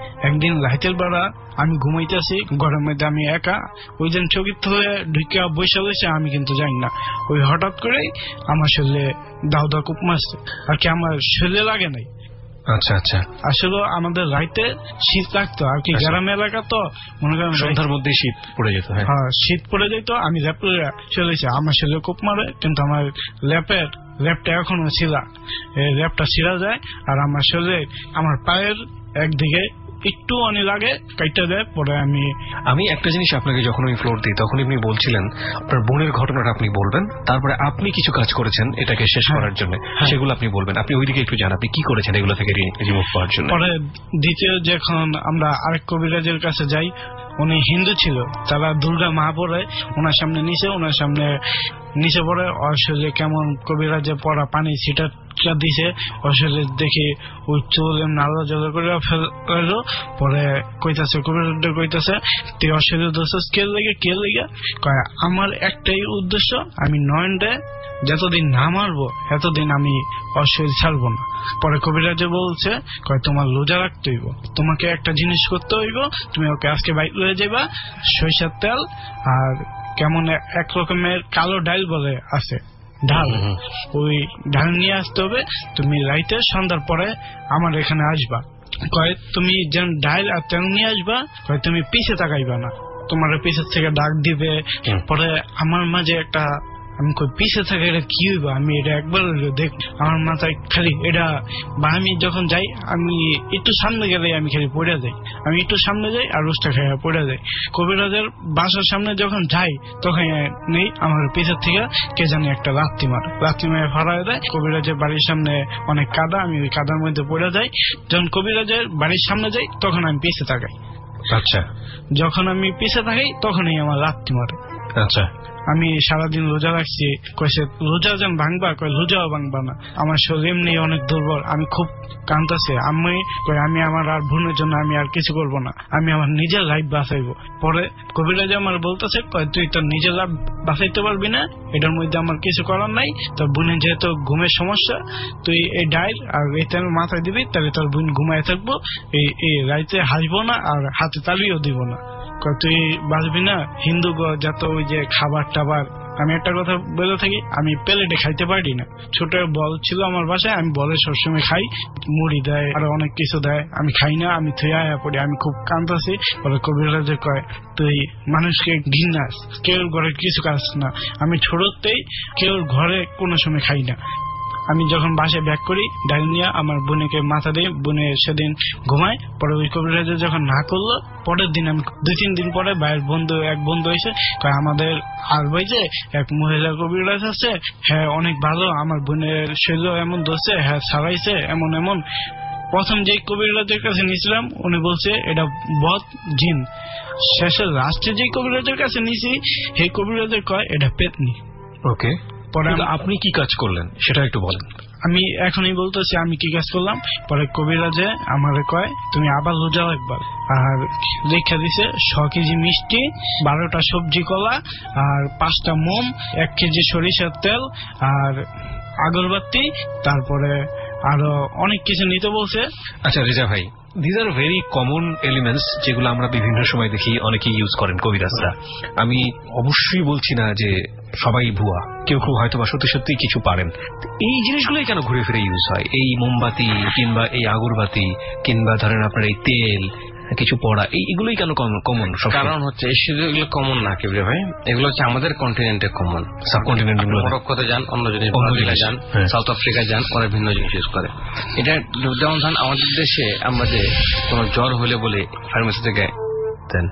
একদিন রাতের বেলা আমি ঘুমাইতেছি, ঘরের মধ্যে আমি একা, ওই দিন চকিত হয়ে ঢুকে বসে বসে আমি কিন্তু জানি না, ওই হঠাৎ করেই আমার শরীরে দাও দাও কুপ মারছে আর কি, আমার শরীরে লাগে নাই। আচ্ছা আচ্ছা, আসলে আমাদের রাইতে শীত লাগতো আর কি, গ্রাম এলাকা তো মনে করেন সন্ধ্যার মধ্যে শীত পড়ে যেত। হ্যাঁ, শীত পড়ে যেত। আমি ল্যাপে চলেছি, আমার শরীরে কুপ মারে, কিন্তু আমার ল্যাপের ল্যাপটা এখনো ছিলা, ল্যাপটা ছিঁড়া যায় আর আমার শরীরে আমার পায়ের একদিকে একটু অনেক লাগে কাইটা দেয়। পরে আমি আমি একটা জিনিস আপনাকে যখন আমি ফ্লোর দিই তখন আপনি বলছিলেন আপনার বোনের ঘটনাটা আপনি বলবেন, তারপরে আপনি কিছু কাজ করেছেন এটাকে শেষ করার জন্য, সেগুলো আপনি বলবেন। আপনি ওইদিকে একটু জান, আপনি কি করেছেন এগুলো থেকে রিমুভ করার জন্য। পরে দ্বিতীয় যখন আমরা আরেক কবিরাজের কাছে যাই, উনি হিন্দু ছিল, তারা দুর্গা মা পড়ে ওনার সামনে নিচে ওনার সামনে নিচে পড়ে ওর শরীরে কেমন কবিরাজে পড়া পানি ছিটা দিছে, ওর শরীরে দেখে ওই চুল নালা জল করে ফেললো। পরে কইতাছে কবিরাজ কইতাছে তুই ওর শরীরে দোষস কে লেগে কে লেগে কয় আমার একটাই উদ্দেশ্য, আমি নয়নডে যতদিন না মারবো এতদিন আমি ওর শরীর ছাড়বো না। পরে কবিরাজে বলছে কয় তোমার রোজা রাখতে হইব, তোমাকে একটা জিনিস করতে হইব, তুমি ওকে আজকে বাইক লয়ে যাবা, সরিষার তেল আর কেমন এক রকমের কালো ডাল বলে আছে ঢাল, ওই ঢাল নিয়ে আসতে হবে, তুমি রাইতে সন্ধ্যার পরে আমার এখানে আসবা। কয় তুমি যেন ডাল আর তেল নিয়ে আসবা, কয় তুমি পিছে তাকাইবা না, তোমার পিছের থেকে ডাক দিবে। পরে আমার মাঝে একটা আমি কই পিছে থাকে এটা কি হইব, আমি এটা একবার দেখ, আমার মাথায় খালি এটা, বা আমি যখন যাই আমি একটু সামনে গেলে আমি খালি পড়ে যাই, আমি একটু সামনে যাই আর রোজটা খাইয়া পড়ে যাই। কবিরাজের বাসার সামনে যখন যাই তখন নেই, আমার পিছের থেকে কে জানি একটা লাত্তি মার লাত্তি মেরে ফাড়ায় দেয়। কবিরাজের বাড়ির সামনে অনেক কাদা, আমি ওই কাদার মধ্যে পড়ে যাই। যখন কবিরাজের বাড়ির সামনে যাই তখন আমি পিছে তাকাই। আচ্ছা, যখন আমি পিছে থাকি তখনই আমার লাত্তি মারে। আচ্ছা, আমি সারাদিন রোজা রাখছি, কইছে রোজা যেন ভাঙবা, কয় রোজাও ভাঙবা না, আমার শরীর এমনি অনেক দুর্বল, আমি খুব কাঁদতেছি। আমি কই আমি আমার আর বোনের জন্য আমি আর কিছু করবো না, আমি আমার নিজের লাইফ বাঁচাইবো। পরে কবিরাজ আমার বলতেছে কয় তুই তোর নিজের লাইফ বাঁচাইতে পারবি না, এটার মধ্যে আমার কিছু করার নাই, তোর বোনের যেহেতু ঘুমের সমস্যা, তুই এই ডাইল আর এই তেল মাথায় দিবি, তাহলে তোর বোন ঘুমায় থাকবো, এই রাইতে হাসবো না আর হাতে তালিও দিব না। তুই বাঁচবি না, হিন্দু যত ওই যে খাবার টাবার। আমি একটা কথা বলে থাকি, আমি প্লেটে খাইতে পারি না, ছোট বল ছিল আমার বাসায়, আমি বলে সবসময় খাই, মুড়ি দেয় আর অনেক কিছু দেয়, আমি খাই না, আমি থুয়ে আয়া পড়ি, আমি খুব কাঁদতেছি। বলে কবিরাজে কয় তুই মানুষকে ঘৃণাস, কেউ ঘরে কিছু কাজ না, আমি ছোটতেই কেউ ঘরে কোনো সময় খাই না। আমি যখন বাসায় ব্যাক করি ডাইল নিয়ে আমার বোনকে মাথা দিয়ে, বোনে সেদিন ঘুমায়। পরে ওই কবিরাজে যখন না করলো, পরের দিন আমি দুই তিন দিন পরে ভাইয়ের বন্ধু এক বন্ধু এসে কয় আমাদের আর ভাই যে এক মহিলা কবিরাজ আছে, হ্যাঁ অনেক ভালো, আমার বোনের শরীর এমন দোষে, হ্যাঁ ছাড়াইছে এমন এমন। প্রথম যে কবিরাজের কাছে নিয়েছিলাম উনি বলছে এটা বদ জিন, শেষে লাস্টে যে কবিরাজের কাছে নিয়েছি সেই কবিরাজের কয় এটা পেতনি। ওকে, পরে আপনি কি কাজ করলেন সেটা একটু বলেন। আমি এখনই বলতেছি আমি কি কাজ করলাম। পরে কবিরাজে আমারে কয় তুমি আবার রোজা একবার, আর লেখা দিছে ছ কেজি মিষ্টি, বারোটা সবজি কলা, আর পাঁচটা মোম, এক কেজি সরিষার তেল, আর আগরবাতি, তারপরে আরো অনেক কিছু নিতে বলছে। আচ্ছা রেজা ভাই, this are very common elements যেগুলো আমরা বিভিন্ন সময় দেখি অনেকেই ইউজ করেন কবিরাজরা। আমি অবশ্যই বলছি না যে সবাই ভুয়া, কেউ কেউ হয়তো বা সত্যি সত্যি কিছু পারেন। এই জিনিসগুলোই কেন ঘুরে ফিরে ইউজ হয়, এই মোমবাতি কিংবা এই আগরবাতি কিংবা ধরেন আপনার এই তেল কিছু পড়া, এইগুলোই কেন কমন? কারণ হচ্ছে এগুলো কমন না কেবল ভাই, এগুলো হচ্ছে আমাদের কন্টিনেন্টে কমন। সাবকন্টিনেন্ট মরক্কোতে যান অন্য জিনিস, যান সাউথ আফ্রিকা যান ওরা ভিন্ন জিনিস ইউজ করে। এটা যেমন ধরেন আমাদের দেশে আমরা যে কোন জ্বর হলে বলে ফার্মেসি থেকে দেন,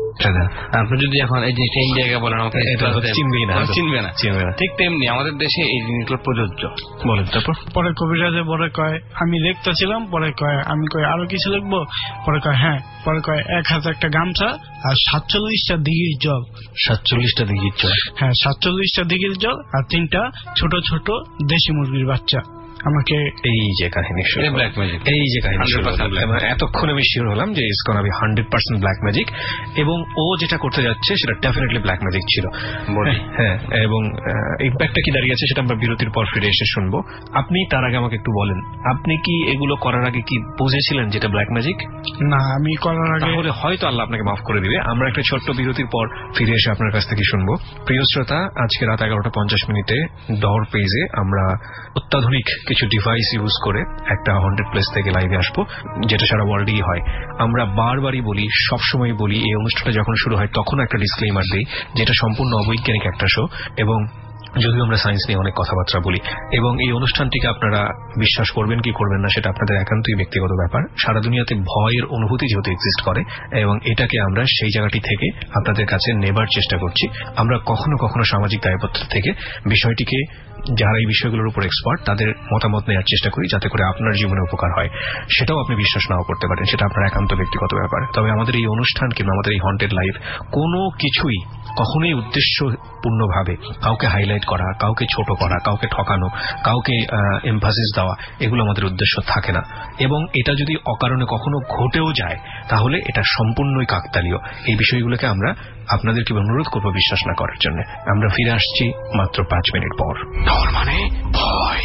আপনি যদি এখন এই জিনিসটা ইন্ডিয়াকে বলেন আমাকে চিনবে না, চিনবে না, চিনবে না, ঠিক তেমনি আমাদের দেশে এই জিনিসগুলো প্রযোজ্য। বলেন তারপর। পরে কবিরাজে পরে কয় আমি লিখতেছিলাম, পরে কয় আমি কয় আরো কিছু লিখবো, পরে কয় হ্যাঁ, পরে কয় এক হাজার একটা গামছা আর সাতচল্লিশটা দিঘির জল। সাতচল্লিশটা দিঘির জল? হ্যাঁ, সাতচল্লিশটা দিঘির জল আর তিনটা ছোট ছোট দেশি মুরগির বাচ্চা। আমাকে এই যে কাহিনী ব্ল্যাক ম্যাজিক, এই যে কাহিনী এতক্ষণ আমি শিওর হলাম যে it's gonna be hundred percent black magic, এবং ও যেটা করতে যাচ্ছে সেটা ডেফিনেটলি ব্ল্যাক ম্যাজিক ছিল। হ্যাঁ, এবং ইম্প্যাক্টটা কি দাঁড়িয়েছে সেটা আমরা বিরতির পর ফিরে এসে শুনবো। আপনি তার আগে আমাকে একটু বলেন, আপনি কি এগুলো করার আগে কি বুঝেছিলেন যেটা ব্ল্যাক ম্যাজিক? না, আমি করার আগে, তাহলে হয়তো আল্লাহ আপনাকে মাফ করে দিবে। আমরা একটা ছোট্ট বিরতির পর ফিরে এসে আপনার কাছ থেকে শুনবো। প্রিয় শ্রোতা, আজকে রাত এগারোটা পঞ্চাশ মিনিটে ডর পেজে আমরা অত্যাধুনিক কিছু ডিভাইস ইউজ করে একটা হন্টেড প্লেস থেকে লাইভে আসবো, যেটা সারা ওয়ার্ল্ডেই হয়। আমরা বারবারই বলি, সবসময় বলি, এই অনুষ্ঠানটা যখন শুরু হয় তখন একটা ডিসক্লেইমার দিই যেটা সম্পূর্ণ অবৈজ্ঞানিক একটা শো, এবং যদিও আমরা সায়েন্স নিয়ে অনেক কথাবার্তা বলি, এবং এই অনুষ্ঠানটিকে আপনারা বিশ্বাস করবেন কি করবেন না সেটা আপনাদের একান্তই ব্যক্তিগত ব্যাপার। সারা দুনিয়াতে ভয়ের অনুভূতি যেহেতু এক্সিস্ট করে, এবং এটাকে আমরা সেই জায়গাটি থেকে আপনাদের কাছে নেবার চেষ্টা করছি। আমরা কখনো কখনো সামাজিক দায়বদ্ধ থেকে বিষয়টিকে, যারা এই বিষয়গুলোর উপর এক্সপার্ট, তাদের মতামত নেওয়ার চেষ্টা করি যাতে করে আপনার জীবনে উপকার হয়। সেটাও আপনি বিশ্বাস নাও করতে পারেন, সেটা আপনার একান্ত ব্যক্তিগত ব্যাপার। তবে আমাদের এই অনুষ্ঠান কিংবা আমাদের এই হন্টেড লাইভ কোনো কিছুই কখনোই উদ্দেশ্যপূর্ণভাবে কাউকে হাইলাইট করা, কাউকে ছোট করা, কাউকে ঠকানো, কাউকে এমফাসিস দেওয়া, এগুলো আমাদের উদ্দেশ্য থাকে না। এবং এটা যদি অকারণে কখনো ঘটেও যায় তাহলে এটা সম্পূর্ণই কাকতালীয়। এই বিষয়গুলোকে আমরা আপনাদেরকে অনুরোধ করবো বিশ্বাস না করার জন্য। আমরা ফিরে আসছি মাত্র পাঁচ মিনিট পর। ডর মানে ভয়,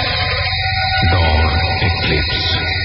ডর এক্লিপস।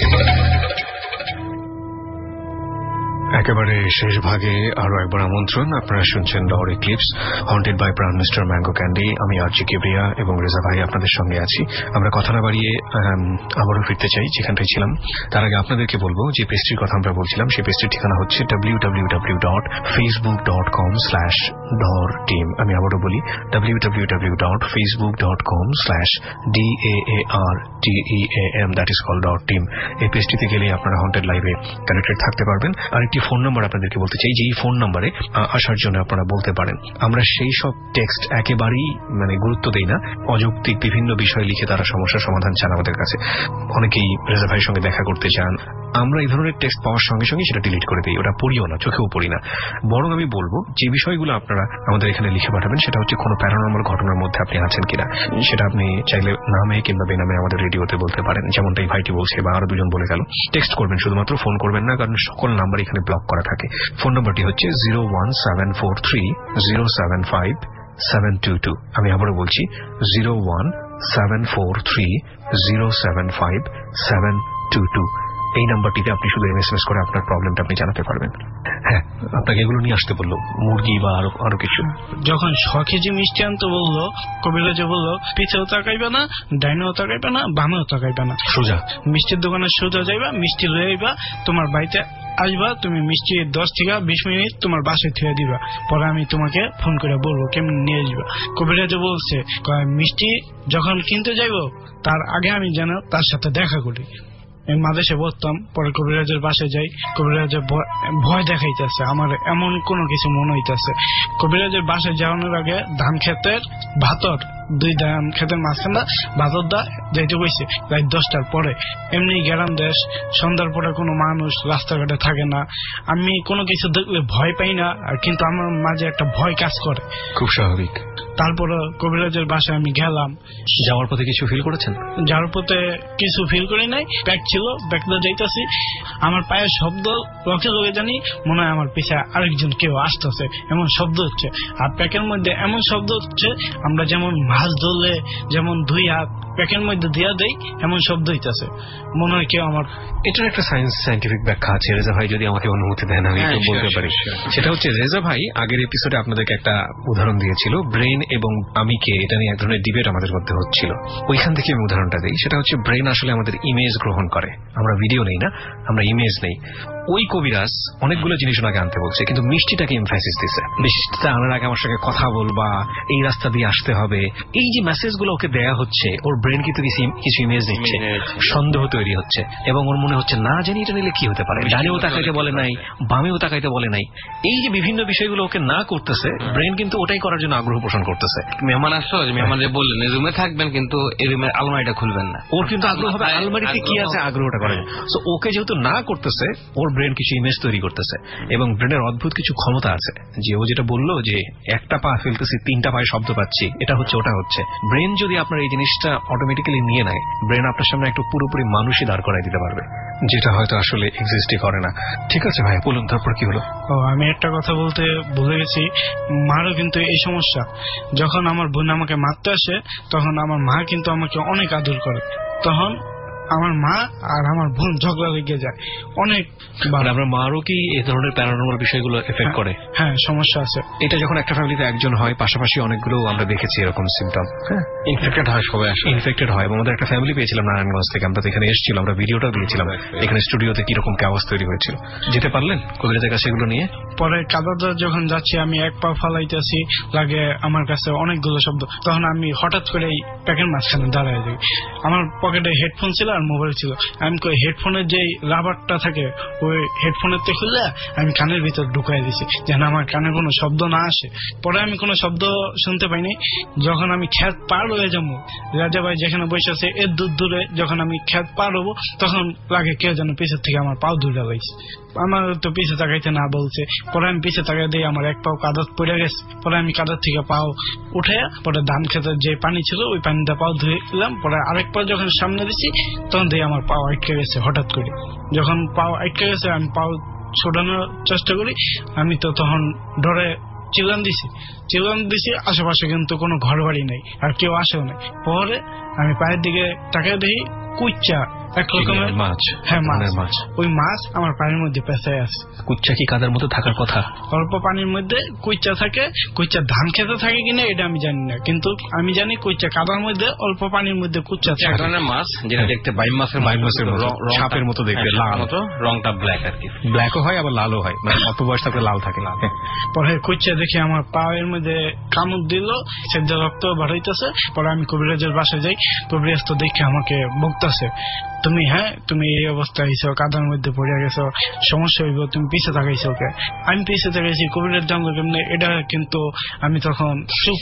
একেবারে শেষ ভাগে আরো একবার আমন্ত্রণ। আপনারা শুনছেন Daar eclipse, haunted by Pran mister mango candy. আমি আরজি কিবরিয়া এবং রেজা ভাই আপনাদের সঙ্গে আছি। আমরা কথা না বাড়িয়ে আবারও ফিরতে চাই যেখানটায় ছিলাম। তার আগে আপনাদেরকে বলবো যে পেস্ট্রির কথা আমরা বলছিলাম, সেই পেস্ট্রির ঠিকানা হচ্ছে W W W dot Facebook dot com slash Daar team. আমি আবারও বলি, W W W dot Facebook dot com slash D A A R T E A M, that is call Daar team. এই পেস্ট্রিতে গেলে আপনারা হন্টেড লাইভে কানেক্টেড থাকতে পারবেন। আরেকটি ফোন নাম্বার আপনাদেরকে বলতে চাই, যে এই ফোন নাম্বারে আসার জন্য আপনারা বলতে পারেন। আমরা সেই সব টেক্সট একেবারেই মানে গুরুত্ব দেই না, অযৌক্তিক বিভিন্ন বিষয় লিখে তারা সমস্যার সমাধান চান আমাদের কাছে। অনেকেই রেজা ভাইয়ের সঙ্গে দেখা করতে চান, আমরা এই ধরনের টেক্সট পাওয়ার সঙ্গে সঙ্গে সেটা ডিলিট করে দিই, ওটা পড়িও না, চোখেও পড়ি না। বরং আমি বলবো যে বিষয়গুলো আপনারা আমাদের এখানে লিখে পাঠাবেন সেটা হচ্ছে কোনো প্যারানর্মাল ঘটনার মধ্যে আপনি আছেন কিনা। সেটা আপনি চাইলে নামে কিংবা বেনামে আমাদের রেডিওতে বলতে পারেন, যেমনটা এই ভাইটি বলছে বা আরো দুজন বলে গেল। টেক্সট করবেন শুধুমাত্র, ফোন করবেন না, কারণ সকল নাম্বার এখানে ব্লক করা থাকে। ফোন নাম্বারটি হচ্ছে zero one seven four three zero seven five seven two two. আমি আবারও বলছি, zero one seven four three zero seven five seven two two. এই নাম্বারটিতে আপনি শুধু এমএসএমএস করে আপনার প্রবলেমটা আপনি জানাতে পারবেন। হ্যাঁ, আপনাকে এগুলো নিয়ে আসতে বললো, মুরগি বা আরো আরো কিছু। যখন ছ কেজি মিষ্টি আনতে বললো, কবিরাজে বললো পিছেও তাকাইবে না, ডাইনেও তাকাইবে না, বামেও তাকাইবে না, সোজা মিষ্টির দোকানে সোজা যাইবা, মিষ্টি লয়ে আইবা, তোমার বাড়িতে আসবা, তুমি মিষ্টি দশ থেকে বিশ মিনিট তোমার বাসায় থুয়ে দিবা, পরে আমি তোমাকে ফোন করে বলবো কেমন নিয়ে আসবা। কবিরাজে বলছে মিষ্টি যখন কিনতে যাইব তার আগে আমি যেন তার সাথে দেখা করি। মাদেশে বলতাম, পরে কবিরাজের বাসায় যাই, কবিরাজের ভয় দেখাইতেছে, আমার এমন কোন কিছু মনে হইতেছে। কবিরাজের বাসায় যাওয়ানোর আগে ধান ক্ষেতের ভাতর, দুই ধান ক্ষেতের মাঝখানে ভাতর দা যাইতে বসে রাত দশটার পরে। এমনি গ্রাম দেশ, সন্ধ্যার পরে কোনো মানুষ রাস্তাঘাটে থাকে না, আমি কোনো কিছু দেখলে ভয় পাই না, আর কিন্তু আমার মাঝে একটা ভয় কাজ করে। খুব স্বাভাবিক। তারপরে কবিরাজের বাসায় আমি গেলাম। যাওয়ার পথে কিছু ফিল করেছেন? যাওয়ার পথে কিছু ফিল করি নাই, ব্যাগ ছিল, ব্যাগটা যাইতেছি, আমার পায়ের শব্দ রকে লগে জানি মনে হয় আমার পিছনে আরেকজন কেউ আসতেছে, এমন শব্দ হচ্ছে। আর প্যাকের মধ্যে এমন শব্দ হচ্ছে আমরা যেমন মাছ ধরলে যেমন দুই হাত প্যাকের মধ্যে দিয়া দেই, এমন শব্দ হইতেছে, মনে হয় কেউ আমার। এটার একটা সায়েন্স সায়েন্টিফিক ব্যাখ্যা আছে, রেজা ভাই যদি আমাকে অনুমতি দেন আমি একটু বলতে পারি। সেটা হচ্ছে, রেজা ভাই আগের এপিসোডে আপনাদেরকে একটা উদাহরণ দিয়েছিল, ব্রেন এবং আমিকে, এটা নিয়ে এক ধরনের ডিবেট আমাদের মধ্যে হচ্ছিল। ওইখান থেকে আমি উদাহরণটা দিই। সেটা হচ্ছে, ব্রেন আসলে আমাদের ইমেজ গ্রহণ করে, আমরা ভিডিও নেই না, আমরা ইমেজ নেই। ওই কবিরাজ অনেকগুলো জিনিস ওনাকে আনতে বলছে, কিন্তু মিষ্টিটাকে এমফাসিস দিচ্ছে, মিষ্টিটা আনার আগে আমার সঙ্গে কথা বলবা, এই রাস্তা দিয়ে আসতে হবে, এই যে মেসেজগুলো ওকে দেয়া হচ্ছে, ওর ব্রেন কিন্তু কিছু ইমেজ দিচ্ছে, সন্দেহ তৈরি হচ্ছে, এবং ওর মনে হচ্ছে না জানি এটা নিলে কি হতে পারে, ডানেও তাকাইতে বলে নাই, বামেও তাকাইতে বলে নাই। এই যে বিভিন্ন বিষয়গুলো ওকে না করতেছে, ব্রেন কিন্তু ওটাই করার জন্য আগ্রহ পোষণ করছে। করতেছে। মেহমান আসলো, মেহমান যে বললেন এই রুমে থাকবেন কিন্তু এই রুমের আলমারিটা খুলবেন না, ওর কিন্তু আগ্রহ হবে আলমারিতে কি আছে আগ্রহটা করে। সো ওকে যেহেতু না করতেছে, ওর ব্রেন কিছু ইমেজ তৈরি করতেছে এবং ব্রেনের অদ্ভুত কিছু ক্ষমতা আছে যে ও যেটা বললো যে একটা পা ফেলতেছি তিনটা পায়ে শব্দ পাচ্ছি, এটা হচ্ছে ওটা হচ্ছে। ব্রেন যদি আপনার এই জিনিসটা অটোমেটিক্যালি নিয়ে নেয়, ব্রেন আপনার সামনে একটু পুরোপুরি মানুষই দাঁড় করাই দিতে পারবে, যেটা হয়তো আসলে এক্সিস্টই করে না। ঠিক আছে ভাই, বলুন তারপর কি হলো? ও আমি একটা কথা বলতে ভুলে গেছি, মারও কিন্তু এই সমস্যা। যখন আমার বোন আমাকে মারতে আসে তখন আমার মা কিন্তু আমাকে অনেক আদর করে, তখন আমার মা আর আমার বোন ঝগড়া লেগে যায় অনেক। আপনার মারও কি এই ধরনের প্যারানরমাল বিষয়গুলো এফেক্ট করে? হ্যাঁ, সমস্যা আছে। এটা যখন একটা ফ্যামিলিতে একজন হয়, পাশাপাশি অনেকগুলো আমরা দেখেছি এরকম সিমটম, ইনফেক্টেড হয়, সবাই আসে ইনফেক্টেড হয়। আমাদের একটা ফ্যামিলি পেয়েছিলাম নারায়ণগঞ্জ থেকে, আমরা তো এখানে এসেছিলাম, আমরা ভিডিওটা দিয়েছিলাম এখানে স্টুডিওতে কিরকম আওয়াজ তৈরি হয়েছিল। যেতে পারলেন কবিরাজের কাছে এগুলো নিয়ে? পরে কাদাদার যখন যাচ্ছি আমি এক পা ফালাইতেছি, লাগে আমার কাছে অনেকগুলো শব্দ, তখন আমি হঠাৎ করে এই প্যাকের মাঝখানে দাঁড়ায় যাই। আমার পকেটে হেডফোন ছিল আর মোবাইল ছিল, আমি কই হেডফোনের যে রাবারটা থাকে ওই হেডফোনের তে খুললে আমি কানের ভিতর ঢুকাই দিছি যেন আমার কানে কোনো শব্দ না আসে। পরে আমি কোনো শব্দ শুনতে পাইনি। যখন আমি খেত পার হয়ে যাবো, রাজা ভাই যেখানে বসে আছে এর দূর দূরে যখন আমি খেত পার হবো, তখন লাগে কেউ যেন পিছের থেকে আমার পাও ধরে লাইছে। আমার তো পিছে তাকাইতে না বলছে, পরে আমি পিছে তাকাই দিয়ে আমার এক পাও কাদাত পড়ে গেছে। পরে আমি কাদার থেকে পাও উঠে পরে ধান খেতের যে পানি ছিল ওই পানিটা পাও ধুয়ে দিলাম। পরে আরেক পা যখন সামনে দিচ্ছি তখন দিয়ে আমার পাও আটকে গেছে হঠাৎ করে। যখন পাও আটকে গেছে আমি পাও ছোটানোর চেষ্টা করি, আমি তো তখন ডরে চিল্লান দিছি চিল্লান দিছি আশেপাশে কিন্তু কোনো ঘর বাড়ি নেই আর কেউ আসেও নাই। পরে আমি পায়ের দিকে তাকিয়ে দেখি কুচ্চা এক রকমের মাছ। হ্যাঁ, মাছ। ওই মাছ আমার পানির মধ্যে পেঁচায় আছে। কুচ্চা কি কাদার মধ্যে থাকার কথা? অল্প পানির মধ্যে কুচ্চা থাকে। কুচ্চা ধান খেতে থাকে কিনা এটা আমি জানি না, কিন্তু আমি জানি কুচ্চা কাদার মধ্যে অল্প পানির মধ্যে কুচ্চা থাকে। এক ধরনের মাছ যেটা দেখতে বাইম মাছের বাইম মাছের মতো, সাপের মতো দেখতে, লাল মতো, রংটা ব্ল্যাক আর কি, ব্ল্যাকও হয় আবার লালও হয়, মানে অল্প বয়স থাকলে লাল থাকে। পরে কুচ্চা দেখে আমার পায়ের মধ্যে কামড় দিল, সেদ্ধ রক্ত বার হইতেছে। পরে আমি কবিরাজের বাসায় যাই, কবিরাজ তো দেখে আমাকে বকতেছে, তুমি হ্যাঁ তুমি এই অবস্থায় আইছো, কাদার মধ্যে পড়ে গেছো, সমস্যা হইব, তুমি পিছে তাকাইছো ওকে। আমি পিছে তাকাইছি, কবিরাজ জানলো কেমনে এটা, কিন্তু আমি তখন চুপ।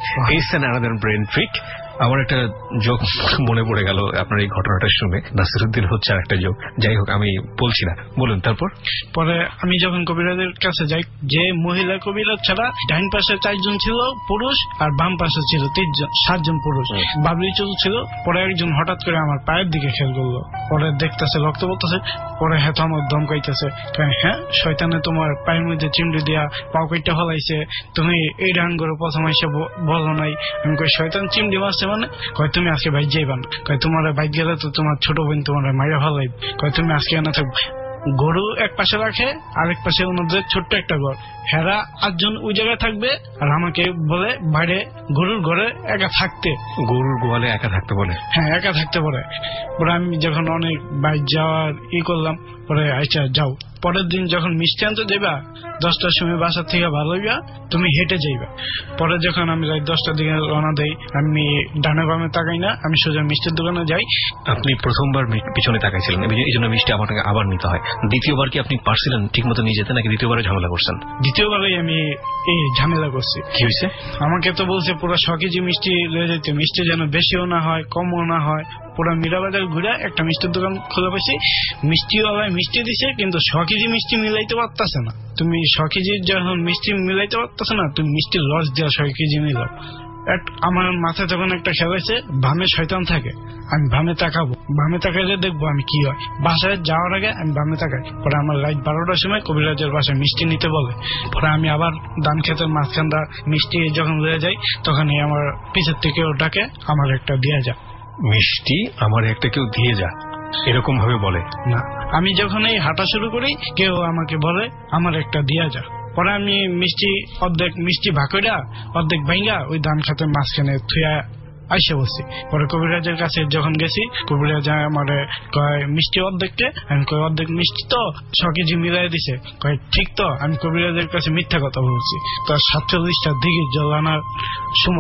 Brain trick. আমার একটা জোক মনে পড়ে গেল আপনার এই ঘটনাটা শুনে, নাসিরুদ্দিন হচ্ছে আর একটা জোক, যাই হোক আমি বলছি না, বলুন তারপর। পরে আমি যখন কবিরাজের কাছে যাই, যে মহিলা কবিরাজ ছাড়া ডাইন পাশে চারজন ছিল পুরুষ আর বাম পাশে ছিল তিনজন, সাতজন পুরুষ। বাবলি চুল ছিল। পরে একজন হঠাৎ করে আমার পায়ের দিকে খেয়াল করলো, পরে দেখতেছে রক্ত বলতেছে। পরে হ্যাঁ আমার ধমকাইতেছে, হ্যাঁ শয়তানে তোমার পায়ের মধ্যে চিমড়ি দিয়া পাও কাইটা ফলাইছে, তুমি এই ডান করে প্রথম এসে বলো নাই। আমি কই শয়তান চিমড়ি মারছে মানে? কয় তুমি আজকে বাইক যাইবান। কয় তোমার বাইক গেলে তো তোমার ছোট বোন তোমার মাইরা ফলাই। কয় তুমি আজকে না থাকবো। গরু এক পাশে রাখে, আরেক পাশে ওনাদের ছোট্ট একটা ঘর, হেরা আটজন ওই জায়গায় থাকবে আর আমাকে বলে বাইরে গরুর ঘরে একা থাকতে। গরুর গোয়ালে একা থাকতে বলে? হ্যাঁ, একা থাকতে বলে। পরে আমি যখন অনেক বাইক যাওয়ার ই করলাম, পরে আচ্ছা যাও। পরের দিন যখন মিষ্টি আনতে যাইবা দশটার সময় বাসার থেকে ভালো হইবা, তুমি হেঁটে যাইবা। পরে যখন আমি রাত দশটার দিকে রওনা দেই, আমি ডানে বামে তাকাই না, আমি সোজা মিষ্টির দোকানে যাই। আপনি প্রথমবার পিছনে তাকাইছিলেন, এই জন্য মিষ্টি আপনাকে আবার নিতে হয়। দ্বিতীয়বার কি আপনি পারছিলেন ঠিক মতো নিয়ে যেতে, নাকি দ্বিতীয়বারে ঝামেলা করছেন? দ্বিতীয়বারই আমি এই ঝামেলা করছি। কি হয়েছে? আমাকে তো বলছে পুরো ছ কেজি মিষ্টি লয়ে যেতে, মিষ্টি যেন বেশিও না হয় কমও না হয়। পুরো মিরাবাজার ঘুরে একটা মিষ্টির দোকান খুলে পাইছি, মিষ্টিওয়ালায় মিষ্টি দিছে, কিন্তু ছ কেজি মিষ্টি মিলাইতে পারতেছে না। তুমি ছ কেজি যখন মিষ্টি মিলাইতে পারতেছে না, তুমি মিষ্টির লস দেওয়া ছয় কেজি মিলাও। আমার মাথায় তখন একটা খেয়াল আছে, বামে শয়তান থাকে, আমি বামে তাকাবো, বামে তাকাইলে দেখবো আমি কি হয়। বাসায় যাওয়ার আগে আমি বামে তাকাই। পরে আমার রাত বারোটার সময় কবিরাজের বাসায় মিষ্টি নিতে বলে। পরে আমি আবার ধান খেতের মাঝখানটা মিষ্টি যখন লয়ে যাই, তখনই আমার পিছের থেকেও ডাকে আমার একটা দিয়ে যা মিষ্টি, আমার একটা কেউ দিয়ে যা, এরকম ভাবে বলে না। আমি যখন এই হাঁটা শুরু করি, কেউ আমাকে বলে আমার একটা দিয়া যা। পরে আমি মিষ্টি অর্ধেক মিষ্টি ভাকইরা অর্ধেক ভাঙ্গা ওই ধান খাতের মাঝখানে থুয়া আইসে বসছি। পরে কবিরাজের কাছে যখন গেছি, কবিরাজ আমার কয় মিষ্টি অর্ধেককে, আমি কয় অর্ধেক মিষ্টি তো ছ কেজি মিলাই দিছে। কয় ঠিক তো? আমি কবিরাজের কাছে মিথ্যা কথা বলছি। তো সাতচল্লিশটার দিকে জল আনার সময়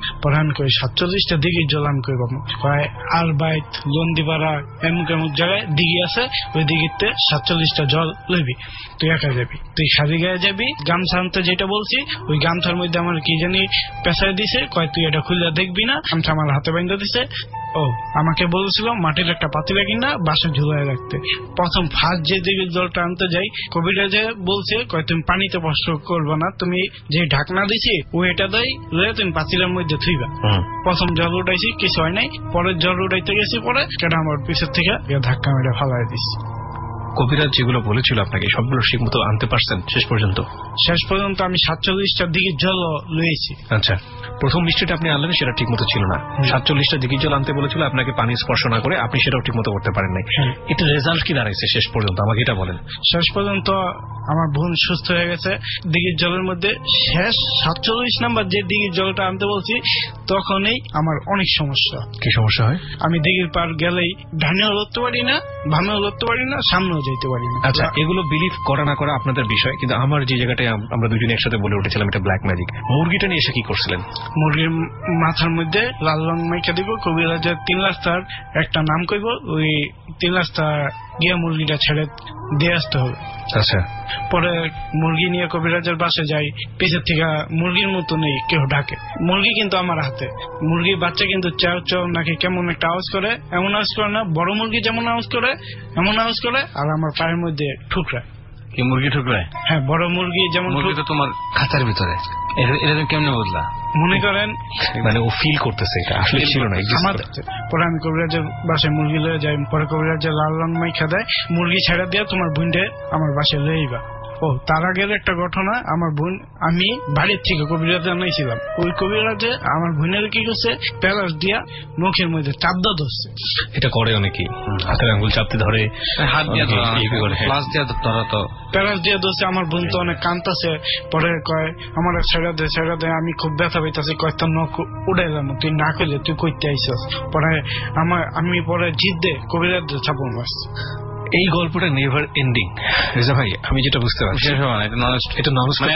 পরে আমি কই সাতচল্লিশটা দিঘির জল আমি কই পাবো, কয় আর বাইত লন্দিপাড়া এমুক এমুক জায়গায় দিঘি আছে, ওই দিঘিতে সাতচল্লিশটা জল লইবি, তুই একা যাবি, তুই খালি গায়ে যাবি। গামছা আনতে যেটা বলছি ওই গামছার মধ্যে আমার কি জানি পেঁচায় দিছে, কয় তুই এটা খুলে দেখবি না, গামছা আমার হাতে বাইন্ধে দিছে। ও আমাকে বলছিল মাটির একটা পাতিলা কিনা বাসে ঝুলাই রাখতে। প্রথম ফার্স্ট যে দিঘির জলটা আনতে যাই, কবিরাজে বলছে কয় তুমি পানিতে স্পর্শ করবো না, তুমি যে ঢাকনা দিছি ওই এটা দেয় লয়ে তুমি পাতিলার মধ্যে থুইবা। প্রথম জল উঠাইছি, কিছু হয় নাই। পরের জল উঠাইতে গেছি, পরে সেটা আমার পিছের থেকে ধাক্কা মেরে ফালাই দিছি। কবিরাজ যেগুলো বলেছিল আপনাকে সবগুলো ঠিক মতো আনতে পারছেন শেষ পর্যন্ত? শেষ পর্যন্ত আমি সাতচল্লিশটার দিকে জল লয়েছি। আচ্ছা, প্রথম মিষ্টিটা আপনি আনলেন সেটা ঠিক মতো ছিল না, সাতচল্লিশটা দিকে জল আনতে বলেছিল আপনাকে পানি স্পর্শ না করে, আপনি সেটাও ঠিক মতো করতে পারেন নাই। এটা রেজাল্ট কি দাঁড়াইছে শেষ পর্যন্ত আমাকে এটা বলেন। শেষ পর্যন্ত আমার বোন সুস্থ হয়ে গেছে দিঘির জলের মধ্যে। শেষ সাতচল্লিশ নাম্বার যে দিঘির জলটা আনতে বলছি তখনই আমার অনেক সমস্যা। কি সমস্যা হয়? আমি দিঘির পার গেলেই ডানেও লড়তে পারি না, বামেও লড়তে পারি না, সামনেও যেতে পারি না। আচ্ছা, এগুলো বিলিভ করা না করা আপনাদের বিষয়, কিন্তু আমার যে জায়গাটায় আমরা দুজনে একসাথে বলে উঠেছিলাম এটা ব্ল্যাক ম্যাজিক, মুরগিটা নিয়ে এসে কি করছিলেন? মুরগির মাথার মধ্যে লাল রং মাইকা দিব, কবিরাজের তিন রাস্তার একটা নাম কইব, ওই তিন রাস্তা গিয়া মুরগিটা ছেড়ে দিয়ে আসতে হবে। আচ্ছা, পরে মুরগি নিয়ে কবিরাজের বাসে যাই, পিছের থেকে মুরগির মতো নেই কেউ ডাকে, মুরগি কিন্তু আমার হাতে। মুরগির বাচ্চা কিন্তু চাও চাও নাকি কেমন একটা আওয়াজ করে, এমন আওয়াজ করে না, বড় মুরগি যেমন আওয়াজ করে এমন আওয়াজ করে, আর আমার পায়ের মধ্যে ঠুকরায়। কি মুরগি ঠুকরায়? হ্যাঁ, বড় মুরগি যেমন। মুরগি তো তোমার খাঁচার ভিতরে, এটা তুমি কেমনে বুঝলা? মনে করেন মানে ও ফিল করতেছে, এটা আসলে ছিল না। পরে আমি কবিরাজের বাসায় মুরগি লয়ে যাই, পরে কবিরাজের লাল রং মাইখা দেয়, মুরগি ছেড়ে দিয়ে তোমার বোনটা আমার বাসায় লইবা। ও তার আগের একটা ঘটনা, আমার বোন আমি বাড়ির থেকে কবিরাজে আনাইছিলাম, ওই কবিরাজে আমার বোনের কি করছে, প্যালাস দিয়া মুখের মধ্যে চাপদা ধরছে। এটা করে অনেকেই, হাতের আঙ্গুল চাপতে ধরে, হাত দিয়ে প্লাস দিয়ে ধরা, তো প্যালাস দিয়ে ধরছে। আমার বোন তো অনেক কাঁদতেছে, পরে কয় আমার ছেড়ে দে ছেড়ে দে, আমি খুব ব্যথা পাইতেছি, কয় তোর নখ উড়াইলাম, তুই না করলে তুই কইতে আইসস। পরে আমার আমি পরে জিদ দে কবিরাজ চাপন মাস। এই গল্পটা নেভার এন্ডিং। রেজা ভাই, আমি যেটা বুঝতে পারছি এটা নন স্টপ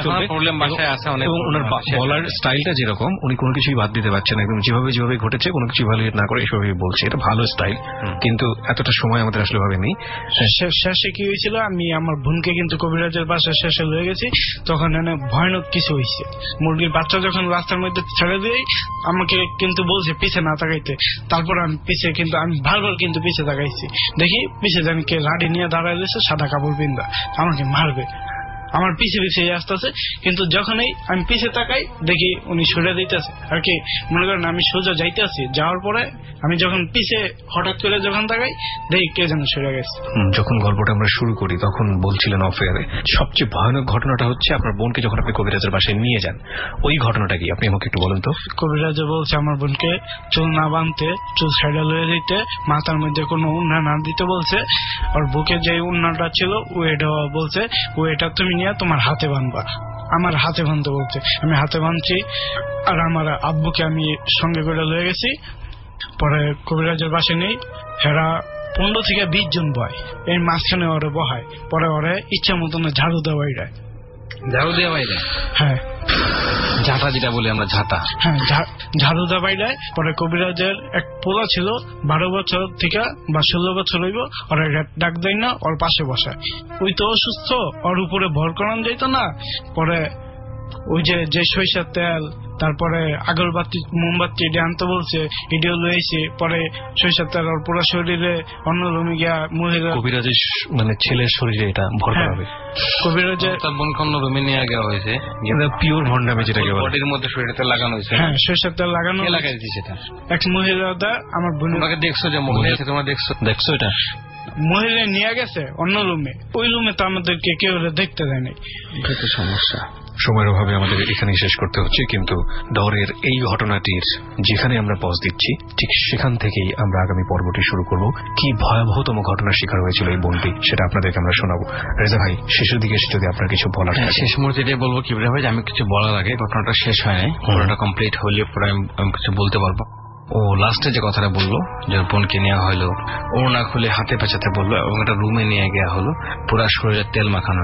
এবং ওনার বলার স্টাইলটা যেরকম, উনি কোনো কিছুই বাদ দিতে পারছেন, একদম যেভাবে যেভাবে ঘটেছে কোনো কিছু ভালো না করে এসবই বলছে, এটা ভালো স্টাইল, কিন্তু এতটা সময় আমাদের আসলে ভাবে নেই। শেষে কি হয়েছিল, আমি আমার বোনকে কিন্তু কবিরাজের বাসায় শেষে লয়ে গেছি, তখন এনে ভয়ানক কিছু হয়েছে। মুরগির বাচ্চা যখন রাস্তার মধ্যে ছেড়ে দিয়ে আমাকে কিন্তু বলছে পিছে না তাকাইতে, তারপর আমি পিছে কিন্তু আমি বারবার কিন্তু পিছে তাকাইছি, দেখি পিছে জানি কে লাঠি নিয়ে দাঁড়ায় রয়েছে, সাদা কাপড় পিন্দা, আমাকে মারবে। আমার পিছে পিছে আসতেছে, কিন্তু যখনই আমি পিছে তাকাই দেখি উনি সরে দিতেছে আর কি, মনে করেন আমি সোজা যাইতেছি, যাওয়ার পরে আমি যখন পিছে হঠাৎ করে যখন তাকাই দেখি কে যেন সরে গেছে। যখন গল্পটা আমরা শুরু করি তখন বলছিলেন অফেয়ারে সবচেয়ে ভয়ানক ঘটনাটা হচ্ছে আপনার বোনকে যখন আপনি কবিরাজের বাসায় নিয়ে যান, ওই ঘটনাটা কি আপনি আমাকে একটু বলেন তো? কবিরাজে বলছে আমার বোনকে চুল না বাঁধতে, চুল সাইডে লয়ে দিতে, মাথার মধ্যে কোনো উন্না না দিতে বলছে, আর বুকে যে উন্নাটা ছিল ওইটা বলছে ওইটা তুমি নিয়ে তোমার হাতে বাঁধবা। আমার হাতে বাঁধতে বলছে, আমি হাতে বাঁধছি, আর আমার আব্বুকে আমি সঙ্গে করে লয়ে গেছি। পরে কবিরাজের বাসায় নেই, হেরা পনেরো থেকে বিশ জন বয়, এই মাঝখানে ওরে বহায়, পরে ওরে ইচ্ছা মতন ঝাড়ু দেওয়াই যায়। ঝাড়ু দেওয়া বাইরে? হ্যাঁ, ঝাঁটা যেটা বলি আমরা, ঝাঁটা। হ্যাঁ, ঝাড়ু দেওয়াই যায়। পরে কবিরাজের এক পোলা ছিল বারো বছর থেকে বা ষোলো বছর হইব, ওরা ডাক দেয় না, ওর পাশে বসায়। ওই তো অসুস্থ, ওর উপরে ভর করানো যেত না। পরে ওই যে যে সরিষার তেল, তারপরে আগরবাতি মোমবাতি এটা আনতে বলছে, এটিও লয়েছে। পরে সরিষার তেল ওর পুরো শরীরে, অন্য রুমে গিয়া মহিলা কবিরাজের মানে ছেলের শরীরে এটা ভর করা হবে। কবিরাজের তার বোনকে অন্য রুমে নিয়ে যাওয়া হয়েছে, পিওর ভন্ডামি যেটাকে বলে, বডির মধ্যে শরীরে তেল লাগানো হয়েছে। হ্যাঁ, সরিষার তেল লাগানো লাগাইছি সেটা এক মহিলা। আমার বোনকে দেখছো যে মহিলা, তোমরা দেখছো দেখছো এটা মহিলা নিয়ে গেছে অন্য রুমে, ওই রুমে তো আমাদেরকে কেউ দেখতে দেয় নাই। এটা সমস্যা। সময়ের অভাবে আমাদের এখানেই শেষ করতে হচ্ছে, কিন্তু ডরের এই ঘটনাটির যেখানে আমরা পজ দিচ্ছি ঠিক সেখান থেকেই আমরা আগামী পর্বটি শুরু করব। কি ভয়াবহতম ঘটনার শিকার হয়েছিল এই বোনটি, সেটা আপনাদেরকে আমরা শোনাবো। রেজা ভাই, শেষের দিকে এসে যদি আপনার কিছু বলার থাকে। শেষ মুহূর্তে এটাই বলবো কি ভাই, আমি কিছু বলার আগে ঘটনাটা শেষ হয় নাই, ঘটনাটা কমপ্লিট হলে পরে আমি কিছু বলতে পারবো। ও লাস্টে যে কথাটা বললো, যে বোনকে নেওয়া হলো, ও না খুলে হাতে পেঁচাতে বললো এবং একটা রুমে নিয়ে গিয়া হলো, পুরা শরীরে তেল মাখানো হলো।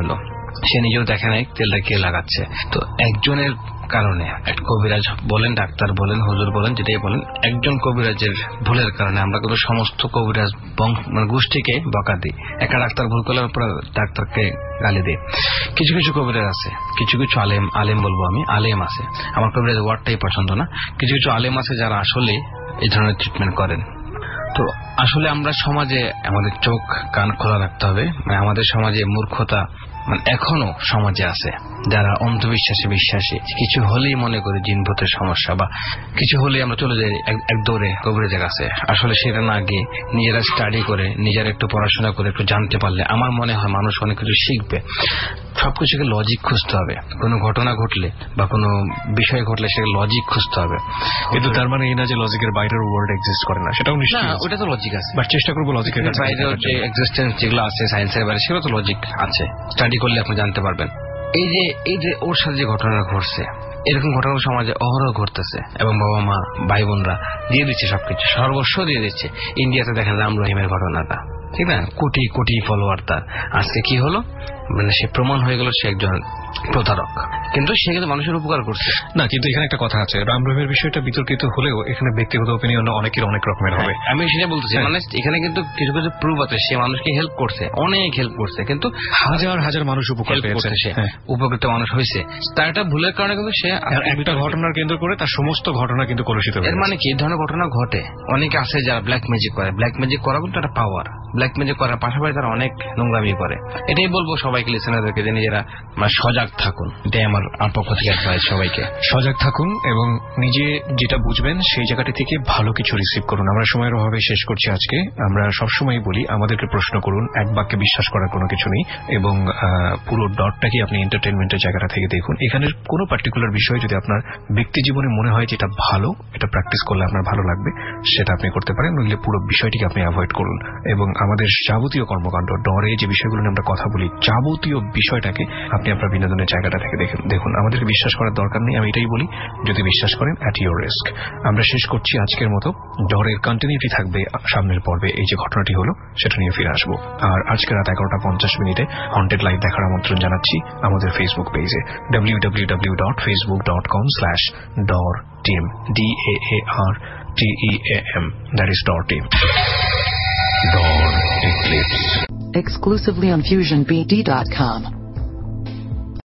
সে নিজেও দেখে নাই তেলটা কে লাগাচ্ছে। তো একজনের কারণে একটা কবিরাজ বলেন, ডাক্তার বলেন, হুজুর বলেন, যেটাই বলেন, একজন কবিরাজের ভুলের কারণে আমরা কিন্তু সমস্ত কবিরাজ মানে গোষ্ঠীকে বকা দিই। একটা ডাক্তার ভুল করলে পর ডাক্তারকে গালি দিই। কিছু কিছু কবিরাজ আছে, কিছু কিছু আলেম, আলেম বলবো আমি, আলেম আছে, আমার কবিরাজ ওয়ার্ডটাই পছন্দ না, কিছু কিছু আলেম আছে যারা আসলে এই ধরনের ট্রিটমেন্ট করেন। তো আসলে আমরা সমাজে আমাদের চোখ কান খোলা রাখতে হবে। মানে আমাদের সমাজে মূর্খতা মানে এখনো সমাজে আছে, যারা অন্ধবিশ্বাসে বিশ্বাসী, কিছু হলেই মনে করে জিনভূতের সমস্যা, বা কিছু হলেই আমরা চলে যাই এক দৌড়ে কবিরাজের কাছে। আসলে সেটা না গিয়ে নিজেরা স্টাডি করে, নিজেরা একটু পড়াশোনা করে একটু জানতে পারলে আমার মনে হয় মানুষ অনেক কিছু শিখবে। সবকিছুকে লজিক খুঁজতে হবে। কোনো ঘটনা ঘটলে বা কোনো বিষয় ঘটলে সেটা লজিক খুঁজতে হবে। কিন্তু তার মানে এই না যে লজিকের বাইরের ওয়ার্ল্ড এক্সিস্ট করে না, সেটাও নিশ্চয়ই না, ওটা তো লজিক আছে, বাট চেষ্টা করবো লজিকের বাইরের যে এক্সিস্টেন্স যেগুলো আছে সায়েন্সের বাইরে, সেগুলো তো লজিক আছে, স্টাডি করলে আপনি জানতে পারবেন। এই যে এই যে ওর সাথে যে ঘটনা ঘটছে, এরকম ঘটনা সমাজে অহরহ ঘটতেছে এবং বাবা মা ভাই বোনরা দিয়ে দিচ্ছে, সবকিছু সর্বস্ব দিয়ে দিচ্ছে। ইন্ডিয়াতে দেখেন রাম রহিমের ঘটনাটা, ঠিক না, কোটি কোটি ফলোয়ার তার, আজকে কি হলো, মানে সে প্রমাণ হয়ে গেল সে একজন প্রতারক, কিন্তু সে কিন্তু মানুষের উপকার করছে না। কিন্তু এখানে একটা কথা আছে, রাম রহিমের বিষয়টা বিতর্কিত হলেও এখানে ব্যক্তিগত ওপিনিয়ন অনেকের অনেক রকমের হবে। আমি সেটা বলতেছি, মানে এখানে কিন্তু কিছু কিছু প্রুফ আছে, সে মানুষকে হেল্প করছে, অনেক হেল্প করছে, কিন্তু হাজার হাজার মানুষ উপকার পেয়েছে, উপকৃত মানুষ হয়েছে। তার একটা ভুলের কারণে কিন্তু সে একটা ঘটনার কেন্দ্র করে তার সমস্ত ঘটনা কিন্তু কলুষিত হয়েছে। এর মানে কি, এই ধরনের ঘটনা ঘটে। অনেকে আছে যারা ব্ল্যাক ম্যাজিক করে, ব্ল্যাক ম্যাজিক করা কিন্তু একটা পাওয়ার। ব্ল্যাক ম্যাজিক করার পাশাপাশি তারা অনেক নোংরামি করে। এটাই বলবো সবাইকে, লিসেনারদেরকে, যে নিজেরা সজাগ থাকুন। এটাই আমার পক্ষ থেকে অ্যাডভাইস, সবাইকে সজাগ থাকুন এবং নিজে যেটা বুঝবেন সেই জায়গাটি থেকে ভালো কিছু রিসিভ করুন। আমরা সময়ের অভাবে শেষ করছি আজকে। আমরা সবসময় বলি আমাদেরকে প্রশ্ন করুন, এক বাক্যে বিশ্বাস করার কোনো কিছু নেই, এবং পুরো ডটটাকে আপনি এন্টারটেনমেন্টের জায়গাটা থেকে দেখুন। এখানে কোনো পার্টিকুলার বিষয় যদি আপনার ব্যক্তি জীবনে মনে হয় যে এটা ভালো, এটা প্র্যাকটিস করলে আপনার ভালো লাগবে, সেটা আপনি করতে পারেন, নইলে পুরো বিষয়টিকে আপনি অ্যাভয়েড করুন। এবং আমাদের যাবতীয় কর্মকাণ্ড, ডরে যে বিষয়গুলো নিয়ে আমরা কথা বলি, যাবতীয় বিষয়টাকে আপনি আপনার বিনোদনের জায়গাটা থেকে দেখুন। আমাদেরকে বিশ্বাস করার দরকার নেই, আমি এটাই বলি, যদি বিশ্বাস করেন অ্যাট ইউর রিস্ক। আমরা শেষ করছি আজকের মতো। ডরের কন্টিনিউটি থাকবে সামনের পর্বে, এই যে ঘটনাটি হলো সেটা নিয়ে ফিরে আসবো। আর আজকে রাত এগারোটা পঞ্চাশ মিনিটে হন্টেড লাইভ দেখার আমন্ত্রণ জানাচ্ছি আমাদের ফেসবুক পেজে W W W dot Facebook dot com slash Daar team, D A A R T E A M, that is Daar team. Dawn Eclipse. Exclusively on fusion b d dot com.